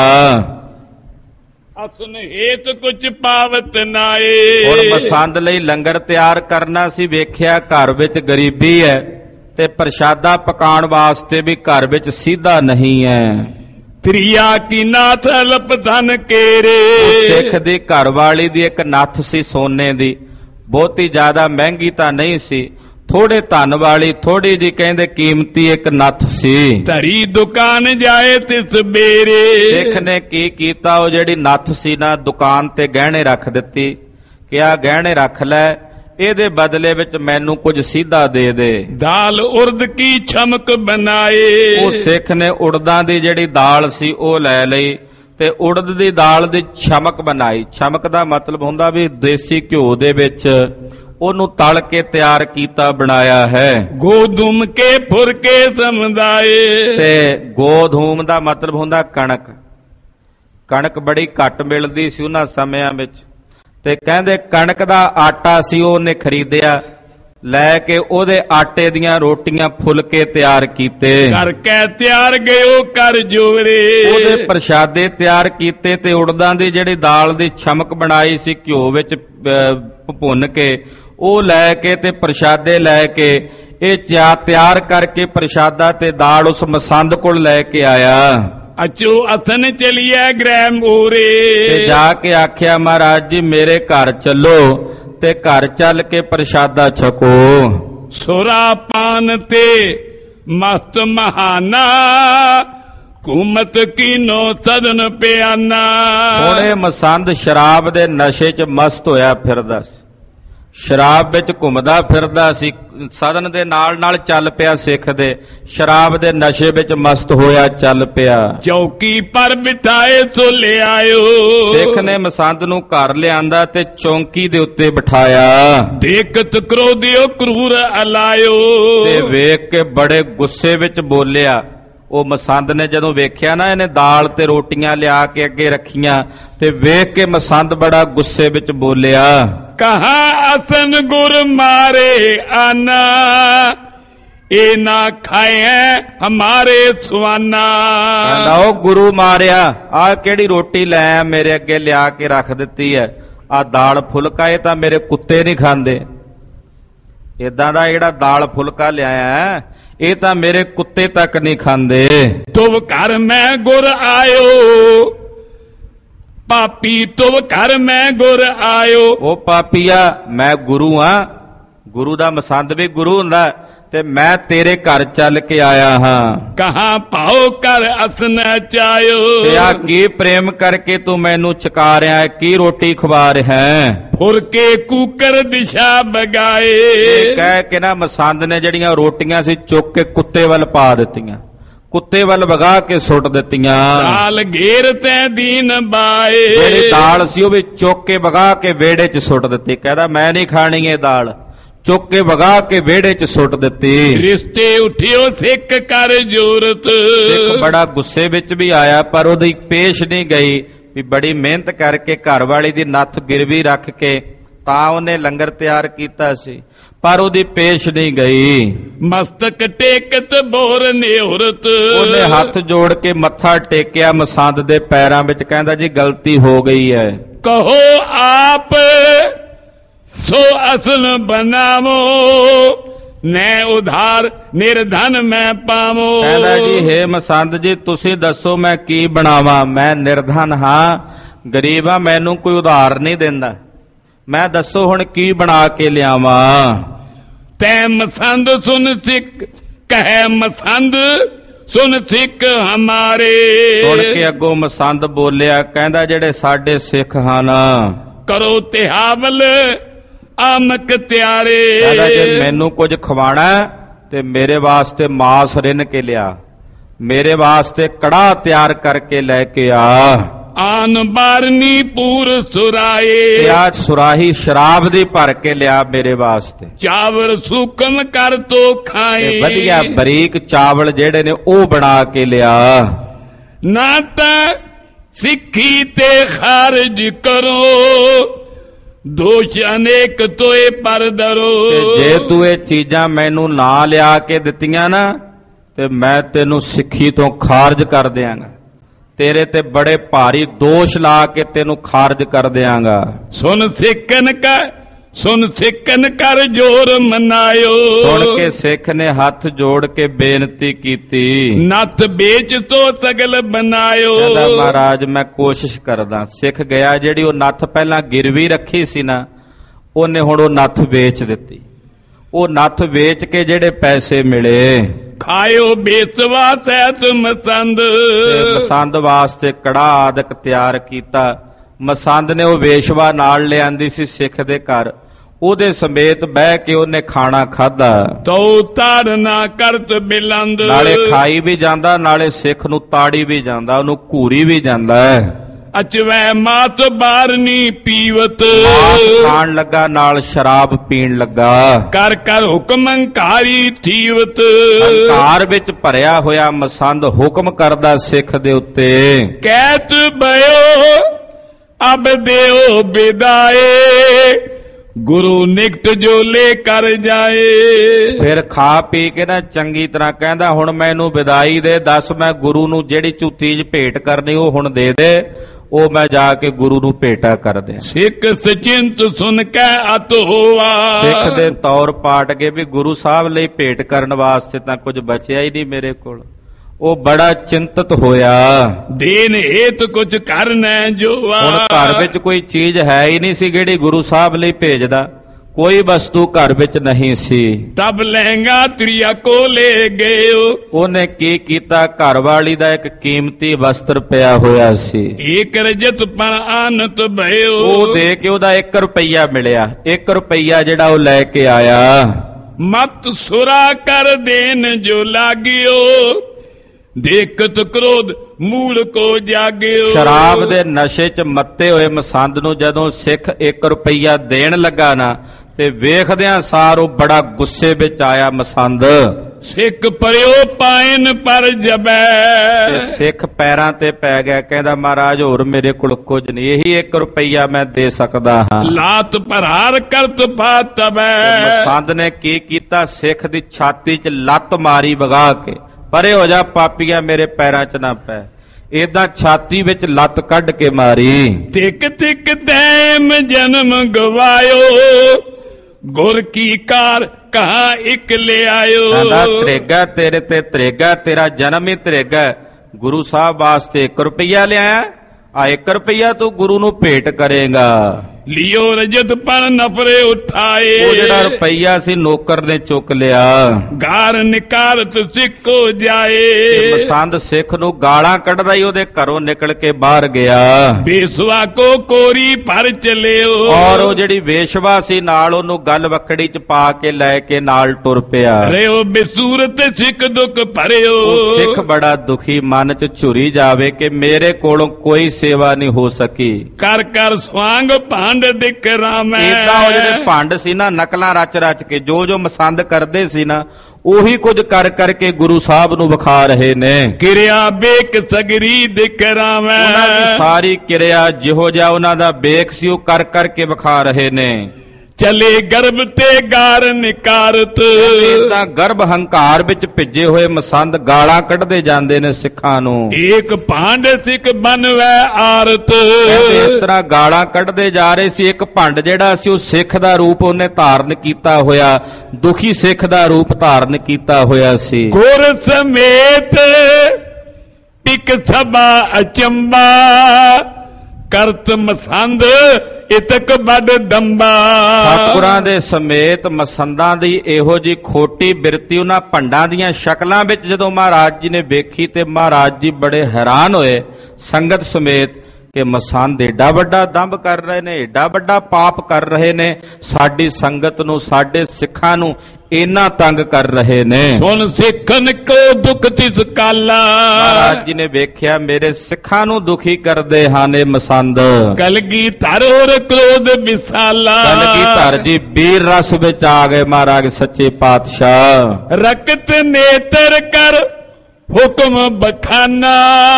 ਅਸਨ ਹੇਤ ਕੁਝ ਪਾਵਤ ਨਾਏ। ਹੁਣ ਮਸੰਦ ਲਈ ਲੰਗਰ ਤਿਆਰ ਕਰਨਾ ਸੀ, ਵੇਖਿਆ ਘਰ ਵਿੱਚ ਗਰੀਬੀ ਹੈ ਤੇ ਪ੍ਰਸ਼ਾਦਾ ਪਕਾਉਣ ਵਾਸਤੇ ਵੀ ਘਰ ਵਿੱਚ ਸਿੱਧਾ ਨਹੀਂ ਹੈ। ਤ੍ਰਿਆ ਕੀ ਨਾਥ ਅਲਪ ਧਨ ਕੇਰੇ। ਸਿੱਖ ਦੀ ਘਰ ਵਾਲੀ ਦੀ ਇੱਕ ਨੱਥ ਸੀ ਸੋਨੇ ਦੀ, ਬਹੁਤੀ ਜ਼ਿਆਦਾ ਮਹਿੰਗੀ ਤਾਂ ਨਹੀਂ ਸੀ, ਥੋੜੇ ਧਨ ਵਾਲੀ ਥੋੜੀ ਜੀ ਕਹਿੰਦੇ ਕੀਮਤੀ ਇੱਕ ਨੱਥ ਸੀ। ਧਰੀ ਦੁਕਾਨ ਜਾਏ ਤਿਸ ਬੇਰੇ। ਸਿੱਖ ਨੇ ਕੀ ਕੀਤਾ, ਉਹ ਜਿਹੜੀ ਨੱਥ ਸੀ ਨਾ ਦੁਕਾਨ ਤੇ ਗਹਿਣੇ ਰੱਖ ਦਿੱਤੀ। ਕਿਹਾ ਗਹਿਣੇ ਰੱਖ ਲੈ, ਇਹਦੇ ਬਦਲੇ ਵਿੱਚ ਮੈਨੂੰ ਕੁਝ ਸਿੱਧਾ ਦੇ ਦੇ। ਦਾਲ ਉਰਦ ਕੀ ਚਮਕ ਬਣਾਏ। ਉਹ ਸਿੱਖ ਨੇ ਉੜਦਾਂ ਦੀ ਜਿਹੜੀ ਦਾਲ ਸੀ ਉਹ ਲੈ ਲਈ ਤੇ ਉੜਦ ਦੀ ਦਾਲ ਦੀ ਚਮਕ ਬਣਾਈ। ਚਮਕ ਦਾ ਮਤਲਬ ਹੁੰਦਾ ਵੀ ਦੇਸੀ ਘਿਓ ਦੇ ਵਿੱਚ ਉਹਨੂੰ ਤਲ ਕੇ ਤਿਆਰ ਕੀਤਾ ਬਣਾਇਆ ਹੈ। ਗੋਧੂਮ ਕੇ ਫੁਰਕੇ ਸਮਝਾਏ। ਤੇ ਗੋਧੂਮ ਦਾ ਮਤਲਬ ਹੁੰਦਾ ਕਣਕ। ਕਣਕ ਬੜੀ ਘੱਟ ਮਿਲਦੀ ਸੀ ਉਹਨਾਂ ਸਮਿਆਂ ਵਿੱਚ, ਤੇ ਕਹਿੰਦੇ ਕਣਕ ਦਾ ਆਟਾ ਸੀ ਉਹਨੇ ਖਰੀਦਿਆ, ਲੈ ਕੇ ਉਹਦੇ ਆਟੇ ਦੀਆਂ ਰੋਟੀਆਂ ਫੁਲਕੇ ਤਿਆਰ ਕੀਤੇ। ਕਰਕੇ ਤਿਆਰ ਗਇਓ ਕਰ ਜੋਰੇ। ਉਹਦੇ ਪ੍ਰਸ਼ਾਦੇ ਤਿਆਰ ਕੀਤੇ ਤੇ ਉੜਦਾਂ ਦੀ ਜਿਹੜੀ ਦਾਲ ਦੀ ਚਮਕ ਬਣਾਈ ਸੀ ਘਿਓ ਵਿੱਚ ਭੁੰਨ ਕੇ ਉਹ ਲੈ ਕੇ ਤੇ ਪ੍ਰਸ਼ਾਦੇ ਲੈ ਕੇ ਇਹ ਚਾ ਤਿਆਰ ਕਰਕੇ ਪ੍ਰਸ਼ਾਦਾ ਤੇ ਦਾਲ ਉਸ ਮਸੰਦ ਕੋਲ ਲੈ ਕੇ ਆਇਆ। ਅਚੋ ਅਸਨ ਚਲੀਏ ਗ੍ਰਹਿ ਮੋਰੇ। ਤੇ ਜਾ ਕੇ ਆਖਿਆ ਮਹਾਰਾਜ ਜੀ ਮੇਰੇ ਘਰ ਚੱਲੋ, ਤੇ ਘਰ ਚੱਲ ਕੇ ਪ੍ਰਸ਼ਾਦਾ ਛਕੋ। ਸੁਰਾ ਪਾਨ ਤੇ ਮਸਤ ਮਹਾਨਾ, ਕੁਮਤ ਕੀਨੋ ਸਦਨ ਪਿਆਨਾ। ਉਹਨੇ ਮਸੰਦ ਸ਼ਰਾਬ ਦੇ ਨਸ਼ੇ 'ਚ ਮਸਤ ਹੋਇਆ ਫਿਰਦਾ ਸੀ, ਸ਼ਰਾਬ ਵਿੱਚ ਘੁੰਮਦਾ ਫਿਰਦਾ ਸੀ, ਸਦਨ ਦੇ ਨਾਲ ਨਾਲ ਚੱਲ ਪਿਆ ਸਿੱਖ ਦੇ, ਸ਼ਰਾਬ ਦੇ ਨਸ਼ੇ ਵਿੱਚ ਮਸਤ ਹੋਇਆ ਚੱਲ ਪਿਆ। ਚੌਕੀ ਪਰ ਬਿਠਾਏ ਸੋ ਲੈ ਆਇਓ। ਸਿੱਖ ਨੇ ਮਸੰਦ ਨੂੰ ਘਰ ਲਿਆਂਦਾ ਤੇ ਚੌਂਕੀ ਦੇ ਉੱਤੇ ਬਿਠਾਇਆ। ਦੇਖਤ ਕ੍ਰੋਧਿਓ ਕਰੂਰ ਅਲਾਇਓ। ਤੇ ਵੇਖ ਕੇ ਬੜੇ ਗੁੱਸੇ ਵਿੱਚ ਬੋਲਿਆ। ਉਹ ਮਸੰਦ ਨੇ ਜਦੋਂ ਵੇਖਿਆ ਨਾ ਇਹਨੇ ਦਾਲ ਤੇ ਰੋਟੀਆਂ ਲਿਆ ਕੇ ਅੱਗੇ ਰੱਖੀਆਂ, ਤੇ ਵੇਖ ਕੇ ਮਸੰਦ ਬੜਾ ਗੁੱਸੇ ਵਿੱਚ ਬੋਲਿਆ। ਕਹਾ ਅਸਨ ਗੁਰ ਮਾਰੇ ਆਨਾ, ਇਹ ਨਾ ਖਾਏ ਹਮਾਰੇ ਸੁਆਨਾ। ਕਹਿੰਦਾ ਉਹ ਗੁਰੂ ਮਾਰਿਆ, ਆਹ ਕਿਹੜੀ ਰੋਟੀ ਲੈ ਆ ਮੇਰੇ ਅੱਗੇ ਲਿਆ ਕੇ ਰੱਖ ਦਿੱਤੀ ਹੈ, ਆਹ ਦਾਲ ਫੁਲਕਾ ਇਹ ਤਾਂ ਮੇਰੇ ਕੁੱਤੇ ਨਹੀਂ ਖਾਂਦੇ। ਏਦਾਂ ਦਾ ਜਿਹੜਾ ਦਾਲ ਫੁਲਕਾ ਲਿਆਇਆ ਇਹ ਤਾਂ ਮੇਰੇ ਕੁੱਤੇ ਤੱਕ ਨਹੀਂ ਖਾਂਦੇ। ਤੁਮ ਘਰ ਮੈਂ ਗੁਰ ਆਇਓ, ਪਾਪੀ ਤੁਮ ਘਰ ਮੈਂ ਗੁਰ ਆਇਓ। ਉਹ ਪਾਪੀਆ ਮੈਂ ਗੁਰੂ ਆ, ਗੁਰੂ ਦਾ ਮਸੰਦ ਵੀ ਗੁਰੂ ਹੁੰਦਾ, ਤੇ ਮੈਂ ਤੇਰੇ ਘਰ ਚੱਲ ਕੇ ਆਇਆ ਹਾਂ। ਕਹਾਂ ਪਾਓ ਕਰ ਅਸਨ ਚਾਇਓ। ਤੇ ਆ ਕੀ ਪ੍ਰੇਮ ਕਰਕੇ ਤੂੰ ਮੈਨੂੰ ਚਕਾ ਰਿਹਾ ਹੈ, ਕੀ ਰੋਟੀ ਖਵਾ ਰਿਹਾ ਹੈ। ਫੁਰਕੇ ਕੂਕਰ ਦਿਸ਼ਾ ਬਗਾਏ। ਇਹ ਕਹਿ ਕੇ ਨਾ ਮਸੰਦ ਨੇ ਜਿਹੜੀਆਂ ਰੋਟੀਆਂ ਸੀ ਚੁੱਕ ਕੇ ਕੁੱਤੇ ਵੱਲ ਪਾ ਦਿੱਤੀਆਂ, ਕੁੱਤੇ ਵੱਲ ਵਗਾ ਕੇ ਸੁੱਟ ਦਿੱਤੀਆਂ। ਦਾਲ ਘੇਰ ਤੈ ਦੀਨ ਬਾਏ। ਜਿਹੜੀ ਦਾਲ ਸੀ ਉਹ ਵੀ ਚੁੱਕ ਕੇ ਵਗਾ ਕੇ ਵਿਹੜੇ 'ਚ ਸੁੱਟ ਦਿੱਤੀ। ਕਹਿੰਦਾ ਮੈਂ ਨਹੀਂ ਖਾਣੀ ਇਹ ਦਾਲ, ਚੁੱਕ ਕੇ ਵਗਾ ਕੇ ਵਿਹੜੇ 'ਚ ਸੁੱਟ ਦਿੱਤੀ। ਰਿਸ਼ਤੇ ਉਠਿਓ ਸਿੱਖ ਕਰ ਜੋਰਤ। ਸਿੱਖ ਬੜਾ ਗੁੱਸੇ ਵਿੱਚ ਵੀ ਆਇਆ, ਪਰ ਉਹਦੀ ਪੇਸ਼ ਨਹੀਂ ਗਈ ਵੀ ਬੜੀ ਮਿਹਨਤ ਕਰਕੇ ਘਰ ਵਾਲੀ ਦੀ ਨੱਥ ਗਿਰਵੀ ਰੱਖ ਕੇ ਤਾਂ ਉਹਨੇ ਲੰਗਰ ਤਿਆਰ ਕੀਤਾ ਸੀ, ਪਰ ਉਹਦੀ ਪੇਸ਼ ਨਹੀਂ ਗਈ। ਮਸਤਕ ਟੇਕਤ ਬੋਰ ਨਿਹੁਰਤ। ਉਹਨੇ ਹੱਥ ਜੋੜ ਕੇ ਮੱਥਾ ਟੇਕਿਆ ਮਸੰਦ ਦੇ ਪੈਰਾਂ ਵਿੱਚ, ਕਹਿੰਦਾ ਜੀ ਗਲਤੀ ਹੋ ਗਈ ਹੈ। ਕਹੋ ਆਪ ਸੋ ਅਸਲ ਬਣਾਵੋ, ਨੈ ਉਧਾਰ ਨਿਰਧਨ ਮੈਂ ਪਾਵੋ। ਕਹਿੰਦਾ ਜੀ ਹੇ ਮਸੰਦ ਜੀ ਤੁਸੀਂ ਦੱਸੋ ਮੈਂ ਕੀ ਬਣਾਵਾਂ, ਮੈਂ ਨਿਰਧਨ ਹਾਂ, ਗਰੀਬ ਹਾਂ, ਮੈਨੂੰ ਕੋਈ ਉਧਾਰ ਨਹੀਂ ਦਿੰਦਾ, ਮੈਂ ਦੱਸੋ ਹੁਣ ਕੀ ਬਣਾ ਕੇ ਲਿਆਵਾਂ। ਤੈ ਮਸੰਦ ਸੁਨ ਸਿੱਖ ਕਹੈ ਮਸੰਦ ਸੁਨ ਸਿੱਖ ਹਮਾਰੇ। ਸੁਣ ਕੇ ਅੱਗੋਂ ਮਸੰਦ ਬੋਲਿਆ, ਕਹਿੰਦਾ ਜਿਹੜੇ ਸਾਡੇ ਸਿੱਖ ਹਨ ਕਰੋ ਤਿਹਾਵਲ ਆਮਕ ਤਿਆਰੇ। ਕਹਿੰਦਾ ਜੇ ਮੈਨੂੰ ਕੁਝ ਖਵਾਣਾ ਤੇ ਮੇਰੇ ਵਾਸਤੇ ਮਾਸ ਰਿੰਨ ਕੇ ਲਿਆ, ਮੇਰੇ ਵਾਸਤੇ ਕੜਾਹ ਤਿਆਰ ਕਰਕੇ ਲੈ ਕੇ ਆ। ਆਨ ਬਾਰਨੀ ਪੂਰ ਸੁਰਾਏ। ਤੇ ਆ ਸੁਰਾਹੀ ਸ਼ਰਾਬ ਦੀ ਭਰ ਕੇ ਲਿਆ ਮੇਰੇ ਵਾਸਤੇ। ਚਾਵਲ ਸੁਕਮ ਕਰ ਤੋ ਖਾਏ। ਵਧੀਆ ਬਰੀਕ ਚਾਵਲ ਜਿਹੜੇ ਨੇ ਉਹ ਬਣਾ ਕੇ ਲਿਆ। ਨਾ ਤਾਂ ਸਿੱਖੀ ਤੇ ਖਾਰਜ ਕਰੋ, ਦੋਸ਼ ਅਨੇਕ ਤੋਏ ਪਰ ਦਰੋ। ਤੇ ਜੇ ਤੂੰ ਇਹ ਚੀਜ਼ਾਂ ਮੈਨੂੰ ਨਾ ਲਿਆ ਕੇ ਦਿੱਤੀਆਂ ਨਾ ਤੇ ਮੈਂ ਤੈਨੂੰ ਸਿੱਖੀ ਤੋਂ ਖਾਰਜ ਕਰ ਦਿਆਂਗਾ, ਤੇਰੇ ਤੇ ਬੜੇ ਭਾਰੀ ਦੋਸ਼ ਲਾ ਕੇ ਤੈਨੂੰ ਖਾਰਜ ਕਰ ਦਿਆਂਗਾ। ਸੁਨ ਸਿੱਖਨ ਕਾ ਸੁਨ ਸਿੱਖਨ ਕਰ ਜੋਰ ਮਨਾਇਓ। ਸੁਣ ਕੇ ਸਿੱਖ ਨੇ ਹੱਥ ਜੋੜ ਕੇ ਬੇਨਤੀ ਕੀਤੀ, ਨੱਥ ਵੇਚ ਤੋ ਸਗਲ ਬਣਾਇਓ। ਕਹਿੰਦਾ ਮਹਾਰਾਜ ਮੈਂ ਕੋਸ਼ਿਸ਼ ਕਰਦਾ। ਸਿੱਖ ਗਿਆ, ਜਿਹੜੀ ਉਹ ਨੱਥ ਪਹਿਲਾਂ ਗਿਰਵੀ ਰੱਖੀ ਸੀ ਨਾ ਉਹਨੇ ਹੁਣ ਉਹ ਨੱਥ ਵੇਚ ਦਿੱਤੀ, ਉਹ ਨੱਥ ਵੇਚ ਕੇ ਜਿਹੜੇ ਪੈਸੇ ਮਿਲੇ ਖਾਇਓ ਬੇਸਵਾ ਸਹਿਤ ਮਸੰਦ, ਮਸੰਦ ਵਾਸਤੇ ਕੜਾ ਆਦਿਕ ਤਿਆਰ ਕੀਤਾ। ਮਸੰਦ ਨੇ ਉਹ ਵੇਸ਼ਵਾ ਨਾਲ ਲਿਆਂਦੀ ਸੀ ਸਿੱਖ ਦੇ ਘਰ, ਉਹਦੇ ਸਮੇਤ ਬਹਿ ਕੇ ਉਹਨੇ ਖਾਣਾ ਖਾਧਾ। ਤੋ ਤਾੜ ਨਾ ਕਰਤ ਬਿਲੰਦ, ਨਾਲੇ ਖਾਈ ਵੀ ਜਾਂਦਾ ਨਾਲੇ ਸਿੱਖ ਨੂੰ ਤਾੜੀ ਵੀ ਜਾਂਦਾ, ਉਹਨੂੰ ਘੂਰੀ ਵੀ ਜਾਂਦਾ ਹੈ। ਅਚਵੈ ਮਾਤ ਬਾਰਨੀ ਪੀਵਤ, ਖਾਣ ਲੱਗਾ ਨਾਲ ਸ਼ਰਾਬ ਪੀਣ ਲੱਗਾ। ਕਰ ਕਰ ਹੁਕਮ ਹੰਕਾਰੀ ਥੀਵਤ, ਹੰਕਾਰ ਵਿੱਚ ਭਰਿਆ ਹੋਇਆ ਮਸੰਦ ਹੁਕਮ ਕਰਦਾ ਸਿੱਖ ਦੇ ਉੱਤੇ। ਕਹਿਤ ਬਇਓ ਅਬ ਦਿਓ ਬਿਦਾਏ, ਗੁਰੂ ਨਿਕਟ ਜੋ ਲੈ ਕਰ ਜਾਏ। ਫਿਰ ਖਾ ਪੀ ਕੇ ਨਾ ਚੰਗੀ ਤਰ੍ਹਾਂ ਕਹਿੰਦਾ ਹੁਣ ਮੈਨੂੰ ਵਿਦਾਈ ਦੇ, ਦੱਸ ਮੈਂ ਗੁਰੂ ਨੂੰ ਜਿਹੜੀ ਚੀਜ਼ ਭੇਟ ਕਰਨੀ ਉਹ ਹੁਣ ਦੇ ਦੇ, ਉਹ ਮੈਂ ਜਾ ਕੇ ਗੁਰੂ ਨੂੰ ਭੇਟਾ ਕਰ ਦਿਆਂ। ਸਿੱਖ ਸਚਿੰਤ ਸੁਨ ਕੇ ਅਤ ਹੋਵਾ, ਸਿੱਖ ਦੇ ਤੌਰ ਪਾਟ ਕੇ ਵੀ ਗੁਰੂ ਸਾਹਿਬ ਲਈ ਭੇਟ ਕਰਨ ਵਾਸਤੇ ਤਾਂ ਕੁਝ ਬਚਿਆ ਹੀ ਨਹੀਂ ਮੇਰੇ ਕੋਲ। ਉਹ ਬੜਾ ਚਿੰਤਤ ਹੋਇਆ। ਦੇਨ ਹੇਤ ਕੁਝ ਕਰਨਾ ਜੋਵਾ, ਹੁਣ ਘਰ ਵਿੱਚ ਕੋਈ ਚੀਜ਼ ਹੈ ਹੀ ਨਹੀਂ ਸੀ ਜਿਹੜੀ ਗੁਰੂ ਸਾਹਿਬ ਲਈ ਭੇਜਦਾ, ਕੋਈ ਵਸਤੂ ਘਰ ਵਿੱਚ ਨਹੀਂ ਸੀ। ਤਬ ਲਹਿੰਗਾ ਤ੍ਰਿਆ ਕੋ ਲੈ ਗਏ, ਉਹਨੇ ਕੀ ਕੀਤਾ, ਘਰ ਵਾਲੀ ਦਾ ਇੱਕ ਕੀਮਤੀ ਵਸਤਰ ਪਿਆ ਹੋਇਆ ਸੀ, ਇੱਕ ਰਜਤ ਪਣ ਆਨਤ ਭਇਓ, ਉਹ ਦੇ ਕੇ ਉਹਦਾ ਇੱਕ ਰੁਪਈਆ ਮਿਲਿਆ। ਇੱਕ ਰੁਪਈਆ ਜਿਹੜਾ ਉਹ ਲੈ ਕੇ ਆਇਆ। ਮਤ ਸੁਰਾ ਕਰ ਦੇਨ ਜੋ ਲਾਗਿਓ, ਦੇਖਤ ਕ੍ਰੋਧ ਮੂਲ ਕੋ ਜਾਗਿਓ। ਸ਼ਰਾਬ ਦੇ ਨਸ਼ੇ 'ਚ ਮੱਤੇ ਹੋਏ ਮਸੰਦ ਨੂੰ ਜਦੋਂ ਸਿੱਖ ਇੱਕ ਰੁਪਈਆ ਦੇਣ ਲੱਗਾ ਨਾ ਤੇ ਵੇਖਦਿਆਂ ਸਾਰ ਉਹ ਬੜਾ ਗੁੱਸੇ ਵਿੱਚ ਆਇਆ ਮਸੰਦ। ਸਿੱਖ ਪਰਿਓ ਪਾਇਨ ਪਰ ਜਬੈ, ਸਿੱਖ ਪੈਰਾਂ ਤੇ ਪੈ ਗਿਆ, ਕਹਿੰਦਾ ਮਹਾਰਾਜ ਹੋਰ ਮੇਰੇ ਕੋਲ ਕੁਝ ਨਹੀਂ, ਇਹੀ ਇੱਕ ਰੁਪਈਆ ਮੈਂ ਦੇ ਸਕਦਾ ਹਾਂ। ਲਾਤ ਪ੍ਰਹਾਰ ਕਰਤ ਪਾਤਬੈ, ਮਸੰਦ ਨੇ ਕੀ ਕੀਤਾ, ਸਿੱਖ ਦੀ ਛਾਤੀ 'ਚ ਲੱਤ ਮਾਰੀ ਵਗਾ ਕੇ, ਪਰੇ ਹੋ ਜਾ ਪਾਪੀਆ ਮੇਰੇ ਪੈਰਾਂ 'ਚ ਨਾ ਪੈ। ਏਦਾਂ ਛਾਤੀ ਵਿੱਚ ਲੱਤ ਕੱਢ ਕੇ ਮਾਰੀ। ਤਿਕ ਤਿਕ ਤੈਮ ਜਨਮ ਗਵਾਇਓ, ਗੁਰ ਕੀ ਕਾਰ ਕਹਾਂ ਇੱਕ ਲੈ ਆਇਓ। ਕਹਿੰਦਾ ਤ੍ਰੇਗਾ ਤੇਰੇ ਤੇ ਤ੍ਰੇਗਾ, ਤੇਰਾ ਜਨਮ ਹੀ ਤ੍ਰੇਗਾ। ਗੁਰੂ ਸਾਹਿਬ ਵਾਸਤੇ ਇੱਕ ਰੁਪਈਆ ਲਿਆਇਆ, ਆ ਇੱਕ ਰੁਪਈਆ ਤੂੰ ਗੁਰੂ ਨੂੰ ਭੇਟ ਕਰੇਗਾ। ਲਿਓ ਰਜਤ ਪਰ ਨਫਰੇ ਉਠਾਏ, ਉਹ ਜਿਹੜਾ ਰੁਪਈਆ ਸੀ ਨੌਕਰ ਨੇ ਚੁੱਕ ਲਿਆ। ਗਾਰ ਨਿਕਾਰਤ ਸਿੱਖੋ ਜਾਏ, ਮਸੰਦ ਸਿੱਖ ਨੂੰ ਗਾਲਾਂ ਕੱਢਦਾ ਹੀ ਉਹਦੇ ਘਰੋਂ ਨਿਕਲ ਕੇ ਬਾਹਰ ਗਿਆ। ਬੇਸਵਾ ਕੋ ਕੋਰੀ ਪਰ ਚਲਿਓ, ਔਰ ਉਹ ਜਿਹੜੀ ਵੇਸ਼ਵਾ ਸੀ ਨਾਲ ਉਹਨੂੰ ਗੱਲ ਵਕੜੀ 'ਚ ਪਾ ਕੇ ਲੈ ਕੇ ਨਾਲ ਟੁਰ ਪਿਆ। ਰਿਓ ਬੇਸੂਰਤ ਸਿੱਖ ਦੁੱਖ ਭਰਿਓ, ਸਿੱਖ ਬੜਾ ਦੁਖੀ, ਮਨ 'ਚ ਝੁਰੀ ਜਾਵੇ ਕਿ ਮੇਰੇ ਕੋਲੋਂ ਕੋਈ ਸੇਵਾ ਨਹੀਂ ਹੋ ਸਕੀ। ਕਰ ਕਰ ਸਵਾਂਗ ਭਾਂਡ ਦਿਖ ਰਾਮੈ, ਇਦਾਂ ਉਹ ਜਿਹੜੇ ਭੰਡ ਸੀ ਨਾ ਨਕਲਾਂ ਰਚ ਰਚ ਕੇ ਜੋ ਜੋ ਮਸੰਦ ਕਰਦੇ ਸੀ ਨਾ ਉਹੀ ਕੁਝ ਕਰ ਕਰਕੇ ਗੁਰੂ ਸਾਹਿਬ ਨੂੰ ਵਿਖਾ ਰਹੇ ਨੇ। ਕਿਰਿਆ ਬੇਕ ਸਗਰੀ ਦਿਖ ਰਾਮੈ, ਉਹਨਾਂ ਦੀ ਸਾਰੀ ਕਿਰਿਆ ਜਿਹੋ ਜਿਹਾ ਉਹਨਾਂ ਦਾ ਬੇਕ ਸੀ ਉਹ ਕਰ ਕਰਕੇ ਵਿਖਾ ਰਹੇ ਨੇ। ਚਲੇ ਗਰਭ ਤੇ ਗਾਰ ਨਿਕਾਰਤ, ਤਾਂ ਗਰਭ ਹੰਕਾਰ ਵਿੱਚ ਭਿੱਜੇ ਹੋਏ ਮਸੰਦ ਗਾਲਾਂ ਕੱਢਦੇ ਜਾਂਦੇ ਨੇ ਸਿੱਖਾਂ ਨੂੰ। ਏਕ ਭਾਂਡ ਸਿੱਖ ਬਨਵੈ ਆਰਤ, ਇਸ ਤਰ੍ਹਾਂ ਗਾਲਾਂ ਕੱਢਦੇ ਜਾ ਰਹੇ ਸੀ। ਇੱਕ ਭੰਡ ਜਿਹੜਾ ਸੀ ਉਹ ਸਿੱਖ ਦਾ ਰੂਪ ਉਹਨੇ ਧਾਰਨ ਕੀਤਾ ਹੋਇਆ, ਦੁਖੀ ਸਿੱਖ ਦਾ ਰੂਪ ਧਾਰਨ ਕੀਤਾ ਹੋਇਆ ਸੀ। ਗੁਰ ਸਮੇਤ ਟਿਕ ਸਭਾ ਅਚੰਬਾ, ਕਰਤ ਮਸੰਦ ਇਤਕ ਵੱਡ ਦੰਬਾ। ਸਤਿਗੁਰਾਂ ਦੇ ਸਮੇਤ ਮਸੰਦਾਂ ਦੀ ਇਹੋ ਜੀ ਖੋਟੀ ਬਿਰਤੀ ਉਹਨਾਂ ਭੰਡਾਂ ਦੀਆਂ ਸ਼ਕਲਾਂ ਵਿੱਚ ਜਦੋਂ ਮਹਾਰਾਜ ਜੀ ਨੇ ਵੇਖੀ ਤੇ ਮਹਾਰਾਜ ਜੀ ਬੜੇ ਹੈਰਾਨ ਹੋਏ ਸੰਗਤ ਸਮੇਤ ਕਿ ਮਸੰਦ ਏਡਾ ਵੱਡਾ ਦੰਭ ਕਰ ਰਹੇ ਨੇ, ਏਡਾ ਵੱਡਾ ਪਾਪ ਕਰ ਰਹੇ ਨੇ, ਸਾਡੀ ਸੰਗਤ ਨੂੰ ਸਾਡੇ ਸਿੱਖਾਂ ਨੂੰ ਇੰਨਾ ਤੰਗ ਕਰ ਰਹੇ ਨੇ। ਸੁਣ ਸਿੱਖਨ ਕੋ ਦੁੱਖ ਤਿਸ ਕਾਲਾ, ਮਹਾਰਾਜ ਜੀ ਨੇ ਵੇਖਿਆ ਮੇਰੇ ਸਿੱਖਾਂ ਨੂੰ ਦੁਖੀ ਕਰਦੇ ਹਨ ਇਹ ਮਸੰਦ। ਕਲਗੀ ਧਰ ਹੋਰ ਕ੍ਰੋਧ ਵਿਸਾਲਾ, ਕਲਗੀ ਧਰ ਜੀ ਵੀਰ ਰਸ ਵਿੱਚ ਆ ਗਏ ਮਹਾਰਾਜ ਸੱਚੇ ਪਾਤਸ਼ਾਹ। ਰਕਤ ਨੇਤਰ ਕਰ ਹੁਕਮ ਬਖਾਨਾ,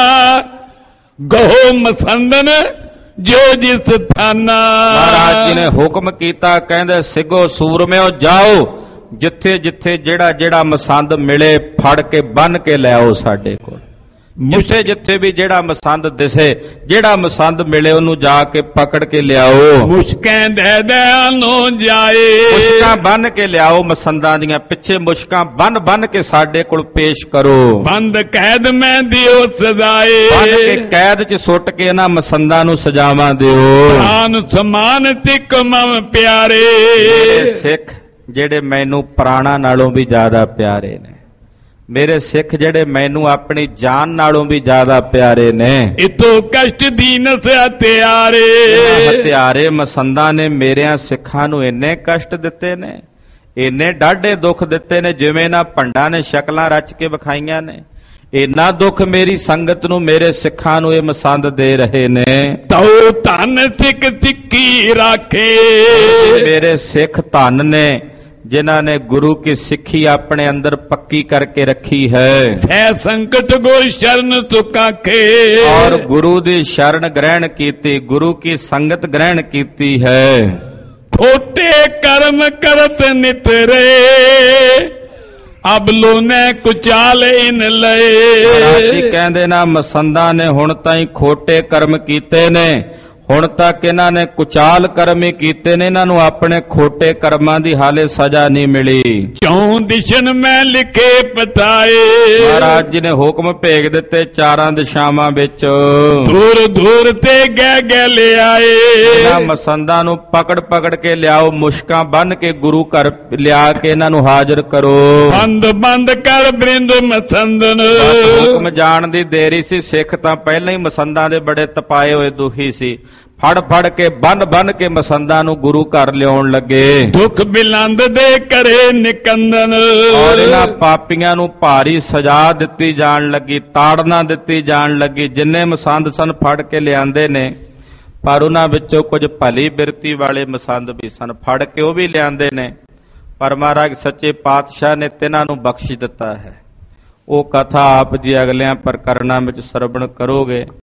ਗਹੋ ਮਸੰਦਨ ਜੋ ਜਿਸ ਥਾਨਾ। ਮਹਾਰਾਜ ਜੀ ਨੇ ਹੁਕਮ ਕੀਤਾ, ਕਹਿੰਦੇ ਸਿੱਖੋ ਸੂਰਮਿਓ ਜਾਓ, ਜਿੱਥੇ ਜਿੱਥੇ ਜਿਹੜਾ ਜਿਹੜਾ ਮਸੰਦ ਮਿਲੇ ਫੜ ਕੇ ਬੰਨ ਕੇ ਲੈ ਆਓ ਸਾਡੇ ਕੋਲ। ਜਿੱਥੇ ਜਿੱਥੇ ਵੀ ਜਿਹੜਾ ਮਸੰਦ ਦਿਸੇ, ਜਿਹੜਾ ਮਸੰਦ ਮਿਲੇ ਉਹਨੂੰ ਜਾ ਕੇ ਪਕੜ ਕੇ ਲਿਆਓ। ਮੁਸ਼ਕਾਂ ਦੇ ਦੇ ਨੋ ਜਾਏ, ਮੁਸ਼ਕਾਂ ਬੰਨ ਕੇ ਲਿਆਓ ਮਸੰਦਾਂ ਦੀਆਂ, ਪਿੱਛੇ ਮੁਸ਼ਕਾਂ ਬੰਨ ਬੰਨ ਕੇ ਸਾਡੇ ਕੋਲ ਪੇਸ਼ ਕਰੋ। ਬੰਦ ਕੈਦ ਮੈਂ ਦਿਓ ਸਜ਼ਾਏ, ਬੰਨ ਕੇ ਕੈਦ 'ਚ ਸੁੱਟ ਕੇ ਇਹਨਾਂ ਮਸੰਦਾਂ ਨੂੰ ਸਜ਼ਾਵਾਂ ਦਿਓ। ਪ੍ਰਾਨ ਸਮਾਨ ਸਿੱਖ ਮਮ ਪਿਆਰੇ, ਸਿੱਖ ਜਿਹੜੇ ਮੈਨੂੰ ਪ੍ਰਾਣਾਂ ਨਾਲੋਂ ਵੀ ਜ਼ਿਆਦਾ ਪਿਆਰੇ ਨੇ। ਮੇਰੇ ਸਿੱਖ ਜਿਹੜੇ ਮੈਨੂੰ ਆਪਣੀ ਜਾਨ ਨਾਲੋਂ ਵੀ ਜ਼ਿਆਦਾ ਪਿਆਰੇ ਨੇ। ਇਤੋਂ ਕਸ਼ਟ ਦੀਨ ਸੇ ਹਥਿਆਰੇ, ਹਥਿਆਰੇ ਮਸੰਦਾਂ ਨੇ ਮੇਰਿਆਂ ਸਿੱਖਾਂ ਨੂੰ ਇੰਨੇ ਕਸ਼ਟ ਦਿੱਤੇ ਨੇ, ਇੰਨੇ ਡਾਢੇ ਦੁੱਖ ਦਿੱਤੇ ਨੇ, ਜਿਵੇਂ ਨਾ ਭੰਡਾਂ ਨੇ ਸ਼ਕਲਾਂ ਰਚ ਕੇ ਵਿਖਾਈਆਂ ਨੇ। ਇੰਨਾ ਦੁੱਖ ਮੇਰੀ ਸੰਗਤ ਨੂੰ, ਮੇਰੇ ਸਿੱਖਾਂ ਨੂੰ ਇਹ ਮਸੰਦ ਦੇ ਰਹੇ ਨੇ। ਤਉ ਧਨ ਸਿੱਖ ਸਿੱਖੀ ਰਾਖੇ, ਮੇਰੇ ਸਿੱਖ ਧਨ ਨੇ ਜਿਨ੍ਹਾਂ ਨੇ ਗੁਰੂ ਕੀ ਸਿੱਖੀ ਆਪਣੇ ਅੰਦਰ ਪੱਕੀ ਕਰਕੇ ਰੱਖੀ ਹੈ। ਸਹਿ ਸੰਕਟ ਗੁਰ ਸ਼ਰਨ ਸੁਕਾਖੇ, ਔਰ ਗੁਰੂ ਦੀ ਸ਼ਰਨ ਗ੍ਰਹਿਣ ਕੀਤੀ, ਗੁਰੂ ਕੀ ਸੰਗਤ ਗ੍ਰਹਿਣ ਕੀਤੀ ਹੈ। ਖੋਟੇ ਕਰਮ ਕਰਤ ਨਿਤਰੇ, ਅਬ ਲੋਨੇ ਕੁਚਾਲ ਇਨ ਲਏ। ਅਸੀਂ ਕਹਿੰਦੇ ਨਾ ਮਸੰਦਾਂ ਨੇ ਹੁਣ ਤਾਈਂ ਖੋਟੇ ਕਰਮ ਕੀਤੇ ਨੇ, ਹੁਣ ਤੱਕ ਇਹਨਾਂ ਨੇ ਕੁਚਾਲ ਕਰਮ ਹੀ ਕੀਤੇ ਨੇ, ਇਹਨਾਂ ਨੂੰ ਆਪਣੇ ਖੋਟੇ ਕਰਮਾਂ ਦੀ ਹਾਲੇ ਸਜ਼ਾ ਨਹੀਂ ਮਿਲੀ। ਚੌਂ ਦਿਸ਼ਨ ਮੈਂ ਲਿਖੇ ਪਤਾਏ, ਮਹਾਰਾਜ ਜੀ ਨੇ ਹੁਕਮ ਭੇਜ ਦਿੱਤੇ ਚਾਰਾਂ ਦਿਸ਼ਾਵਾਂ ਵਿੱਚ, ਦੂਰ ਦੂਰ ਤੇ ਗਹਿ ਗਹਿ ਲਿਆਏ। ਇਹਨਾਂ ਮਸੰਦਾਂ ਨੂੰ ਪਕੜ ਪਕੜ ਕੇ ਲਿਆਓ, ਮੁਸ਼ਕਾਂ ਬੰਨ ਕੇ ਗੁਰੂ ਘਰ ਲਿਆ ਕੇ ਇਹਨਾਂ ਨੂੰ ਹਾਜ਼ਰ ਕਰੋ। ਬੰਦ ਬੰਦ ਕਰ ਬ੍ਰਿੰਦ ਮਸੰਦਨ, ਹੁਕਮ ਜਾਣ ਦੀ ਦੇਰੀ ਸੀ, ਸਿੱਖ ਤਾਂ ਪਹਿਲਾਂ ਹੀ ਮਸੰਦਾਂ ਦੇ ਬੜੇ ਤਪਾਏ ਹੋਏ ਦੁਖੀ ਸੀ। ਫੜ ਫੜ ਕੇ ਬੰਨ ਬੰਨ ਕੇ ਮਸੰਦਾਂ ਨੂੰ ਗੁਰੂ ਘਰ ਲਿਆਉਣ ਲੱਗੇ। ਦੁੱਖ ਬਿਲੰਦ ਦੇ ਕਰੇ ਨਿਕੰਦਨ, ਔਰ ਇਹਨਾਂ ਪਾਪੀਆਂ ਨੂੰ ਭਾਰੀ ਸਜ਼ਾ ਦਿੱਤੀ ਜਾਣ ਲੱਗੀ, ਤਾੜਨਾ ਦਿੱਤੀ ਜਾਣ ਲੱਗੀ। ਜਿੰਨੇ ਮਸੰਦ ਸਨ ਫੜ ਕੇ ਲਿਆਂਦੇ ਨੇ, ਪਰ ਉਹਨਾਂ ਵਿੱਚੋਂ ਕੁਝ ਭਲੀ ਬਿਰਤੀ ਵਾਲੇ ਮਸੰਦ ਵੀ ਸਨ, ਫੜ ਕੇ ਉਹ ਵੀ ਲਿਆਂਦੇ ਨੇ। ਪਰ ਮਹਾਰਾਜ ਸੱਚੇ ਪਾਤਸ਼ਾਹ ਨੇ ਤਿੰਨਾਂ ਨੂੰ ਬਖਸ਼ ਦਿੱਤਾ ਹੈ। ਉਹ ਕਥਾ ਆਪ ਜੀ ਅਗਲਿਆਂ ਪ੍ਰਕਰਣਾਂ ਵਿੱਚ ਸਰਵਣ ਕਰੋਗੇ।